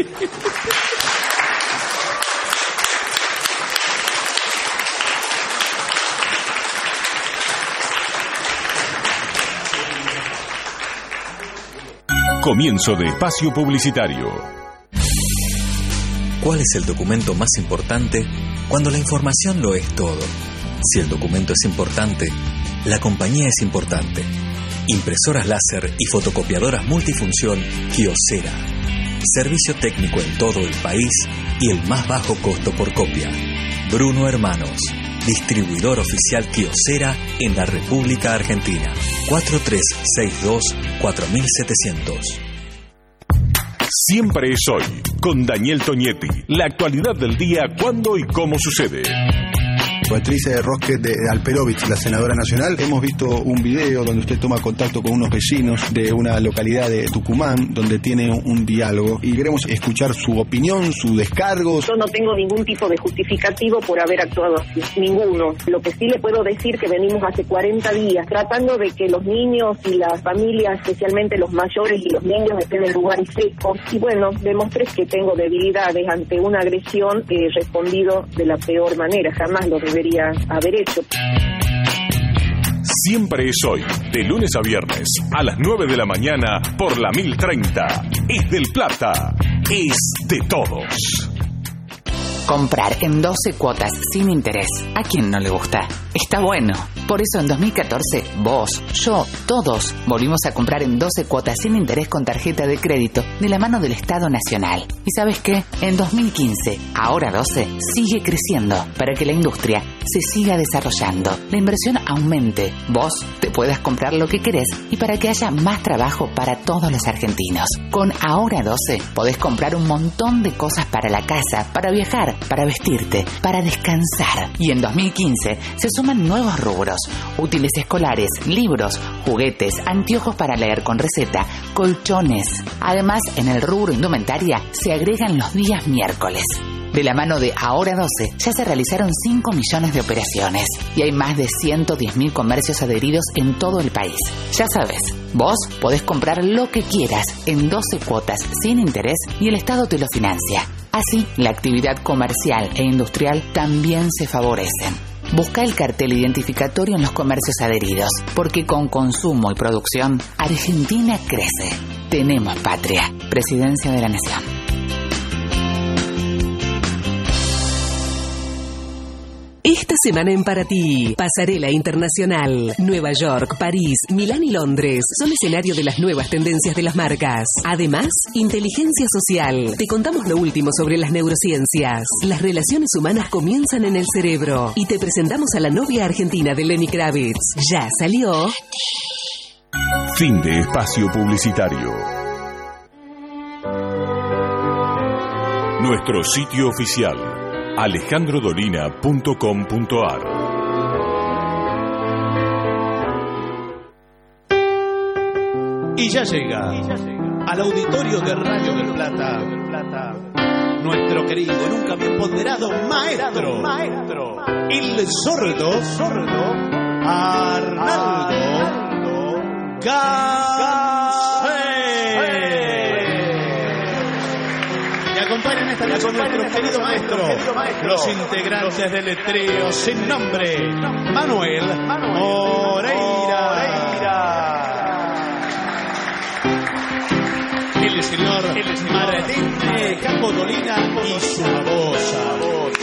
Speaker 1: Comienzo de espacio publicitario.
Speaker 8: ¿Cuál es el documento más importante cuando la información lo es todo? Si el documento es importante, la compañía es importante. Impresoras láser y fotocopiadoras multifunción Kyocera. Servicio técnico en todo el país y el más bajo costo por copia. Bruno Hermanos, distribuidor oficial Kyocera en la República Argentina. 4362-4700.
Speaker 1: Siempre es hoy, con Daniel Toñetti. La actualidad del día, cuándo y cómo sucede.
Speaker 17: Patricia Rosquet de Alperovich, la senadora nacional. Hemos visto un video donde usted toma contacto con unos vecinos de una localidad de Tucumán, donde tiene un diálogo, y queremos escuchar su opinión, su descargo.
Speaker 10: Yo no tengo ningún tipo de justificativo por haber actuado así, ninguno. Lo que sí le puedo decir que venimos hace 40 días tratando de que los niños y las familias, especialmente los mayores y los niños, estén en lugares secos. Y bueno, demostré que tengo debilidades ante una agresión que he respondido de la peor manera. Jamás lo debería haber hecho.
Speaker 1: Siempre es hoy, de lunes a viernes, a las 9 de la mañana, por la 1030. Es del Plata, es de todos.
Speaker 18: Comprar en 12 cuotas sin interés. ¿A quién no le gusta? Está bueno. Por eso en 2014, vos, yo, todos volvimos a comprar en 12 cuotas sin interés con tarjeta de crédito de la mano del Estado Nacional. ¿Y sabes qué? En 2015, ahora 12, sigue creciendo para que la industria se siga desarrollando, la inversión aumente, vos te puedas comprar lo que querés y para que haya más trabajo para todos los argentinos. Con Ahora 12 podés comprar un montón de cosas para la casa, para viajar, para vestirte, para descansar. Y en 2015 se suman nuevos rubros: útiles escolares, libros, juguetes, anteojos para leer con receta, colchones. Además, en el rubro indumentaria se agregan los días miércoles. De la mano de Ahora 12 ya se realizaron 5 millones de operaciones y hay más de 110.000 comercios adheridos en todo el país. Ya sabes, vos podés comprar lo que quieras en 12 cuotas sin interés y el Estado te lo financia. Así, la actividad comercial e industrial también se favorecen. Busca el cartel identificatorio en los comercios adheridos, porque con consumo y producción, Argentina crece. Tenemos patria. Presidencia de la Nación.
Speaker 3: Esta semana en Paraty, Pasarela Internacional. Nueva York, París, Milán y Londres son escenario de las nuevas tendencias de las marcas. Además, inteligencia social. Te contamos lo último sobre las neurociencias. Las relaciones humanas comienzan en el cerebro. Y te presentamos a la novia argentina de Lenny Kravitz. Ya salió.
Speaker 1: Fin de espacio publicitario. Nuestro sitio oficial: alejandrodolina.com.ar.
Speaker 5: Y ya llega al auditorio de Radio del Plata nuestro querido, nunca bien ponderado maestro el sordo Arnaldo Gansé. Y acompañan esta noche nuestro querido maestro, los integrantes del trío sin nombre, Manuel Moreira. El señor Martín Capodolina y su babosa.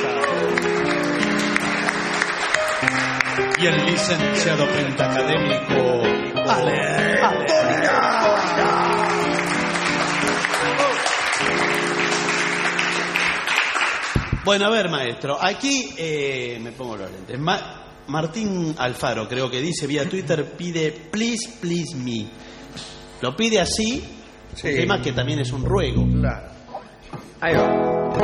Speaker 5: Y el licenciado pentacadémico Ale. Bueno, a ver, maestro, aquí me pongo los lentes. Martín Alfaro, creo que dice vía Twitter, pide please, please me. Lo pide así, sí. El tema que también es un ruego.
Speaker 4: Claro. Ahí va.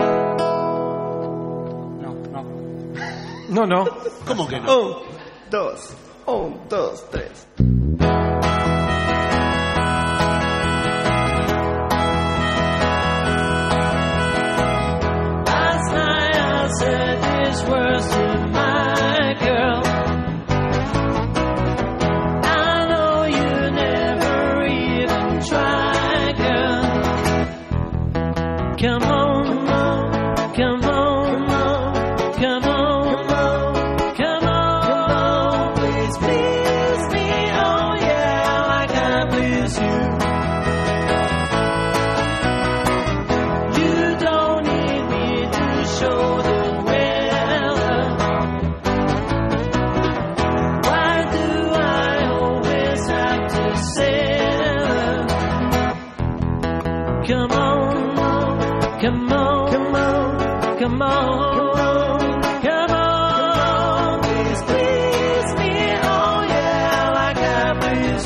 Speaker 14: No.
Speaker 5: ¿Cómo que no?
Speaker 14: 1, 2, 1, 2, 3.
Speaker 19: Last night I said these words to my girl. I know you never even try, girl. Come on, come on, come on. Come on, come on, come on, come on, please, please me, oh yeah, like I please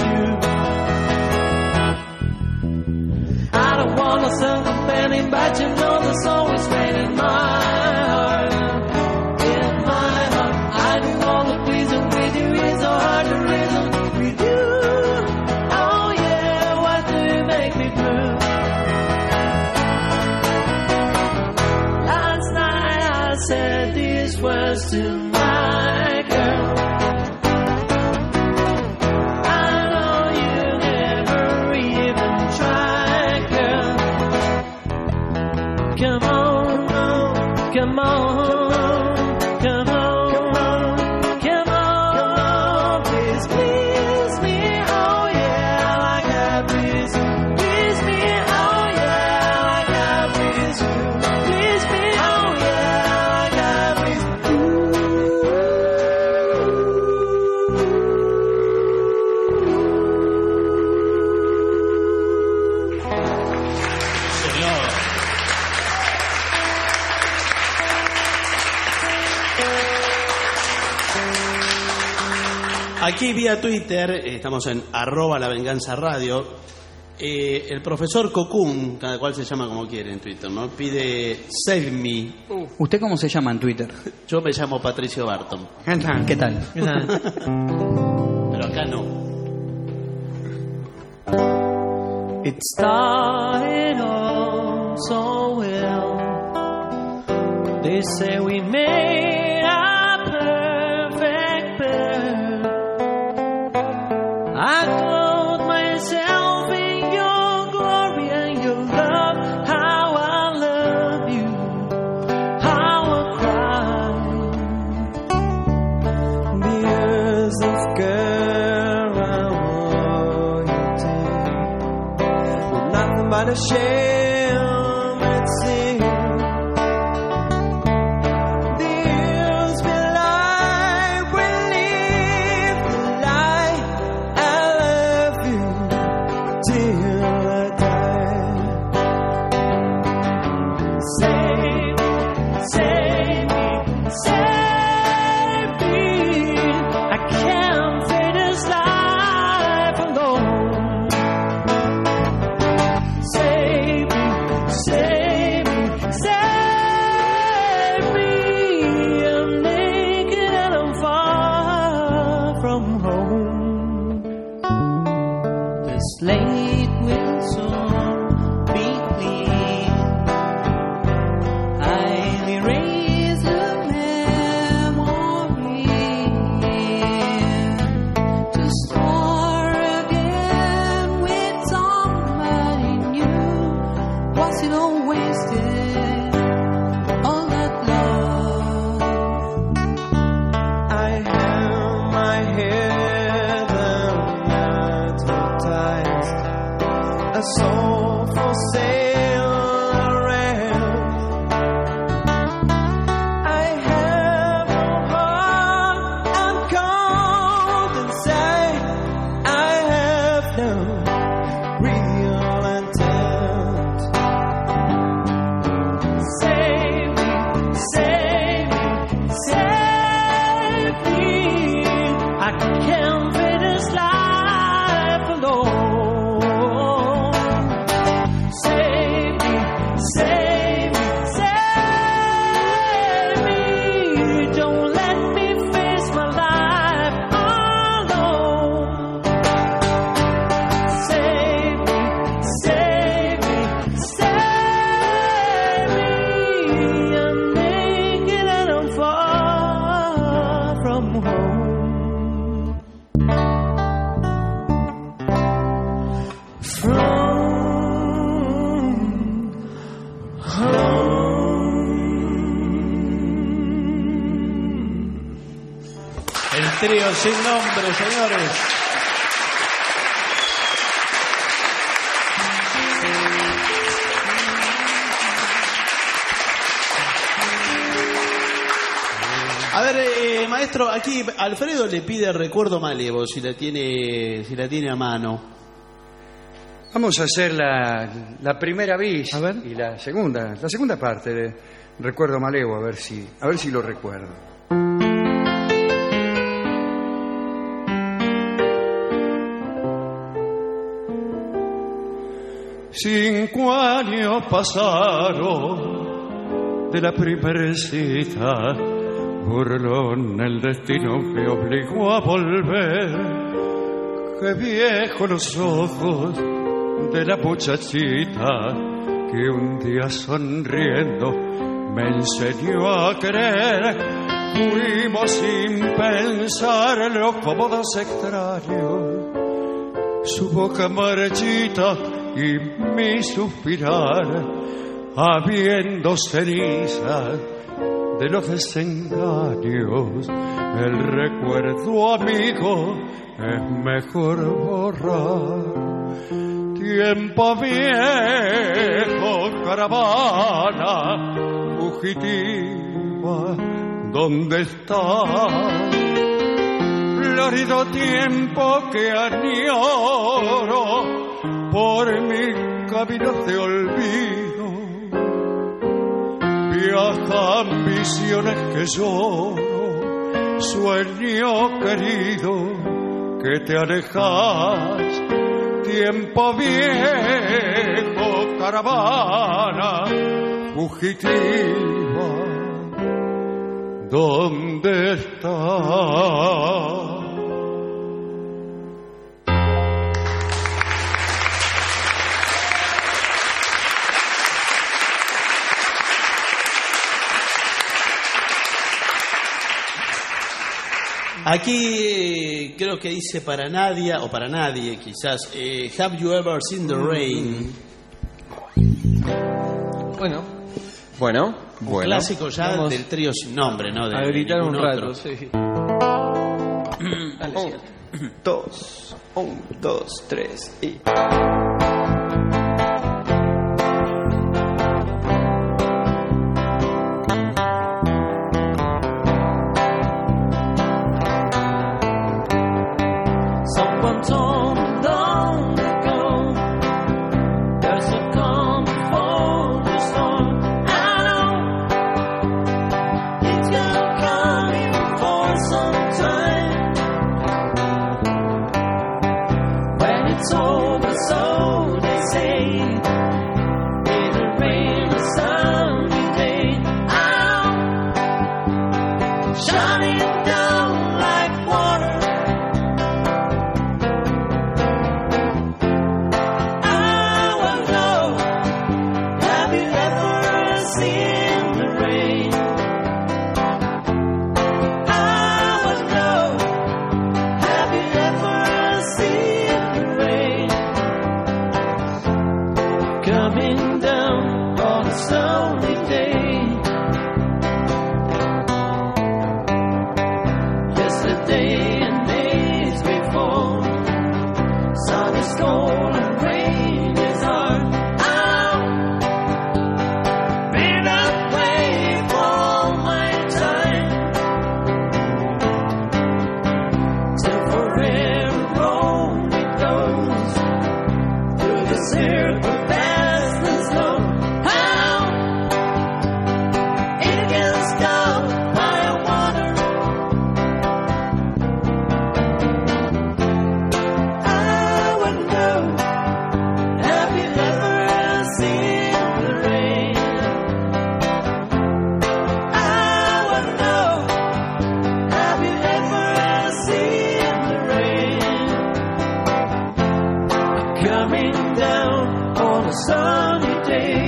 Speaker 19: you. I don't wanna sing companion, but you know there's always rain in my heart, in my heart. I do all the pleasing with you, it's so hard to reason with you. Oh yeah, why do you make me blue? Said these words to my girl. I know you never even tried, girl. Come on, come on, come on, come on, please, please me, oh yeah, like I please you. Please me, oh yeah, like I please you. Please me, oh yeah.
Speaker 5: Aquí vía Twitter, estamos en @lavenganzaradio. El profesor Cocún, cada cual se llama como quiere en Twitter, ¿no? Pide Save Me.
Speaker 20: ¿Usted cómo se llama en Twitter?
Speaker 5: Yo me llamo Patricio Barton.
Speaker 20: ¿Qué tal?
Speaker 5: Pero acá no.
Speaker 19: It started all so well. They say we made a perfect pair. I clothed myself in your glory and your love. How I love you, how I cry. The years of girl I want you to, with nothing but a shame and sin. I erase the memory. start again with somebody new. Was it all wasted? All that love. I held my head and advertised a soul for sale around. I have no heart, I'm cold inside. I have no real intent. Save me, save me, save me. I can't finish life alone. Save me, save me, save me. Don't let me face my life alone. Save me, save me, save me. I'm naked and I'm far from home.
Speaker 5: El trío sin nombre, señores. A ver, maestro, aquí Alfredo le pide Recuerdo Malevo, si la tiene a mano.
Speaker 4: Vamos a hacer la primera bis y la segunda parte de Recuerdo Malevo, a ver si lo recuerdo.
Speaker 6: 5 años pasaron de la primera cita, burlón el destino me obligó a volver. Qué viejos los ojos de la muchachita que un día sonriendo me enseñó a querer. Fuimos sin pensarlo como dos extraños, su boca marchita y mi suspirar, habiendo cenizas de los desengaños. El recuerdo, amigo, es mejor borrar. Tiempo viejo, caravana fugitiva, ¿dónde estás? Florido tiempo que añoro por mi camino de olvido. Viajan visiones que lloro, sueño querido que te alejas. Tiempo viejo, caravana fugitiva, ¿dónde estás?
Speaker 5: Aquí creo que dice para Nadia, o para nadie quizás, Have you ever seen the rain?
Speaker 14: Bueno.
Speaker 5: Un clásico ya
Speaker 14: Vamos
Speaker 5: del trío sin nombre, ¿no? De
Speaker 14: a gritar un
Speaker 5: ningún
Speaker 14: rato,
Speaker 5: otro.
Speaker 14: sí.
Speaker 11: 2, 1, 2, 3 y...
Speaker 19: Someone told me long ago there's a calm before the storm. I know it's gonna come even for some time. When it's over, so they say, it'll rain a sunny day. I know, shining down like water. Have you ever phone. Sun is cold and rain is hard. I've been away for all my time, till forever on it goes, through the circle past the snow. How it can stop, I wonder. I would know, have you ever seen the rain? I would know, have you ever seen the rain? Coming down on a sunny day.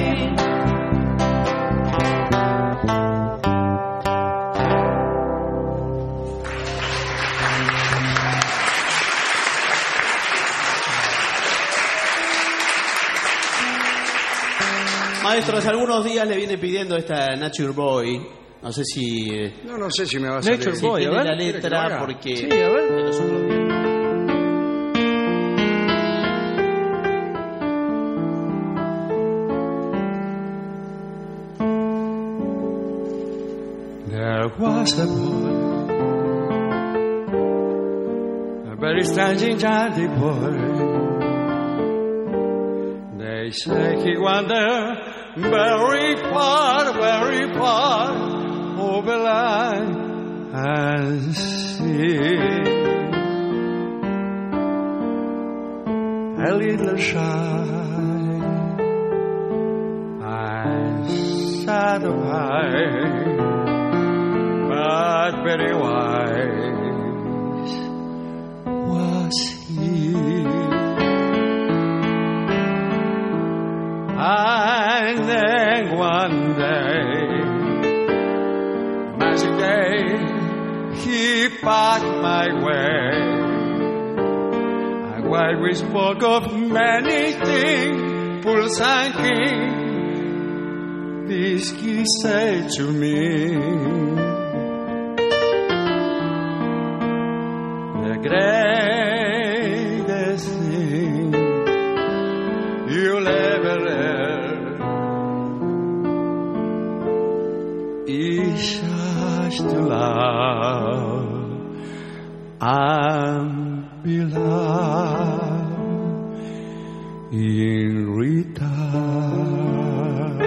Speaker 5: Maestro, hace algunos días le viene pidiendo esta Nature Boy. No sé si.
Speaker 4: No sé si me va a salir.
Speaker 5: Nature Boy, tiene la letra, porque.
Speaker 14: Sí, a ver.
Speaker 5: de los otros días.
Speaker 6: There was a boy, a very strange and jolly boy. They say he wandered very far over land and sea. A little shy and sad of eye, but very wise was he. And then one day, magic day, he passed my way. And while we spoke of many things, full thanking, this he said to me. The greatest thing you'll ever learn is just to love and be loved in return.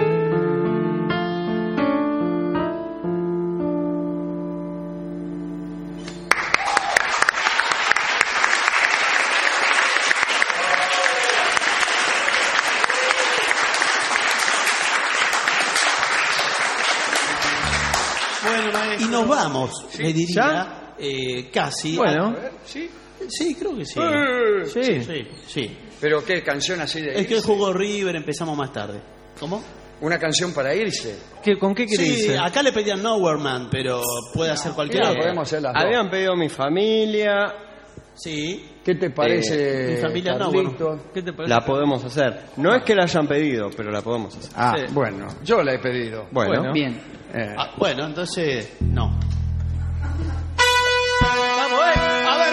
Speaker 5: Bueno, maestro. Y nos vamos, le diría, casi.
Speaker 14: Bueno.
Speaker 5: ¿Sí? Sí, creo que sí. Sí.
Speaker 4: ¿Pero qué canción así de
Speaker 5: Es que
Speaker 4: irse?
Speaker 5: jugó River, empezamos más tarde. ¿Cómo?
Speaker 4: ¿Una canción para irse?
Speaker 14: ¿Con qué querés
Speaker 5: Sí,
Speaker 14: irse?
Speaker 5: acá le pedían Nowhere Man, pero puede hacer cualquiera.
Speaker 4: podemos hacer las dos.
Speaker 14: Habían pedido Mi Familia.
Speaker 5: Sí.
Speaker 4: ¿Qué te parece,
Speaker 5: Mi Familia
Speaker 4: Carlito?
Speaker 14: ¿Qué te parece? La podemos hacer. No es que la hayan pedido, pero la podemos hacer.
Speaker 4: Ah,
Speaker 14: Sí.
Speaker 4: bueno, yo la he pedido.
Speaker 14: Bueno.
Speaker 20: Bien.
Speaker 5: Bueno, entonces, no. Vamos, a ver.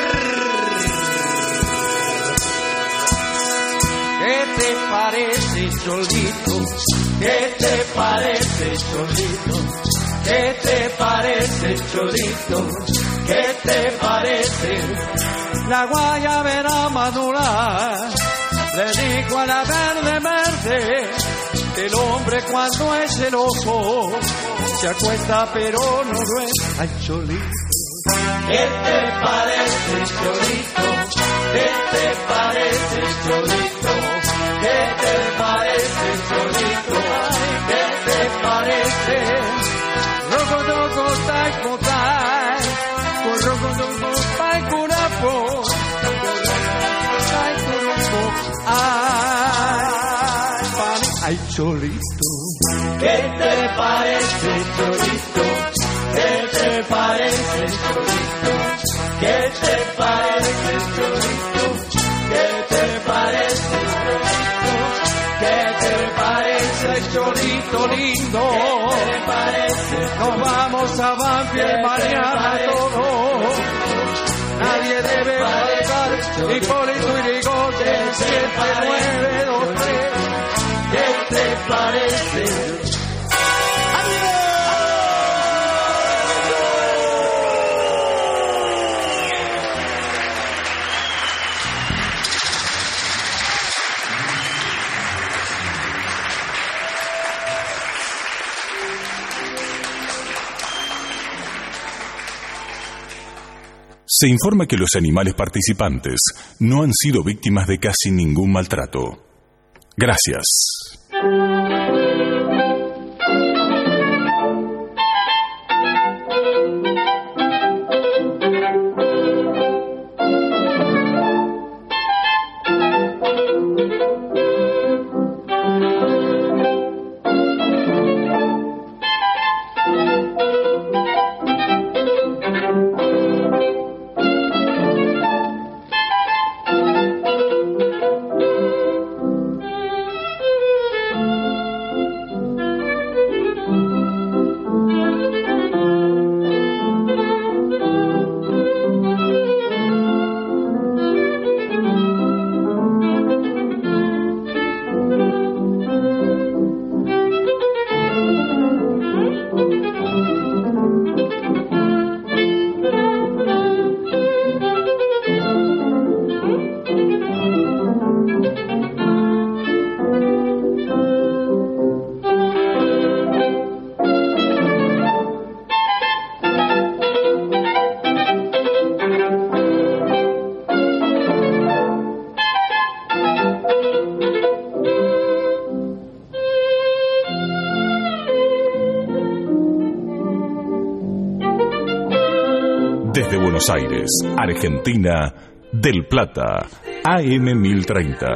Speaker 6: ¿Qué te parece, Cholito? ¿Qué te parece, Cholito? ¿Qué te parece, Cholito? ¿Qué te parece? La guayabera madurar le dijo a la verde que el hombre cuando es celoso se acuesta pero no duerme. Ay, Cholito. ¿Qué te parece, Cholito? ¿Qué te parece, Cholito? ¿Qué te parece, Cholito? ¿Qué te parece? Roco, roco, taco, tai. Roco, roco, taco, napo. Taco, roco, ay, Cholito. ¿Qué te parece, Cholito? ¿Qué te parece, Cholito? ¿Qué te parece, Cholito? ¿Qué te parece, Cholito? ¿Qué te parece, Cholito lindo? ¿Qué te parece? Nos vamos a Banfield mañana todos. Nadie debe faltar. Hipólito Yrigoyen, 7923. ¿Qué te parece?
Speaker 1: Se informa que los animales participantes no han sido víctimas de casi ningún maltrato. Gracias. Desde Buenos Aires, Argentina, Del Plata, AM 1030.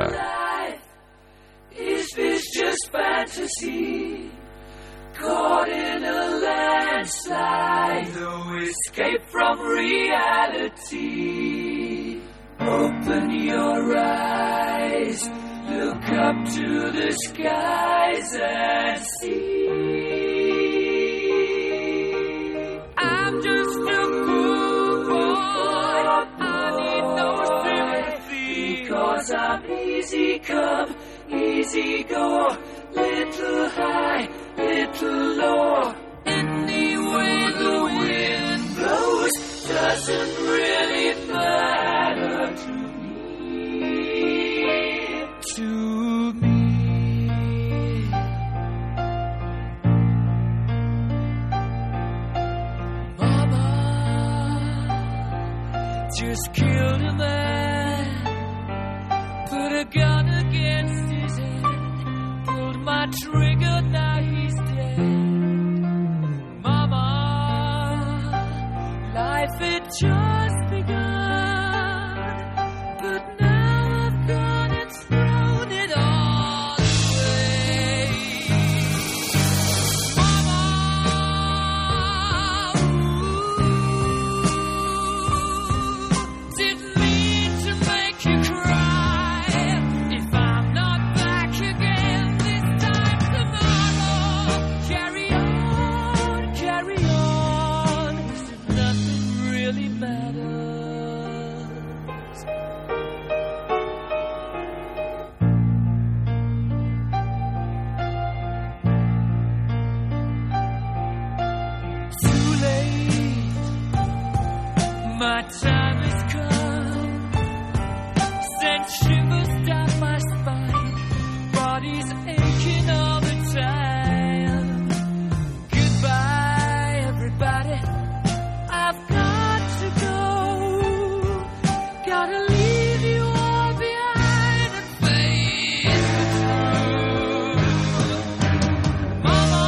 Speaker 19: Is this just fantasy? Caught in a landslide, no escape from reality. Open your eyes, look up to the skies and see. I'm just a cool boy, I need no sympathy, 'cause I'm easy come, easy go, little high, little low. Anyway the wind blows doesn't really matter to me. To me. Mama just killed a man, put a gun against his head, pulled my trigger, now he's dead. Mama, life had just begun, but now I've gone and thrown it all away. Mama, didn't mean to make you cry. If I'm not back again this time tomorrow, carry on, carry on, as if nothing really matters. Too late, my time has come. Sent shivers down my spine, body's aching all the time. Goodbye, everybody, I've got to go. Gotta leave you all behind and face the truth. Mama,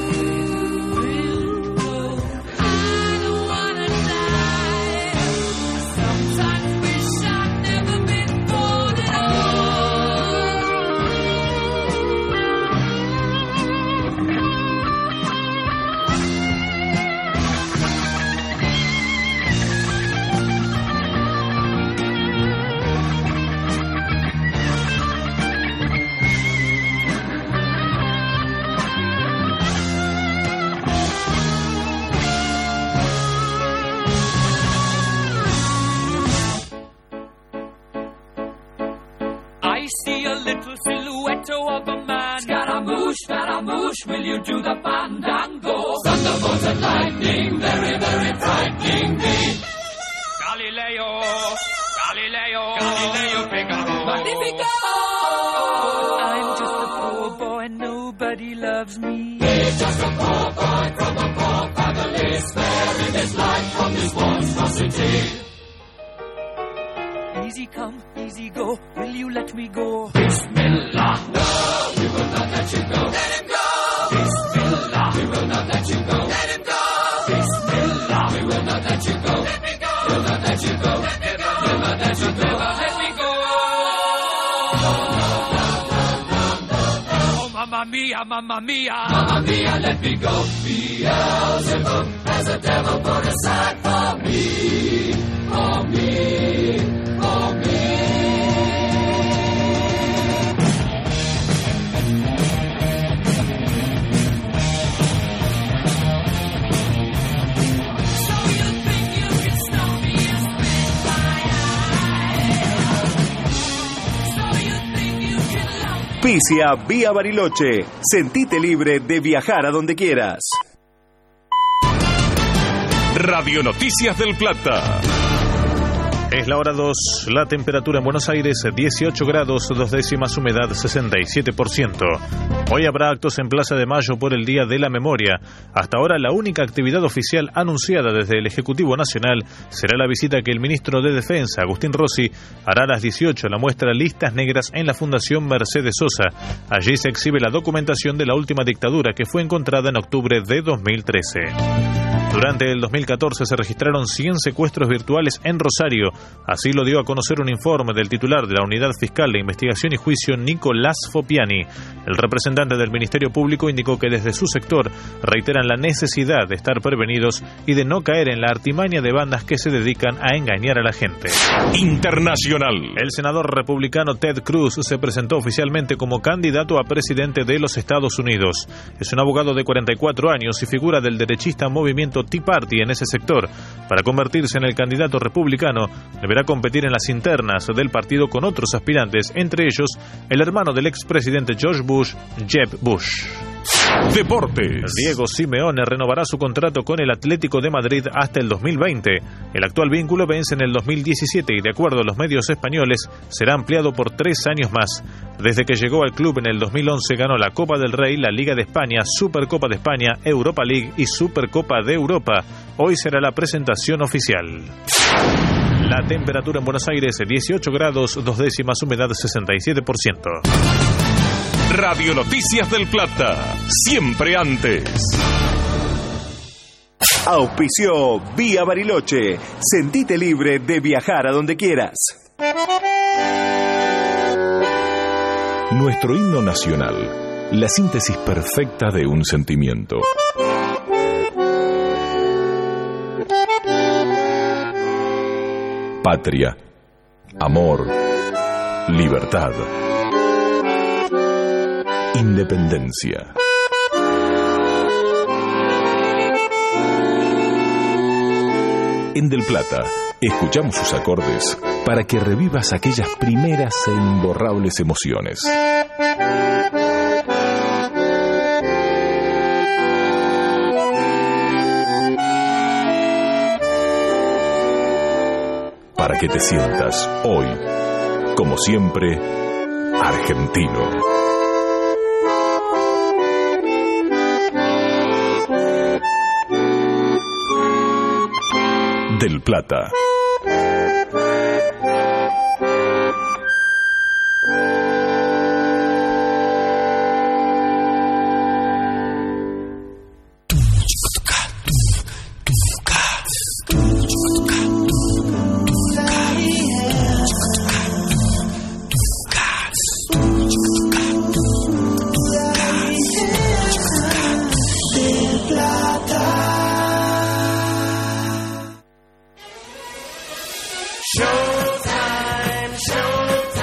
Speaker 19: I don't wanna die. photo of a man. Scaramouche, will you do the fandango? Thunderbolts and lightning, very, very frightening me. Galileo, Figaro. Magnifico! I'm just a poor boy, nobody loves me. He's just a poor boy from a poor family, sparing his life from this monstrosity. Easy come, easy go, will you let me go? Bismillah, no, we will not let you go. Let him go! Bismillah, we will not let you go. Let him go! Bismillah, we will not let you go. Let me go! We'll not let you go. Let me go! We'll not let you go. Let me go! Oh, mamma mia, mamma mia. Mamma mia, let me go. Beelzebub has a devil put aside for me. For me. For me.
Speaker 16: Auspicia Vía Bariloche. Sentite libre de viajar a donde quieras.
Speaker 1: Radio Noticias del Plata.
Speaker 21: Es la hora 2, la temperatura en Buenos Aires 18 grados, 2 décimas, humedad 67%. Hoy habrá actos en Plaza de Mayo por el Día de la Memoria. Hasta ahora la única actividad oficial anunciada desde el Ejecutivo Nacional será la visita que el ministro de Defensa, Agustín Rossi, hará a las 18 a la muestra Listas Negras en la Fundación Mercedes Sosa. Allí se exhibe la documentación de la última dictadura que fue encontrada en octubre de 2013. Durante el 2014 se registraron 100 secuestros virtuales en Rosario. Así lo dio a conocer un informe del titular de la Unidad Fiscal de Investigación y Juicio, Nicolás Fopiani. El representante del Ministerio Público indicó que desde su sector reiteran la necesidad de estar prevenidos y de no caer en la artimaña de bandas que se dedican a engañar a la gente.
Speaker 1: Internacional.
Speaker 21: El senador republicano Ted Cruz se presentó oficialmente como candidato a presidente de los Estados Unidos. Es un abogado de 44 años y figura del derechista movimiento Tea Party en ese sector. Para convertirse en el candidato republicano, deberá competir en las internas del partido con otros aspirantes, entre ellos el hermano del expresidente George Bush, Jeb Bush.
Speaker 1: Deportes.
Speaker 21: Diego Simeone renovará su contrato con el Atlético de Madrid hasta el 2020. El actual vínculo vence en el 2017 y, de acuerdo a los medios españoles, será ampliado por 3 años más. Desde que llegó al club en el 2011 ganó la Copa del Rey, la Liga de España, Supercopa de España, Europa League y Supercopa de Europa. Hoy será la presentación oficial. La temperatura en Buenos Aires 18 grados, 2 décimas, humedad 67%.
Speaker 1: Radio Noticias del Plata, siempre antes.
Speaker 16: Auspició Vía Bariloche. Sentite libre de viajar a donde quieras.
Speaker 1: Nuestro himno nacional, la síntesis perfecta de un sentimiento. Patria, amor, libertad, independencia. En Del Plata, escuchamos sus acordes para que revivas aquellas primeras e imborrables emociones. Para que te sientas hoy, como siempre, argentino. Del Plata.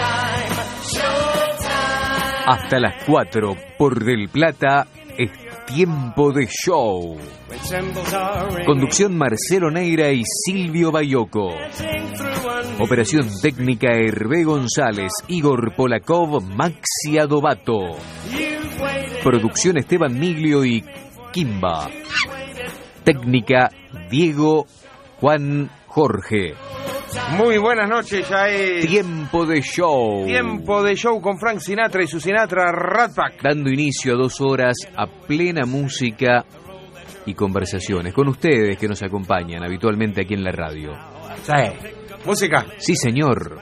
Speaker 22: Hasta las 4 por Del Plata es
Speaker 2: Tiempo de Show. Conducción Marcelo Neira y Silvio Bayoco. Operación técnica Hervé González, Igor Polakov, Maxi Adobato. Producción Esteban Miglio y Kimba. Técnica Diego Juan Jorge.
Speaker 22: Muy buenas noches, ya es
Speaker 2: Tiempo de Show.
Speaker 22: Tiempo de Show con Frank Sinatra y su Sinatra Rat Pack.
Speaker 2: Dando inicio a 2 horas a plena música y conversaciones con ustedes que nos acompañan habitualmente aquí en la radio.
Speaker 22: Sí. ¿Música?
Speaker 2: Sí, señor.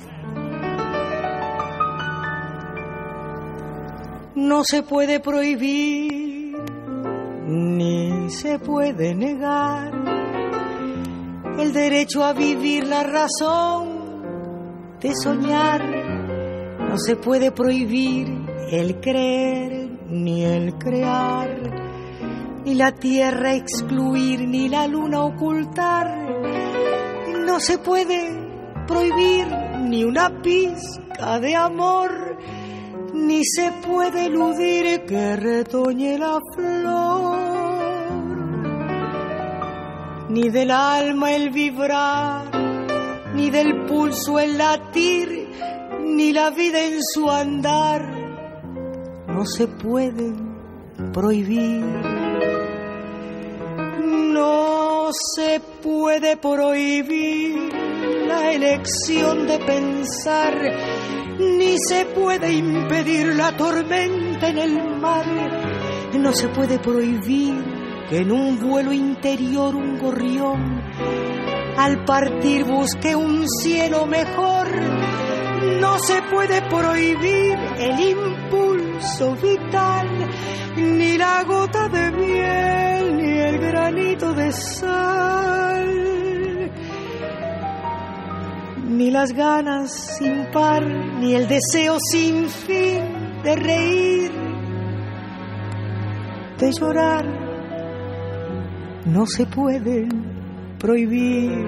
Speaker 23: No se puede prohibir, ni se puede negar el derecho a vivir, la razón de soñar. No se puede prohibir el creer, ni el crear, ni la tierra excluir, ni la luna ocultar. No se puede prohibir ni una pizca de amor, ni se puede eludir que retoñe la flor. Ni del alma el vibrar, ni del pulso el latir, ni la vida en su andar, no se pueden prohibir. No se puede prohibir la elección de pensar, ni se puede impedir la tormenta en el mar. No se puede prohibir que en un vuelo interior un gorrión al partir busque un cielo mejor. No se puede prohibir el impulso vital, ni la gota de miel, ni el granito de sal, ni las ganas sin par, ni el deseo sin fin de reír, de llorar. No se pueden prohibir.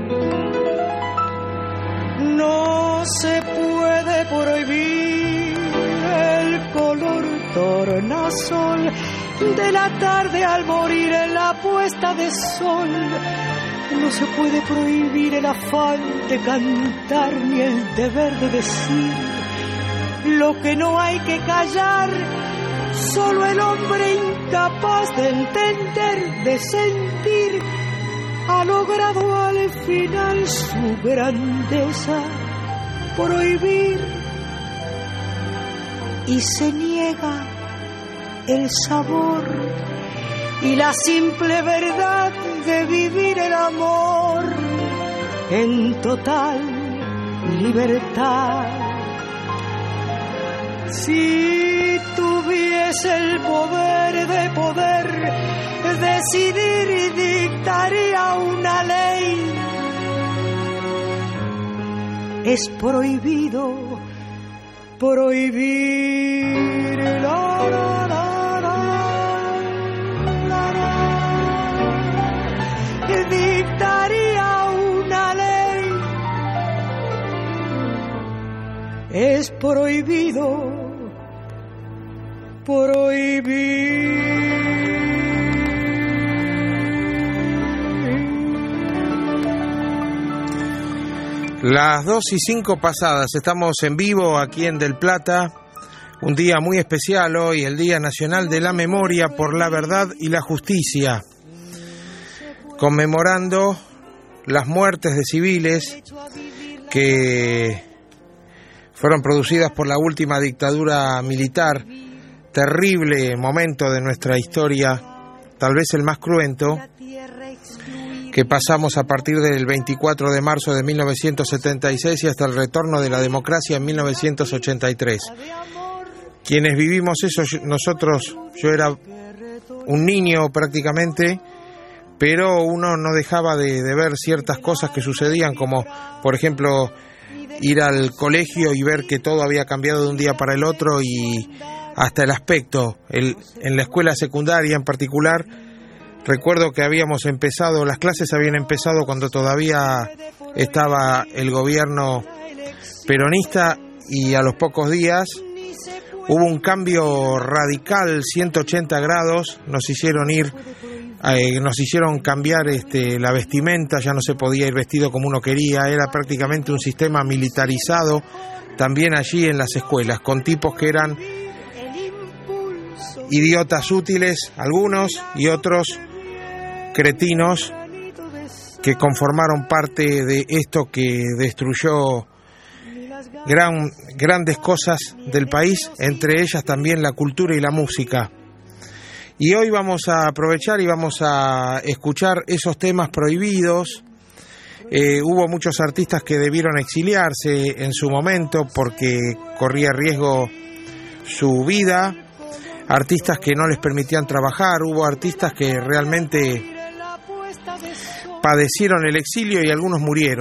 Speaker 23: No se puede prohibir el color tornasol de la tarde al morir en la puesta de sol. No se puede prohibir el afán de cantar ni el deber de decir lo que no hay que callar. Solo el hombre incapaz de entender, de sentir, ha logrado al final su grandeza. Prohibir, y se niega el sabor y la simple verdad de vivir el amor en total libertad. Si tuviese el poder de poder decidir, dictaría una ley. Es prohibido prohibir. La, la, la, la, la. Dictaría una ley. Es prohibido prohibir.
Speaker 22: Las 2:05 pasadas, estamos en vivo aquí en Del Plata, un día muy especial hoy, el Día Nacional de la Memoria por la Verdad y la Justicia, conmemorando las muertes de civiles que fueron producidas por la última dictadura militar, terrible momento de nuestra historia, tal vez el más cruento, que pasamos a partir del 24 de marzo de 1976 y hasta el retorno de la democracia en 1983. Quienes vivimos eso, nosotros, yo era un niño prácticamente, pero uno no dejaba de ver ciertas cosas que sucedían, como por ejemplo ir al colegio y ver que todo había cambiado de un día para el otro, y hasta el aspecto, en la escuela secundaria en particular. Recuerdo que las clases habían empezado cuando todavía estaba el gobierno peronista, y a los pocos días Hubo un cambio radical, 180 grados, nos hicieron cambiar la vestimenta, ya no se podía ir vestido como uno quería, era prácticamente un sistema militarizado también allí en las escuelas, con tipos que eran idiotas útiles, algunos, y otros cretinos que conformaron parte de esto que destruyó grandes cosas del país, entre ellas también la cultura y la música. Y hoy vamos a aprovechar y vamos a escuchar esos temas prohibidos. Hubo muchos artistas que debieron exiliarse en su momento porque corría riesgo su vida, artistas que no les permitían trabajar, hubo artistas que realmente padecieron el exilio y algunos murieron.